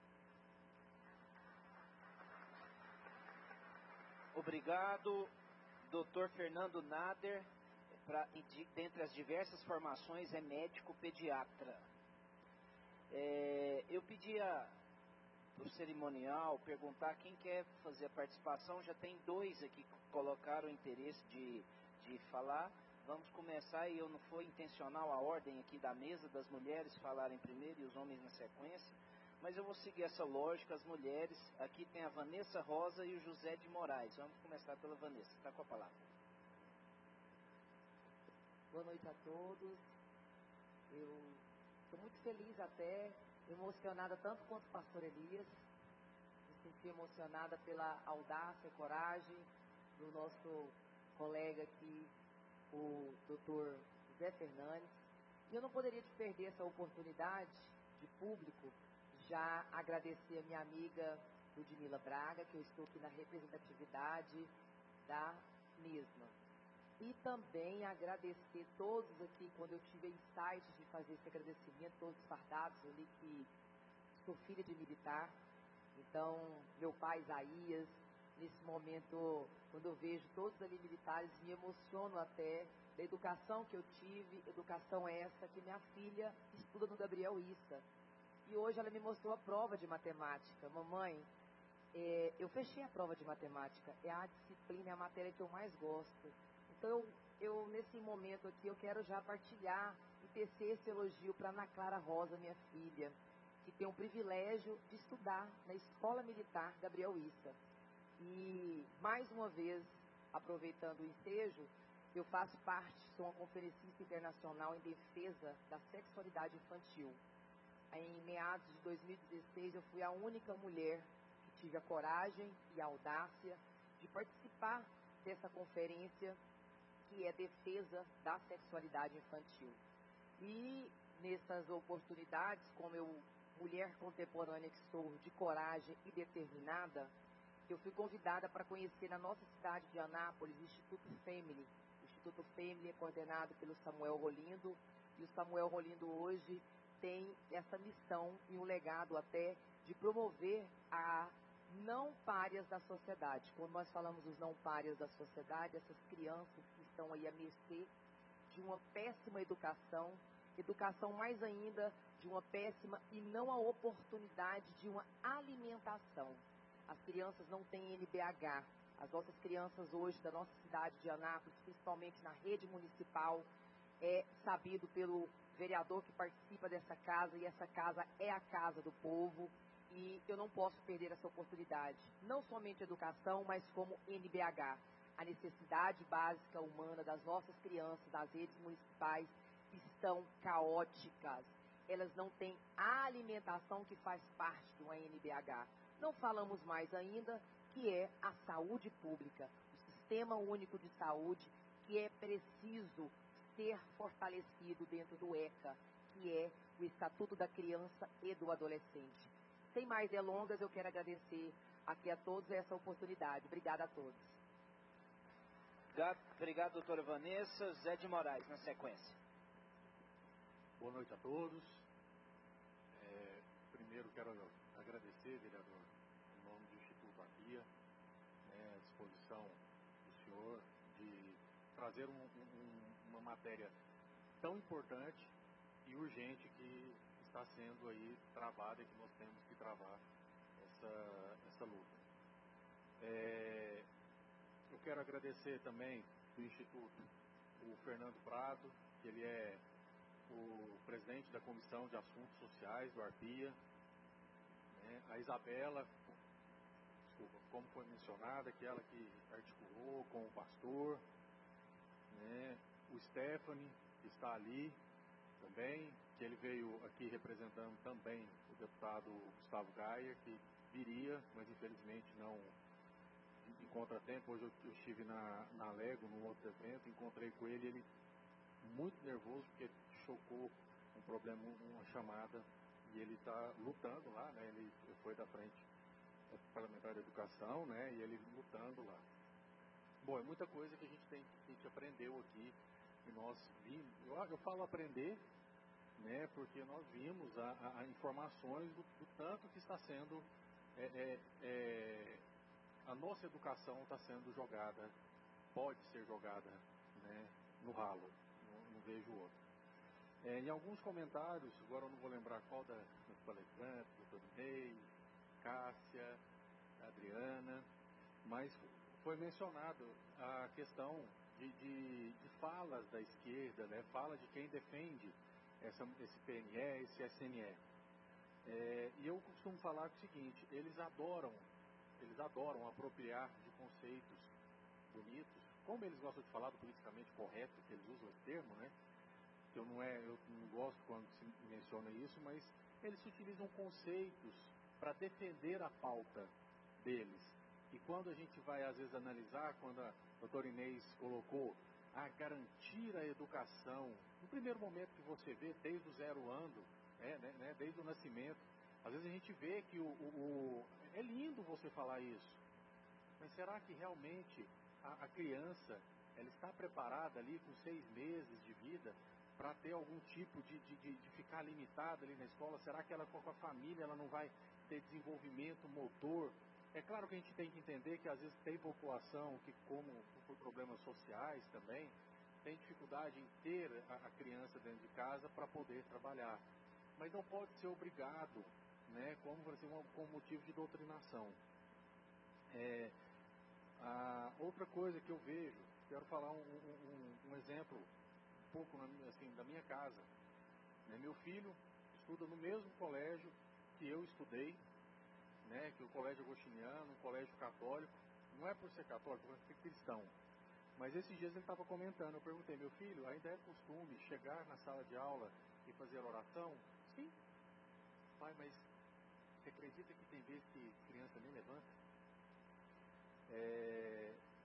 Obrigado, doutor Fernando Nader. Pra, dentre as diversas formações, é médico pediatra. É, eu pedia para o cerimonial perguntar quem quer fazer a participação. Já tem dois aqui que colocaram o interesse de, de falar. Vamos começar, e eu não foi intencional a ordem aqui da mesa, das mulheres falarem primeiro e os homens na sequência, mas eu vou seguir essa lógica. As mulheres, aqui tem a Vanessa Rosa e o José de Moraes. Vamos começar pela Vanessa, está com a palavra. Boa noite a todos. Eu estou muito feliz, até emocionada tanto quanto o pastor Elias. Me senti emocionada pela audácia e coragem do nosso colega aqui, o doutor José Fernandes. E eu não poderia perder essa oportunidade de público, já agradecer a minha amiga Ludmila Braga, que eu estou aqui na representatividade da mesma. E também agradecer todos aqui, quando eu tive insight de fazer esse agradecimento, todos os fardados, eu li que sou filha de militar, então meu pai Isaías, nesse momento, quando eu vejo todos ali militares, me emociono até da educação que eu tive, educação essa que minha filha estuda no Gabriel Issa. E hoje ela me mostrou a prova de matemática. Mamãe, é, eu fechei a prova de matemática, é a disciplina, é a matéria que eu mais gosto. Então, eu, nesse momento aqui, eu quero já partilhar e tecer esse elogio para Ana Clara Rosa, minha filha, que tem o privilégio de estudar na Escola Militar Gabriel Issa. E, mais uma vez, aproveitando o ensejo, eu faço parte, sou uma conferencista internacional em defesa da sexualidade infantil. Em meados de dois mil e dezesseis, eu fui a única mulher que tive a coragem e a audácia de participar dessa conferência, que é Defesa da Sexualidade Infantil. E nessas oportunidades, como eu, mulher contemporânea que sou, de coragem e determinada, eu fui convidada para conhecer na nossa cidade de Anápolis o Instituto Family. O Instituto Family é coordenado pelo Samuel Rolindo, e o Samuel Rolindo hoje tem essa missão e um legado até de promover a não párias da sociedade. Quando nós falamos dos não párias da sociedade, essas crianças que estão aí à mercê de uma péssima educação, educação mais ainda de uma péssima e não a oportunidade de uma alimentação. As crianças não têm N B H. As nossas crianças hoje da nossa cidade de Anápolis, principalmente na rede municipal, é sabido pelo vereador que participa dessa casa, e essa casa é a casa do povo, e eu não posso perder essa oportunidade. Não somente educação, mas como N B H. A necessidade básica humana das nossas crianças, das redes municipais, estão caóticas. Elas não têm a alimentação que faz parte de uma N B H. Não falamos mais ainda que é a saúde pública, o Sistema Único de Saúde, que é preciso ser fortalecido dentro do ECA, que é o Estatuto da Criança e do Adolescente. Sem mais delongas, eu quero agradecer aqui a todos essa oportunidade. Obrigada a todos. Obrigado, obrigado, doutora Vanessa. Zé de Moraes, na sequência. Boa noite a todos. É, primeiro quero agradecer, vereador, em nome do Instituto Arpia, né, a disposição do senhor de trazer um, um, uma matéria tão importante e urgente que está sendo aí travada e que nós temos que travar essa, essa luta. É, eu quero agradecer também do Instituto o Fernando Prado, que ele é o presidente da Comissão de Assuntos Sociais do Arpia, né, a Isabela, desculpa, como foi mencionada, que ela que articulou com o pastor, né, o Stephanie, que está ali também, que ele veio aqui representando também o deputado Gustavo Gaia, que viria, mas infelizmente não em contratempo. Hoje eu, eu estive na, na Lego, num outro evento, encontrei com ele, ele muito nervoso, porque chocou um problema, uma chamada, e ele está lutando lá, né, ele foi da frente parlamentar da educação, né, e ele lutando lá. Bom, é muita coisa que a gente tem, que a gente aprendeu aqui, e nós vimos, eu, eu falo aprender, né, porque nós vimos a, a, a informações do, do tanto que está sendo, é, é, é, a nossa educação está sendo jogada, pode ser jogada, né, no ralo, não, não vejo outro. É, em alguns comentários, agora eu não vou lembrar qual da, das palestrantes, doutor Ney, Cássia, Adriana, mas foi mencionado a questão de, de, de falas da esquerda, né, fala de quem defende essa, esse P N E, esse S N E. É, e eu costumo falar o seguinte, eles adoram, eles adoram apropriar de conceitos bonitos, como eles gostam de falar do politicamente correto, que eles usam esse termo, né? Que eu não, é, eu não gosto quando se menciona isso, mas eles utilizam conceitos para defender a pauta deles. E quando a gente vai, às vezes, analisar, quando a doutora Inês colocou a garantir a educação, no primeiro momento que você vê, desde o zero ano, é, né, né, desde o nascimento, às vezes a gente vê que o, o, o, é lindo você falar isso, mas será que realmente a, a criança ela está preparada ali com seis meses de vida para ter algum tipo de, de, de, de ficar limitada ali na escola? Será que ela com a família ela não vai ter desenvolvimento motor? É claro que a gente tem que entender que às vezes tem população que, como por problemas sociais também, tem dificuldade em ter a, a criança dentro de casa para poder trabalhar. Mas não pode ser obrigado, né, como, assim, um, como motivo de doutrinação. É, a outra coisa que eu vejo, quero falar um, um, um exemplo um pouco na, assim, da minha casa. Né, meu filho estuda no mesmo colégio que eu estudei, né, que o colégio agostiniano, um colégio católico, não é por ser católico, por ser cristão. Mas esses dias ele estava comentando, eu perguntei, meu filho, ainda é costume chegar na sala de aula e fazer oração? Sim. Pai, mas você acredita que tem vezes que criança nem levanta? É,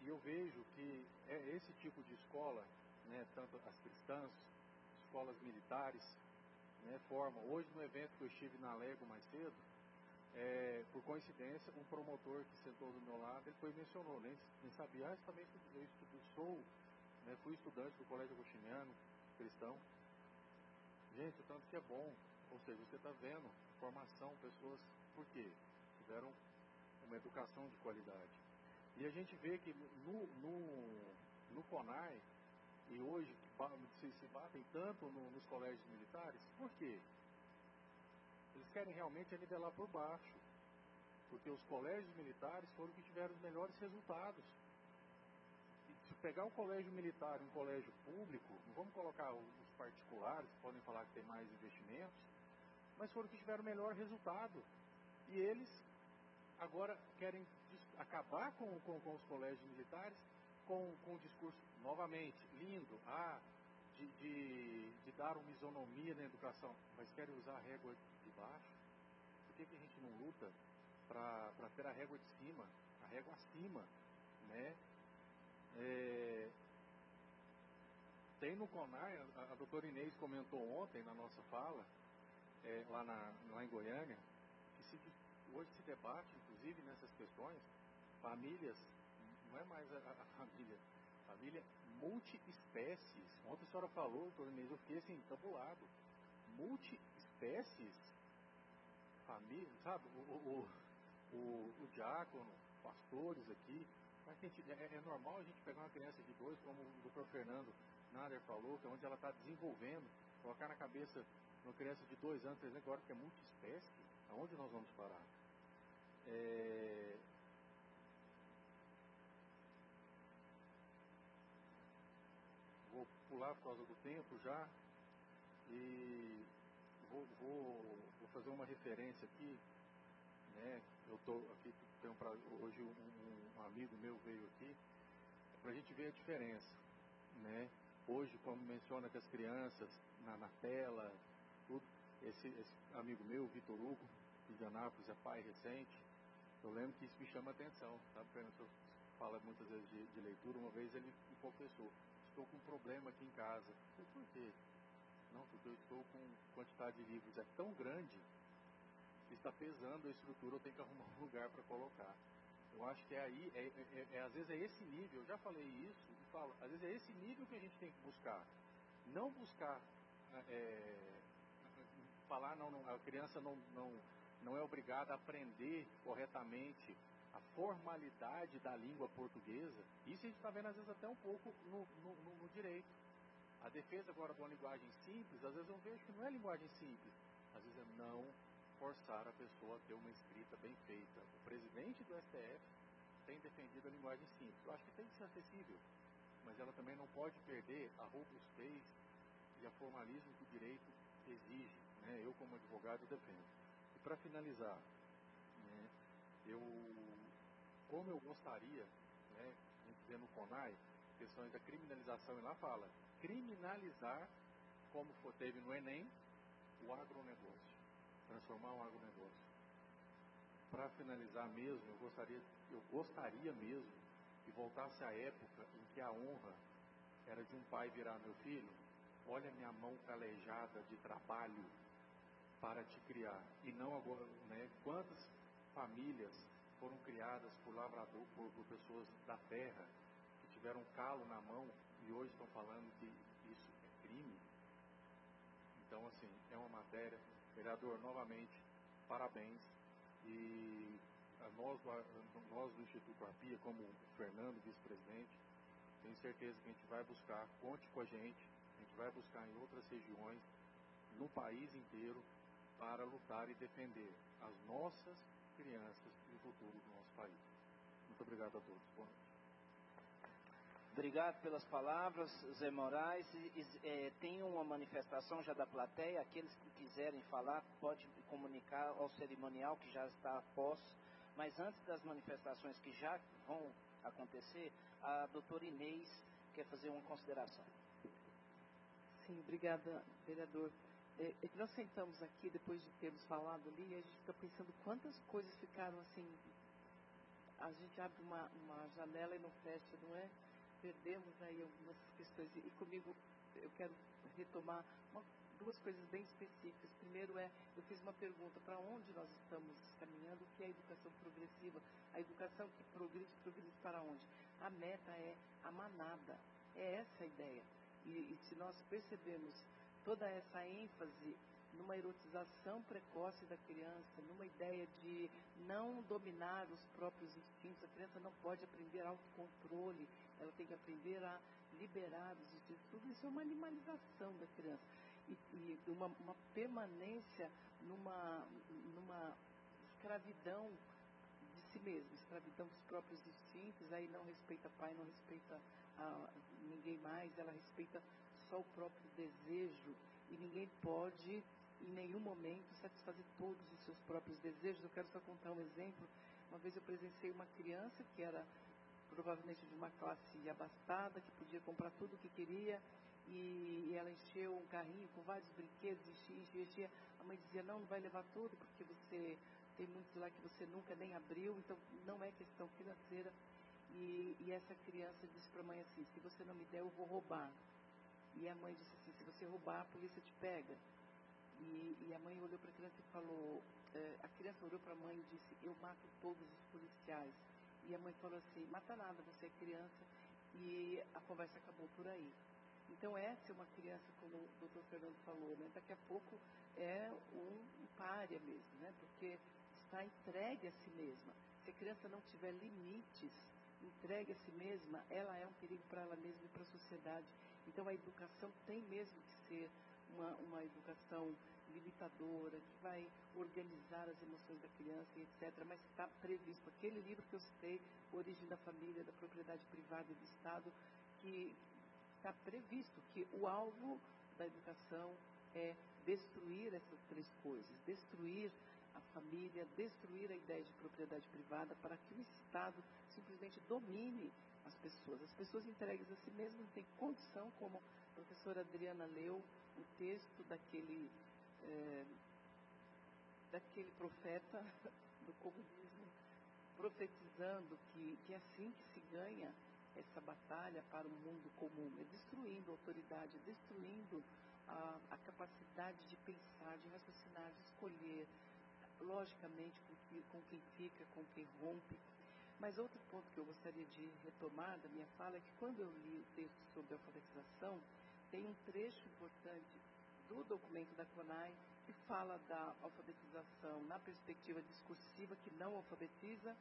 E eu vejo que é esse tipo de escola, né, tanto as cristãs, escolas militares, né, formam. Hoje, no evento que eu estive na Lego mais cedo, é, por coincidência, um promotor que sentou do meu lado, ele foi e mencionou, nem, nem sabia, ah, também eu estudo, sou, né, fui estudante do Colégio Agostiniano, cristão. Gente, o tanto que é bom, ou seja, você está vendo formação, pessoas, por quê? Tiveram uma educação de qualidade. E a gente vê que no, no, no CONAI, e hoje se, se batem tanto no, nos colégios militares, por quê? Eles querem realmente nivelar por baixo, porque os colégios militares foram os que tiveram os melhores resultados. E se pegar um colégio militar e um colégio público, não vamos colocar os particulares, que podem falar que tem mais investimentos, mas foram os que tiveram o melhor resultado. E eles agora querem acabar com, com, com os colégios militares com, com o discurso, novamente, lindo, ah, de, de, de dar uma isonomia na educação, mas querem usar a régua de baixo. Por que, que a gente não luta para ter a régua de cima, a régua acima, né? É, tem no CONAI, a, a doutora Inês comentou ontem na nossa fala, é, lá, na, lá em Goiânia, que se, hoje se debate, inclusive, nessas questões, famílias, não é mais a, a família, família multi-espécies. Ontem a senhora falou, doutora Inês, eu fiquei assim, tabulado. Multi-espécies, família, sabe, o, o, o, o diácono, pastores aqui, a gente, é, é normal a gente pegar uma criança de dois, como o doutor Fernando Nader falou, que é onde ela está desenvolvendo, colocar na cabeça de uma criança de dois anos, três anos, agora que é multi-espécie, aonde nós vamos parar? É... Vou pular por causa do tempo já e vou, vou, vou fazer uma referência aqui, né? Eu estou aqui, tenho pra, hoje um, um amigo meu veio aqui para a gente ver a diferença, né? Hoje, como menciona que as crianças na, na tela, tudo, esse, esse amigo meu, Vitor Hugo, de Anápolis, é pai recente, eu lembro que isso me chama a atenção, sabe? O senhor fala muitas vezes de, de leitura, uma vez ele me confessou, estou com um problema aqui em casa. Eu, por quê? Não, porque eu estou com quantidade de livros é tão grande que está pesando a estrutura, eu tenho que arrumar um lugar para colocar. Eu acho que é aí, é, é, é, às vezes é esse nível, eu já falei isso e falo, às vezes é esse nível que a gente tem que buscar. Não buscar é, falar, não, não, a criança não, não, não é obrigada a aprender corretamente a formalidade da língua portuguesa. Isso a gente está vendo às vezes até um pouco no, no, no, no direito. A defesa agora de uma linguagem simples, às vezes eu vejo que não é linguagem simples, às vezes é não forçar a pessoa a ter uma escrita bem feita. O presidente do S T F tem defendido a linguagem simples. Eu acho que tem que ser acessível, mas ela também não pode perder a robustez e a formalismo que o direito exige, né? Eu, como advogado, defendo. E para finalizar, né, eu, como eu gostaria, né, a gente vê no CONAI, questões da criminalização, e lá fala, criminalizar, como for, teve no Enem, o agronegócio. Transformar um agronegócio. Para finalizar mesmo, eu gostaria, eu gostaria mesmo que voltasse a época em que a honra era de um pai virar meu filho, olha minha mão calejada de trabalho para te criar. E não agora, né? Quantas famílias foram criadas por lavrador, por, por pessoas da terra, que tiveram um calo na mão e hoje estão falando que isso é crime. Então, assim, é uma matéria. Vereador, novamente, parabéns. E a nós, nós do Instituto Arpia, como o Fernando, vice-presidente, tenho certeza que a gente vai buscar, conte com a gente, a gente vai buscar em outras regiões, no país inteiro, para lutar e defender as nossas crianças e o futuro do nosso país. Muito obrigado a todos. Boa noite. Obrigado pelas palavras, Zé Moraes. É, tem uma manifestação já da plateia. Aqueles que quiserem falar, pode comunicar ao cerimonial que já está a posto. Mas antes das manifestações que já vão acontecer, a doutora Inês quer fazer uma consideração. Sim, obrigada, vereador. É, é que nós sentamos aqui, depois de termos falado ali, e a gente fica pensando quantas coisas ficaram assim a gente abre uma, uma janela e não fecha, não é? Perdemos aí algumas questões. E comigo, eu quero retomar uma, duas coisas bem específicas. Primeiro é, eu fiz uma pergunta, para onde nós estamos caminhando, o que é a educação progressiva? A educação que progride, progride para onde? A meta é a manada. É essa a ideia. E, e se nós percebemos toda essa ênfase numa erotização precoce da criança, numa ideia de não dominar os próprios instintos, a criança não pode aprender autocontrole, ela tem que aprender a liberar os instintos. Tudo isso é uma animalização da criança. E, e uma, uma permanência numa, numa escravidão de si mesmo, escravidão dos próprios instintos, aí não respeita pai, não respeita a, ninguém mais, ela respeita só o próprio desejo, e ninguém pode em nenhum momento satisfazer todos os seus próprios desejos. Eu quero só contar um exemplo. Uma vez eu presenciei uma criança que era provavelmente de uma classe abastada, que podia comprar tudo o que queria, e, e ela encheu um carrinho com vários brinquedos, enchia, enchia, enchia. A mãe dizia, não, não vai levar tudo, porque você tem muitos lá que você nunca nem abriu, então não é questão financeira. E, e essa criança disse para a mãe assim, se você não me der, eu vou roubar. E a mãe disse assim, se você roubar, a polícia te pega. E, e a mãe olhou para a criança e falou, eh, a criança olhou para a mãe e disse, eu mato todos os policiais. E a mãe falou assim, mata nada, você é criança. E a conversa acabou por aí. Então essa é uma criança, como o doutor Fernando falou, né? Daqui a pouco é um, um pária mesmo, né? Porque está entregue a si mesma. Se a criança não tiver limites, entregue a si mesma, ela é um perigo para ela mesma e para a sociedade. Então a educação tem mesmo que ser uma, uma educação limitadora, que vai organizar as emoções da criança e etcétera. Mas está previsto, aquele livro que eu citei, Origem da Família, da Propriedade Privada e do Estado, que está previsto que o alvo da educação é destruir essas três coisas, destruir a família, destruir a ideia de propriedade privada para que o Estado simplesmente domine as pessoas. As pessoas entregues a si mesmas não têm condição, como a professora Adriana leu o texto daquele, é, daquele profeta do comunismo, profetizando que, que é assim que se ganha essa batalha para o mundo comum, é destruindo a autoridade, destruindo a, a capacidade de pensar, de raciocinar, de escolher, logicamente, com, que, com quem fica, com quem rompe. Mas outro ponto que eu gostaria de retomar da minha fala é que quando eu li o texto sobre alfabetização, tem um trecho importante do documento da CONAI que fala da alfabetização na perspectiva discursiva, que não alfabetiza,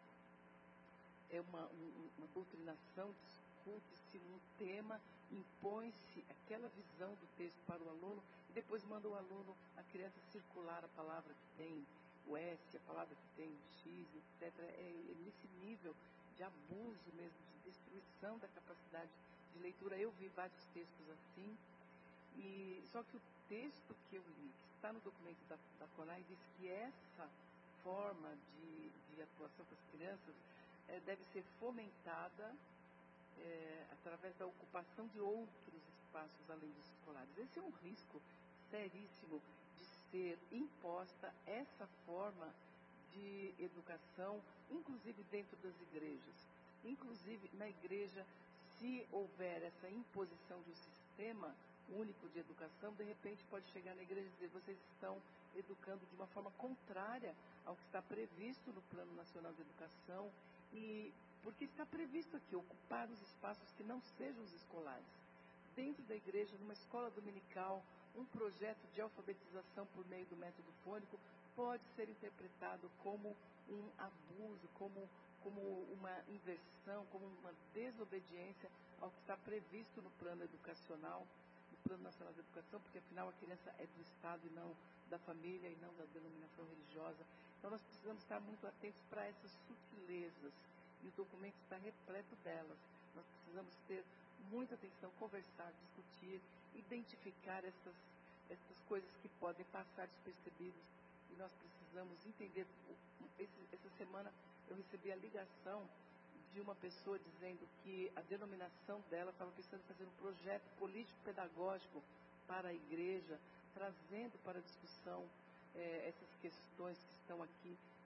é uma, um, uma doutrinação, discute-se um tema, impõe-se aquela visão do texto para o aluno e depois manda o aluno, a criança, circular a palavra que tem o S, a palavra que tem X, etcétera. É, é nesse nível de abuso mesmo, de destruição da capacidade de leitura. Eu vi vários textos assim, e só que o texto que eu li, que está no documento da, da CONAI, diz que essa forma de, de atuação com as crianças é, deve ser fomentada é, através da ocupação de outros espaços além dos escolares. Esse é um risco seríssimo de ser imposta essa forma de educação, inclusive dentro das igrejas. Inclusive na igreja, se houver essa imposição de um sistema único de educação, de repente pode chegar na igreja e dizer, vocês estão educando de uma forma contrária ao que está previsto no Plano Nacional de Educação, e porque está previsto aqui ocupar os espaços que não sejam os escolares. Dentro da igreja, numa escola dominical, um projeto de alfabetização por meio do método fônico pode ser interpretado como um abuso, como, como uma inversão, como uma desobediência ao que está previsto no plano educacional, no Plano Nacional de Educação, porque afinal a criança é do Estado e não da família e não da denominação religiosa. Então nós precisamos estar muito atentos para essas sutilezas, e o documento está repleto delas. Nós precisamos ter muita atenção, conversar, discutir, identificar essas, essas coisas que podem passar despercebidas, e nós precisamos entender. Esse, essa semana eu recebi a ligação de uma pessoa dizendo que a denominação dela estava pensando em fazer um projeto político-pedagógico para a igreja, trazendo para a discussão eh, essas questões que estão aqui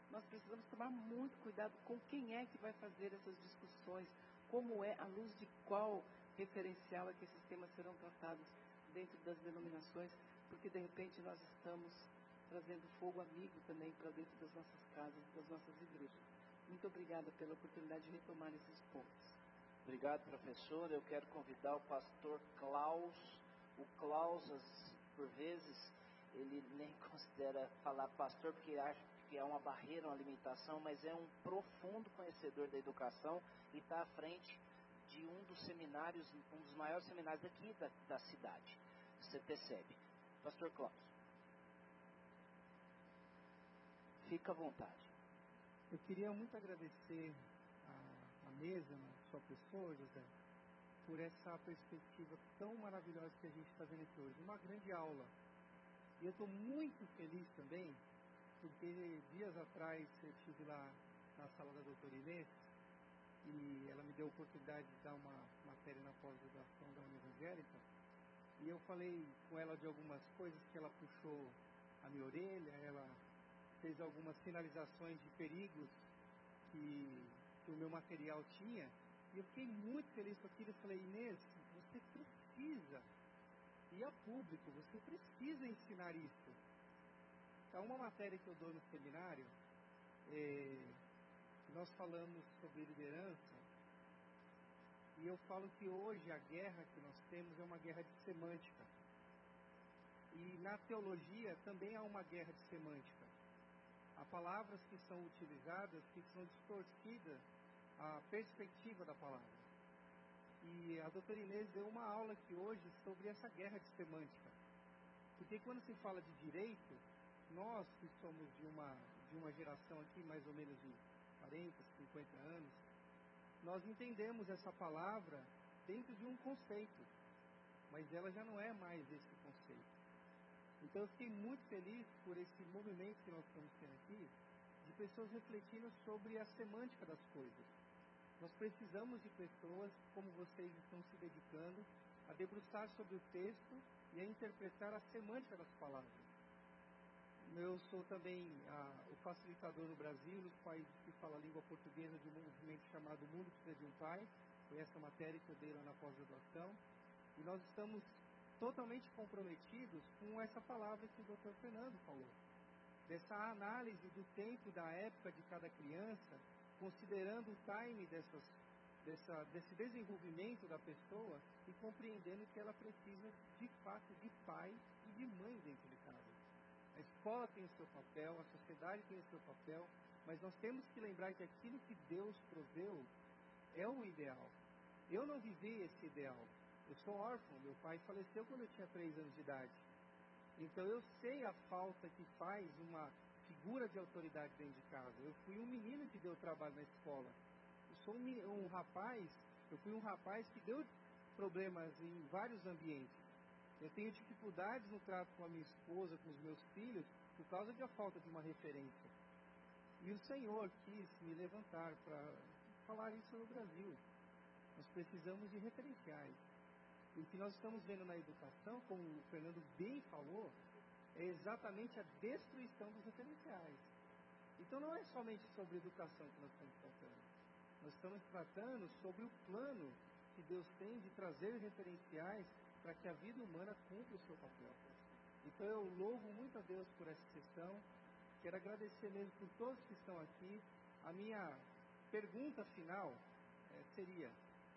nós precisamos tomar muito cuidado com quem é que vai fazer essas discussões, como é, à luz de qual referencial é que esses temas serão tratados dentro das denominações, porque de repente nós estamos trazendo fogo amigo também para dentro das nossas casas, das nossas igrejas. Muito obrigada pela oportunidade de retomar esses pontos. Obrigado, professor. Eu quero convidar o pastor Klaus. O Klaus, por vezes, ele nem considera falar pastor porque acha que é uma barreira, uma limitação, mas é um profundo conhecedor da educação e está à frente de um dos seminários, um dos maiores seminários aqui da, da cidade, C T S E B. Pastor Klaus, fica à vontade. Eu queria muito agradecer a, a mesa, na sua pessoa, José, por essa perspectiva tão maravilhosa que a gente está vendo aqui hoje. Uma grande aula. E eu estou muito feliz também, porque dias atrás eu estive lá na sala da doutora Inês, e ela me deu a oportunidade de dar uma matéria na pós-graduação da União Evangélica, e eu falei com ela de algumas coisas que ela puxou a minha orelha, ela fez algumas sinalizações de perigos que, que o meu material tinha, e eu fiquei muito feliz com aquilo. Eu falei, Inês, você precisa ir a público, você precisa ensinar isso. Então, uma matéria que eu dou no seminário, é, nós falamos sobre liderança, e eu falo que hoje a guerra que nós temos é uma guerra de semântica. E na teologia também há uma guerra de semântica. Há palavras que são utilizadas que são distorcidas a perspectiva da palavra. E a doutora Inês deu uma aula aqui hoje sobre essa guerra de semântica. Porque quando se fala de direito, nós que somos de uma, de uma geração aqui, mais ou menos de quarenta, cinquenta anos, nós entendemos essa palavra dentro de um conceito, mas ela já não é mais esse conceito. Então eu fiquei muito feliz por esse movimento que nós estamos tendo aqui, de pessoas refletindo sobre a semântica das coisas. Nós precisamos de pessoas como vocês estão se dedicando a debruçar sobre o texto e a interpretar a semântica das palavras. Eu sou também ah, o facilitador no Brasil, nos países que falam a língua portuguesa, de um movimento chamado Mundo Precisa de um Pai. Foi essa matéria que eu dei lá na pós-graduação. E nós estamos totalmente comprometidos com essa palavra que o doutor Fernando falou. Dessa análise do tempo, da época de cada criança, considerando o time dessas, dessa, desse desenvolvimento da pessoa e compreendendo que ela precisa, de fato, de pai e de mãe dentro de casa. A escola tem o seu papel, a sociedade tem o seu papel, mas nós temos que lembrar que aquilo que Deus proveu é o ideal. Eu não vivi esse ideal. Eu sou órfão, meu pai faleceu quando eu tinha três anos de idade. Então eu sei a falta que faz uma figura de autoridade dentro de casa. Eu fui um menino que deu trabalho na escola. Eu sou um, um rapaz, eu fui um rapaz que deu problemas em vários ambientes. Eu tenho dificuldades no trato com a minha esposa, com os meus filhos, por causa da falta de uma referência. E o Senhor quis me levantar para falar isso no Brasil. Nós precisamos de referenciais. E o que nós estamos vendo na educação, como o Fernando bem falou, é exatamente a destruição dos referenciais. Então não é somente sobre educação que nós estamos tratando. Nós estamos tratando sobre o plano que Deus tem de trazer referenciais para que a vida humana cumpra o seu papel. Então eu louvo muito a Deus por essa sessão. Quero agradecer mesmo por todos que estão aqui. A minha pergunta final é, seria: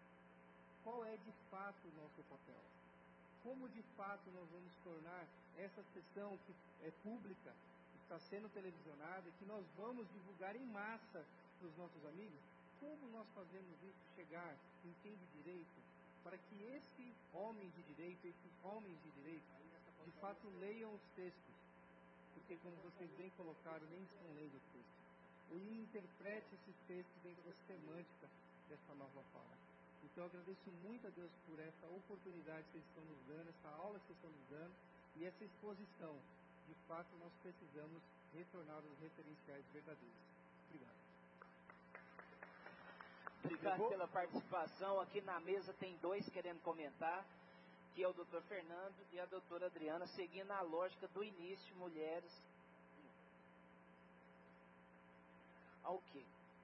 qual é de fato o nosso papel? Como de fato nós vamos tornar essa sessão que é pública, que está sendo televisionada, que nós vamos divulgar em massa para os nossos amigos? Como nós fazemos isso chegar em quem de direito, para que esse homem de direito, esses homens de direito, de fato leiam os textos? Porque, como vocês bem colocaram, nem estão lendo o texto. Ou interprete esses textos dentro da semântica dessa nova fala. Então, eu agradeço muito a Deus por essa oportunidade que vocês estão nos dando, essa aula que vocês estão nos dando e essa exposição. De fato, nós precisamos retornar aos referenciais verdadeiros. Obrigado. Obrigado vou... pela participação. Aqui na mesa tem dois querendo comentar, que é o doutor Fernando e a doutora Adriana, seguindo a lógica do início, mulheres. Ok.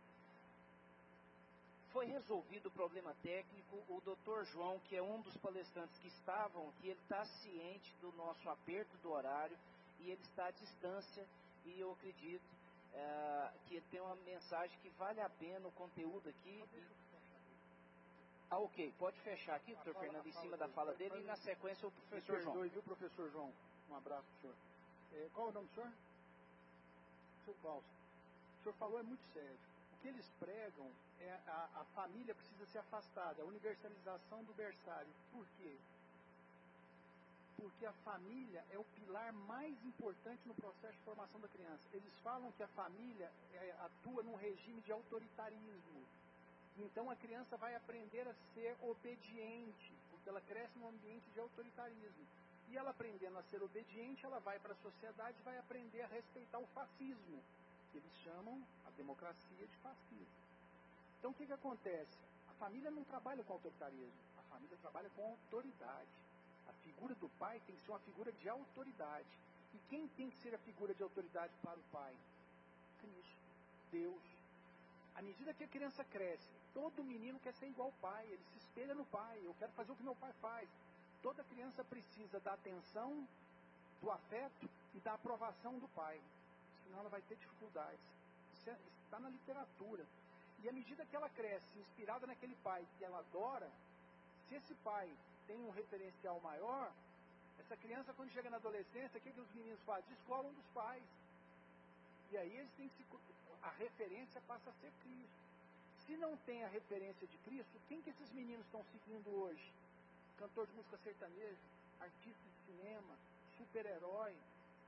Foi resolvido o problema técnico. O doutor João, que é um dos palestrantes que estavam aqui, ele está ciente do nosso aperto do horário e ele está à distância, e eu acredito é, que ele tem uma mensagem que vale a pena o conteúdo aqui. E... Ah, ok. Pode fechar aqui, doutor Fernando, em cima da fala dele, e na sequência o professor João. Perdoe, viu, professor João? Um abraço para o senhor. É, qual é o nome do senhor? Senhor Fausto. O senhor falou é muito sério. O que eles pregam é a, a família precisa ser afastada, a universalização do berçário. Por quê? Porque a família é o pilar mais importante no processo de formação da criança. Eles falam que a família é, atua num regime de autoritarismo. Então a criança vai aprender a ser obediente, porque ela cresce num ambiente de autoritarismo. E ela aprendendo a ser obediente, ela vai para a sociedade e vai aprender a respeitar o fascismo, que eles chamam a democracia de fascismo. Então o que, que acontece? A família não trabalha com autoritarismo, a família trabalha com autoridade. A figura do pai tem que ser uma figura de autoridade. E quem tem que ser a figura de autoridade para o pai? Cristo, Deus. À medida que a criança cresce, todo menino quer ser igual ao pai, ele se espelha no pai, eu quero fazer o que meu pai faz. Toda criança precisa da atenção, do afeto e da aprovação do pai, senão ela vai ter dificuldades. Isso é, está na literatura. E à medida que ela cresce, inspirada naquele pai que ela adora, se esse pai tem um referencial maior, essa criança, quando chega na adolescência, o que, que os meninos fazem? Descolam dos pais. E aí eles têm que se... a referência passa a ser Cristo. Se não tem a referência de Cristo, quem que esses meninos estão seguindo hoje? Cantor de música sertaneja, artista de cinema, super-herói,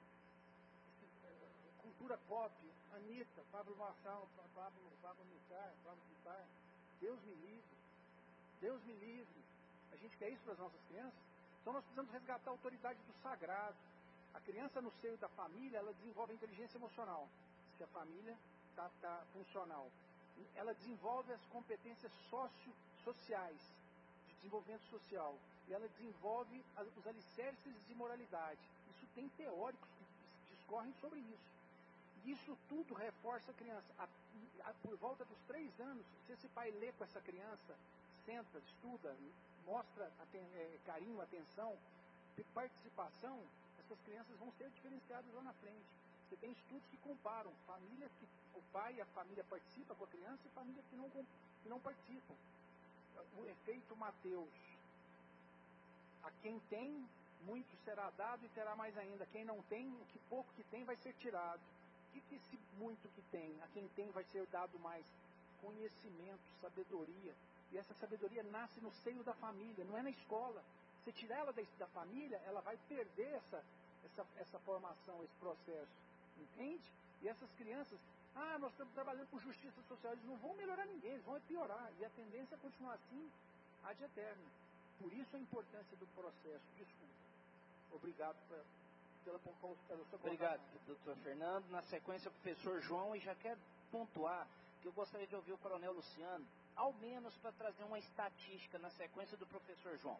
cultura pop, Anitta, Pablo Marçal, Pablo, Pablo Vittar, Pablo Vittar. Deus me livre. Deus me livre. A gente quer isso para as nossas crianças? Então nós precisamos resgatar a autoridade do sagrado. A criança no seio da família, ela desenvolve inteligência emocional. Se a família está tá funcional. Ela desenvolve as competências socio-sociais, de desenvolvimento social. E ela desenvolve os alicerces de moralidade. Isso tem teóricos que discorrem sobre isso. E isso tudo reforça a criança. A, a, por volta dos três anos, se esse pai lê com essa criança, senta, estuda, mostra aten, é, carinho, atenção, participação, essas crianças vão ser diferenciadas lá na frente. Você tem estudos que comparam famílias que o pai e a família participam com a criança e famílias que não, que não participam. O efeito Mateus. A quem tem, muito será dado e terá mais ainda. Quem não tem, o que pouco que tem vai ser tirado. O que, que esse muito que tem? A quem tem vai ser dado mais? Conhecimento, sabedoria. E essa sabedoria nasce no seio da família, não é na escola. Se tirar ela da, da família, ela vai perder essa, essa, essa formação, esse processo. Entende? E essas crianças, ah, nós estamos trabalhando com justiça social, eles não vão melhorar ninguém, eles vão piorar. E a tendência é continuar assim ad eterno. Por isso a importância do processo. Desculpa. Obrigado pra, pela, pela sua colocação. Obrigado, doutor Fernando. Na sequência, o professor João, e já quero pontuar que eu gostaria de ouvir o coronel Luciano, ao menos para trazer uma estatística na sequência do professor João.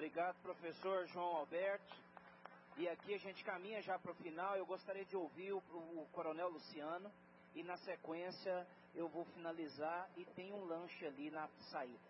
Obrigado, professor João Alberto. E aqui a gente caminha já para o final. Eu gostaria de ouvir o, o Coronel Luciano. E na sequência eu vou finalizar e tem um lanche ali na saída.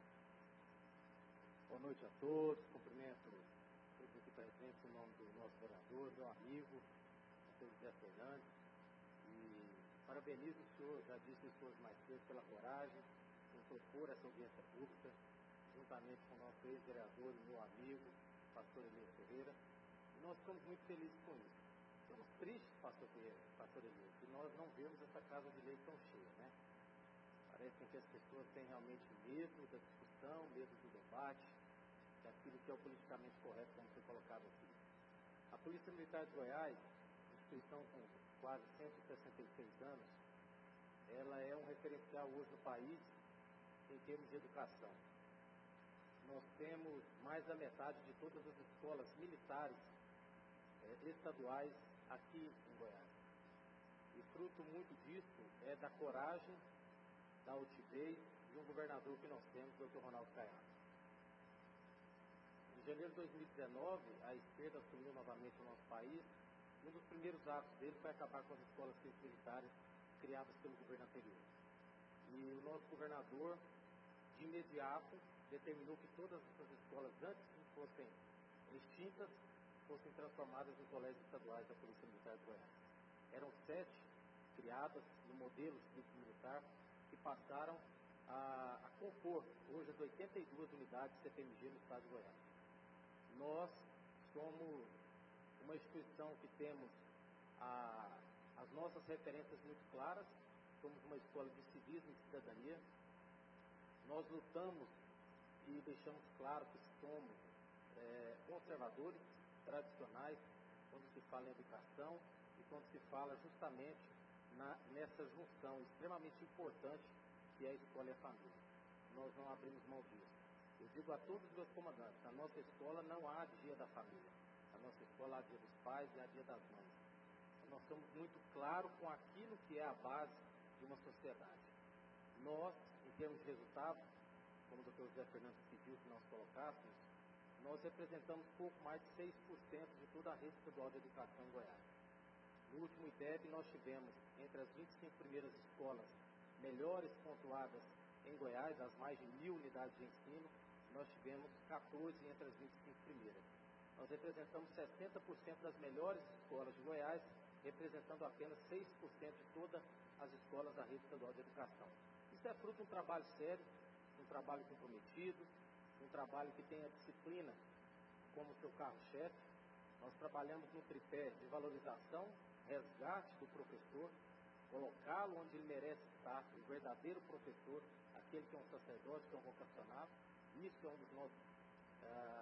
Boa noite a todos. Cumprimento todos aqui presentes em nome do nosso vereador, meu amigo, o senhor José Fernandes. E parabenizo o senhor, já disse isso hoje mais cedo, pela coragem em propor essa audiência pública, juntamente com o nosso ex-vereador e meu amigo, pastor Elias Ferreira. E nós ficamos muito felizes com isso. Estamos tristes, pastor Ferreira, pastor Elias, que nós não vemos essa casa de lei tão cheia, né? Parece que as pessoas têm realmente medo da discussão, medo do debate, daquilo que é o politicamente correto, como foi colocado aqui. A Polícia Militar de Goiás, instituição com quase cento e sessenta e seis anos, ela é um referencial hoje no país em termos de educação. Nós temos mais da metade de todas as escolas militares eh, estaduais aqui em Goiás. E fruto muito disso é da coragem, da altivez de um governador que nós temos, o doutor Ronaldo Caiado. Em janeiro de dois mil e dezenove, a esquerda assumiu novamente o nosso país. Um dos primeiros atos dele foi acabar com as escolas militares criadas pelo governo anterior. E o nosso governador, de imediato, determinou que todas essas escolas, antes que fossem extintas, fossem transformadas em colégios estaduais da Polícia Militar de Goiás. Eram sete criadas no modelo cívico-militar que passaram a, a compor hoje as oitenta e duas unidades C P M G no estado de Goiás. Nós somos uma instituição que temos a, as nossas referências muito claras, somos uma escola de civismo e de cidadania. Nós lutamos e deixamos claro que somos é, conservadores, tradicionais, quando se fala em educação e quando se fala justamente na, nessa junção extremamente importante que é a escola e a família. Nós não abrimos mão disso. Eu digo a todos os meus comandantes, na nossa escola não há dia da família. Na nossa escola há dia dos pais e há dia das mães. Nós somos muito claros com aquilo que é a base de uma sociedade. Nós, em termos de resultado, como o doutor José Fernandes pediu que nós colocássemos, nós representamos pouco mais de seis por cento de toda a rede estadual de educação em Goiás. No último I D E B, nós tivemos entre as vinte e cinco primeiras escolas melhores pontuadas em Goiás, as mais de mil unidades de ensino, nós tivemos quatorze entre as vinte e cinco primeiras. Nós representamos sessenta por cento das melhores escolas de Goiás, representando apenas seis por cento de todas as escolas da rede estadual de educação. Isso é fruto de um trabalho sério, um trabalho comprometido, um trabalho que tem a disciplina como seu carro-chefe. Nós trabalhamos no tripé de valorização, resgate do professor, colocá-lo onde ele merece estar, o verdadeiro professor, aquele que é um sacerdote, que é um vocacionado. Isso é um dos nossos, ah,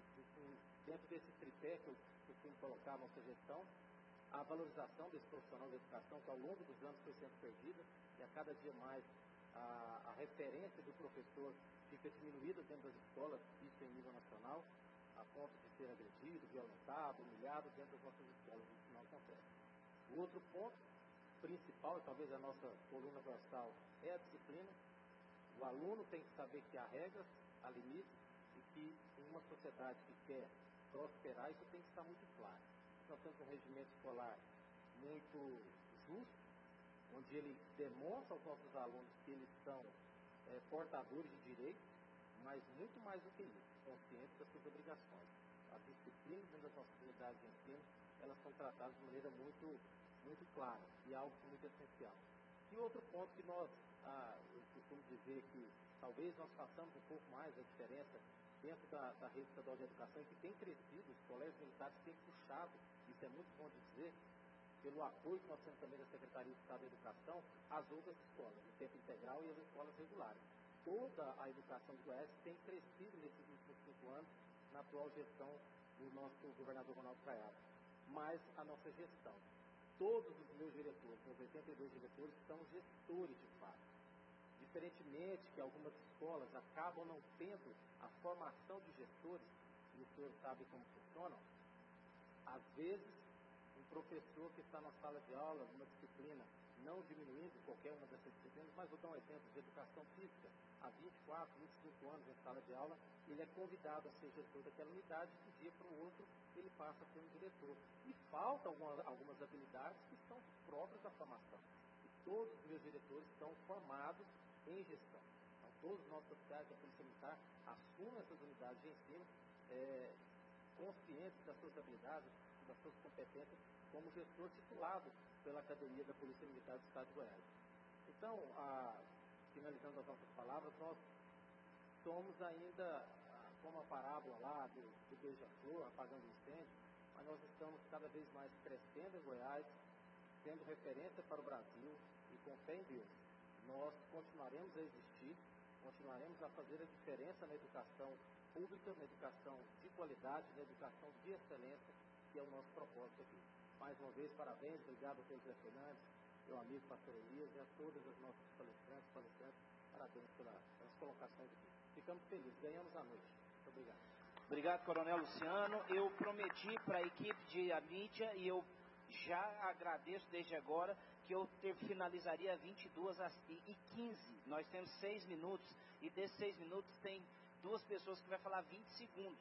dentro desse tripé que eu costumo colocar a nossa gestão, a valorização desse profissional de educação que ao longo dos anos foi sendo perdida e a cada dia mais a, a referência do professor fica diminuída dentro das escolas, isso em nível nacional, a ponto de ser agredido, violentado, humilhado dentro das nossas escolas. Isso não acontece. O outro ponto principal, e talvez a nossa coluna dorsal, é a disciplina. O aluno tem que saber que há regras, há limites, e que em uma sociedade que quer prosperar, isso tem que estar muito claro. Nós temos um regimento escolar muito justo, onde ele demonstra aos nossos alunos que eles são é, portadores de direitos, mas muito mais do que isso, conscientes das suas obrigações. As disciplinas dentro das nossas unidades de ensino, elas são tratadas de maneira muito, muito clara e algo muito essencial. E outro ponto que nós, ah, eu costumo dizer que talvez nós façamos um pouco mais a diferença dentro da, da rede estadual de educação, que tem crescido, os colégios militares têm puxado, isso é muito bom de dizer, pelo apoio que nós temos também da Secretaria de Estado da Educação, as outras escolas, de tempo integral e as escolas regulares. Toda a educação do Goiás tem crescido nesses últimos cinco anos, na atual gestão do nosso governador Ronaldo Caiado. Mas a nossa gestão, todos os meus diretores, meus oitenta e dois diretores, são gestores de fato. Diferentemente que algumas escolas acabam não tendo a formação de gestores, e o senhor sabe como funcionam, às vezes um professor que está na sala de aula, numa disciplina não diminuindo qualquer uma dessas disciplinas, mas vou dar um exemplo de educação física. Há vinte e quatro, vinte e cinco anos em sala de aula, ele é convidado a ser gestor daquela unidade, de um dia para o outro ele passa a ser um diretor. E faltam algumas, algumas habilidades que são próprias da formação. E todos os meus diretores estão formados em gestão. Então, todos os nossos oficiais da Polícia Militar assumem essas unidades de ensino, é, conscientes das suas habilidades, das suas competências, como gestor titulado pela Academia da Polícia Militar do Estado de Goiás. Então, a, finalizando as nossas palavras, nós somos ainda, como a parábola lá do, do beija-flor, apagando o incêndio, mas nós estamos cada vez mais crescendo em Goiás, sendo referência para o Brasil, e com fé em Deus, nós continuaremos a existir, continuaremos a fazer a diferença na educação pública, na educação de qualidade, na educação de excelência, que é o nosso propósito aqui. Mais uma vez, parabéns, obrigado a todos os Fernandes, meu amigo pastor Elias, e a todas as nossas palestrantes, palestrantes, parabéns pela, pelas colocações aqui. Ficamos felizes, ganhamos a noite. Muito obrigado. Obrigado, Coronel Luciano. Eu prometi para a equipe de a mídia, e eu já agradeço desde agora, que eu ter, finalizaria vinte e duas e quinze. Nós temos seis minutos, e desses seis minutos tem duas pessoas que vai falar vinte segundos.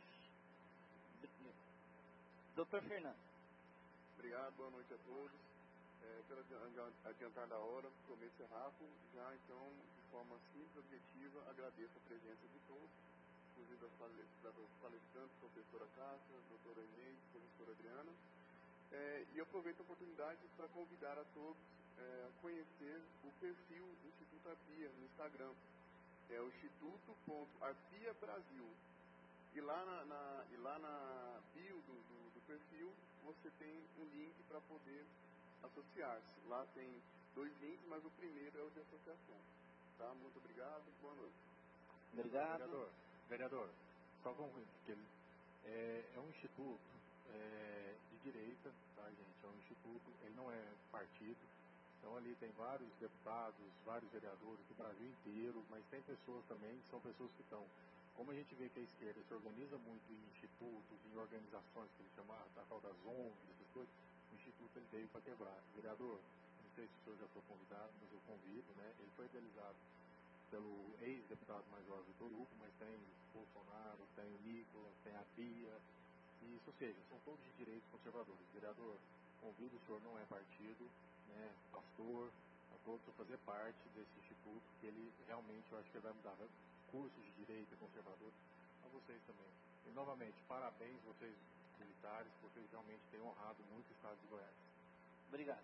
doutor Fernando. Obrigado, boa noite a todos. É, pelo adiantar da hora, prometo ser rápido. Já então, de forma simples, objetiva, agradeço a presença de todos, inclusive das palestrantes, professora Cássia, doutora Inês, professora Adriana. É, e aproveito a oportunidade para convidar a todos é, a conhecer o perfil do Instituto Arpia no Instagram. É o instituto.arpia Brasil. E lá na, na, e lá na bio do, do, do perfil você tem um link para poder associar-se. Lá tem dois links, mas o primeiro é o de associação. Tá? Muito obrigado, boa noite. Obrigado. Vereador, vereador só como que ele é, é um instituto é, de direita, tá, gente? É um instituto, ele não é partido. Então ali tem vários deputados, vários vereadores do Brasil inteiro, mas tem pessoas também, que são pessoas que estão. Como a gente vê que a esquerda se organiza muito em institutos, em organizações que ele chama da tal das O N Gs, essas coisas, o instituto ele veio para quebrar. Vereador, não sei se o senhor já foi convidado, mas eu convido, né? Ele foi idealizado pelo ex-deputado Major Vitor Hugo, mas tem Bolsonaro, tem o Nicolas, tem a Bia, e isso, ou seja, são todos de direitos conservadores. Vereador, convido, o senhor não é partido, né, pastor, a todos a fazer parte desse instituto, que ele realmente, eu acho que ele vai mudar cursos de direito conservador a vocês também. E novamente, parabéns vocês militares, vocês realmente têm honrado muito o estado de Goiás. Obrigado.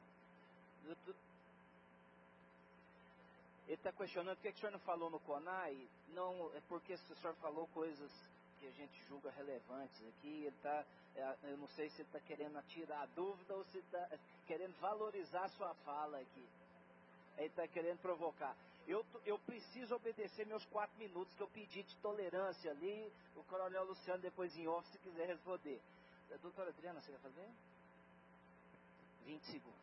Ele está questionando por que o senhor não falou no CONAI. Não, é porque o senhor falou coisas que a gente julga relevantes aqui. Ele tá, eu não sei se ele está querendo tirar a dúvida ou se está querendo valorizar a sua fala aqui. Ele está querendo provocar. Eu, eu preciso obedecer meus quatro minutos que eu pedi de tolerância ali. O Coronel Luciano depois em off, se quiser responder. A doutora Adriana, você quer fazer? vinte segundos.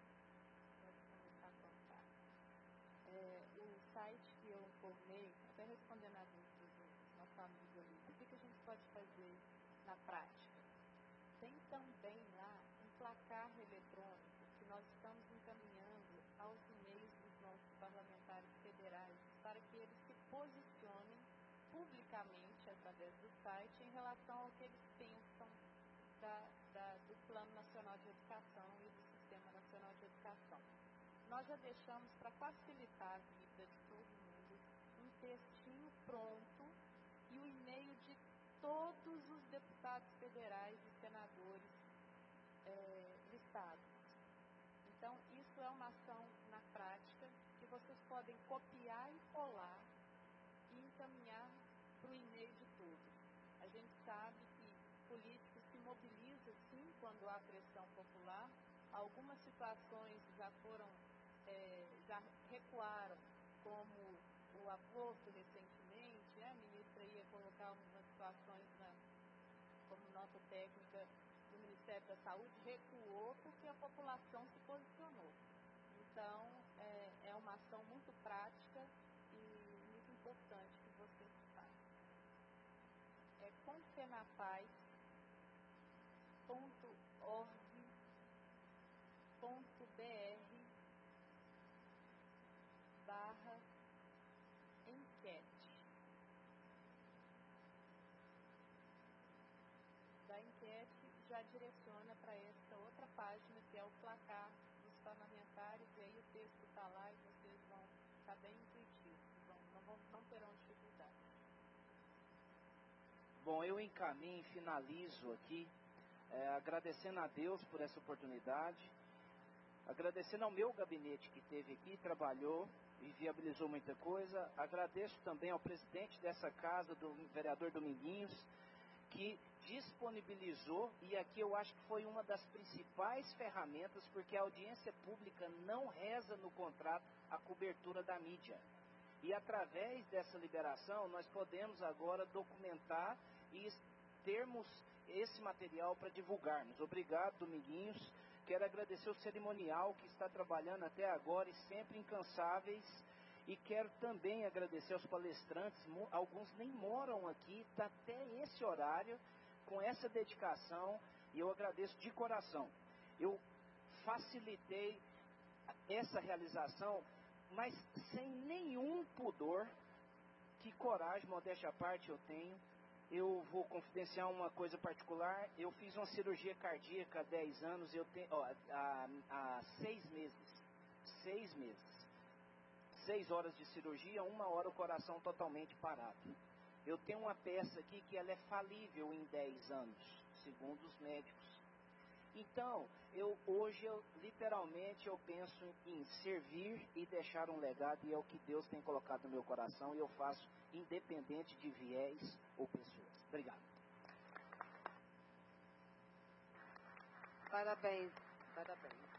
É, o site que eu formei, até respondendo a dúvida do nosso amigo ali, o que, que a gente pode fazer na prática? Tem também lá um placar eletrônico que nós estamos encaminhando aos e-mails dos nossos parlamentares federais para que eles se posicionem publicamente através do site em relação ao que eles pensam da, da, do Plano Nacional de Educação e do Sistema Nacional de Educação. Nós já deixamos, para facilitar a vida de todo mundo, um textinho pronto e o e-mail de todos os deputados federais e senadores é, listados. Então, isso é uma ação na prática que vocês podem copiar e colar e encaminhar para o e-mail de todos. A gente sabe que políticos se mobilizam, sim, quando há pressão popular. Algumas situações já foram É, já recuaram, como o aborto recentemente, né? A ministra ia colocar umas situações na, como nota técnica do Ministério da Saúde, recuou porque a população se posicionou. Então, é, é uma ação muito prática e muito importante que vocês façam. É confenapaz ponto org ponto br Bom, eu encaminho e finalizo aqui, é, agradecendo a Deus por essa oportunidade, agradecendo ao meu gabinete que esteve aqui, trabalhou e viabilizou muita coisa. Agradeço também ao presidente dessa casa, do vereador Dominguinhos, que disponibilizou, e aqui eu acho que foi uma das principais ferramentas, porque a audiência pública não reza no contrato a cobertura da mídia. E através dessa liberação, nós podemos agora documentar e termos esse material para divulgarmos. Obrigado, Dominguinhos. Quero agradecer o cerimonial que está trabalhando até agora e sempre incansáveis. E quero também agradecer aos palestrantes, alguns nem moram aqui, está até esse horário, com essa dedicação, e eu agradeço de coração. Eu facilitei essa realização, mas sem nenhum pudor. Que coragem, modéstia à parte, eu tenho. Eu vou confidenciar uma coisa particular. Eu fiz uma cirurgia cardíaca há dez anos, eu tenho, ó, há, há seis meses. Seis meses. Seis horas de cirurgia, uma hora o coração totalmente parado. Eu tenho uma peça aqui que ela é falível em dez anos, segundo os médicos. Então, eu, hoje, eu, literalmente, eu penso em servir e deixar um legado, e é o que Deus tem colocado no meu coração, e eu faço independente de viés ou pessoas. Obrigado. Parabéns, parabéns.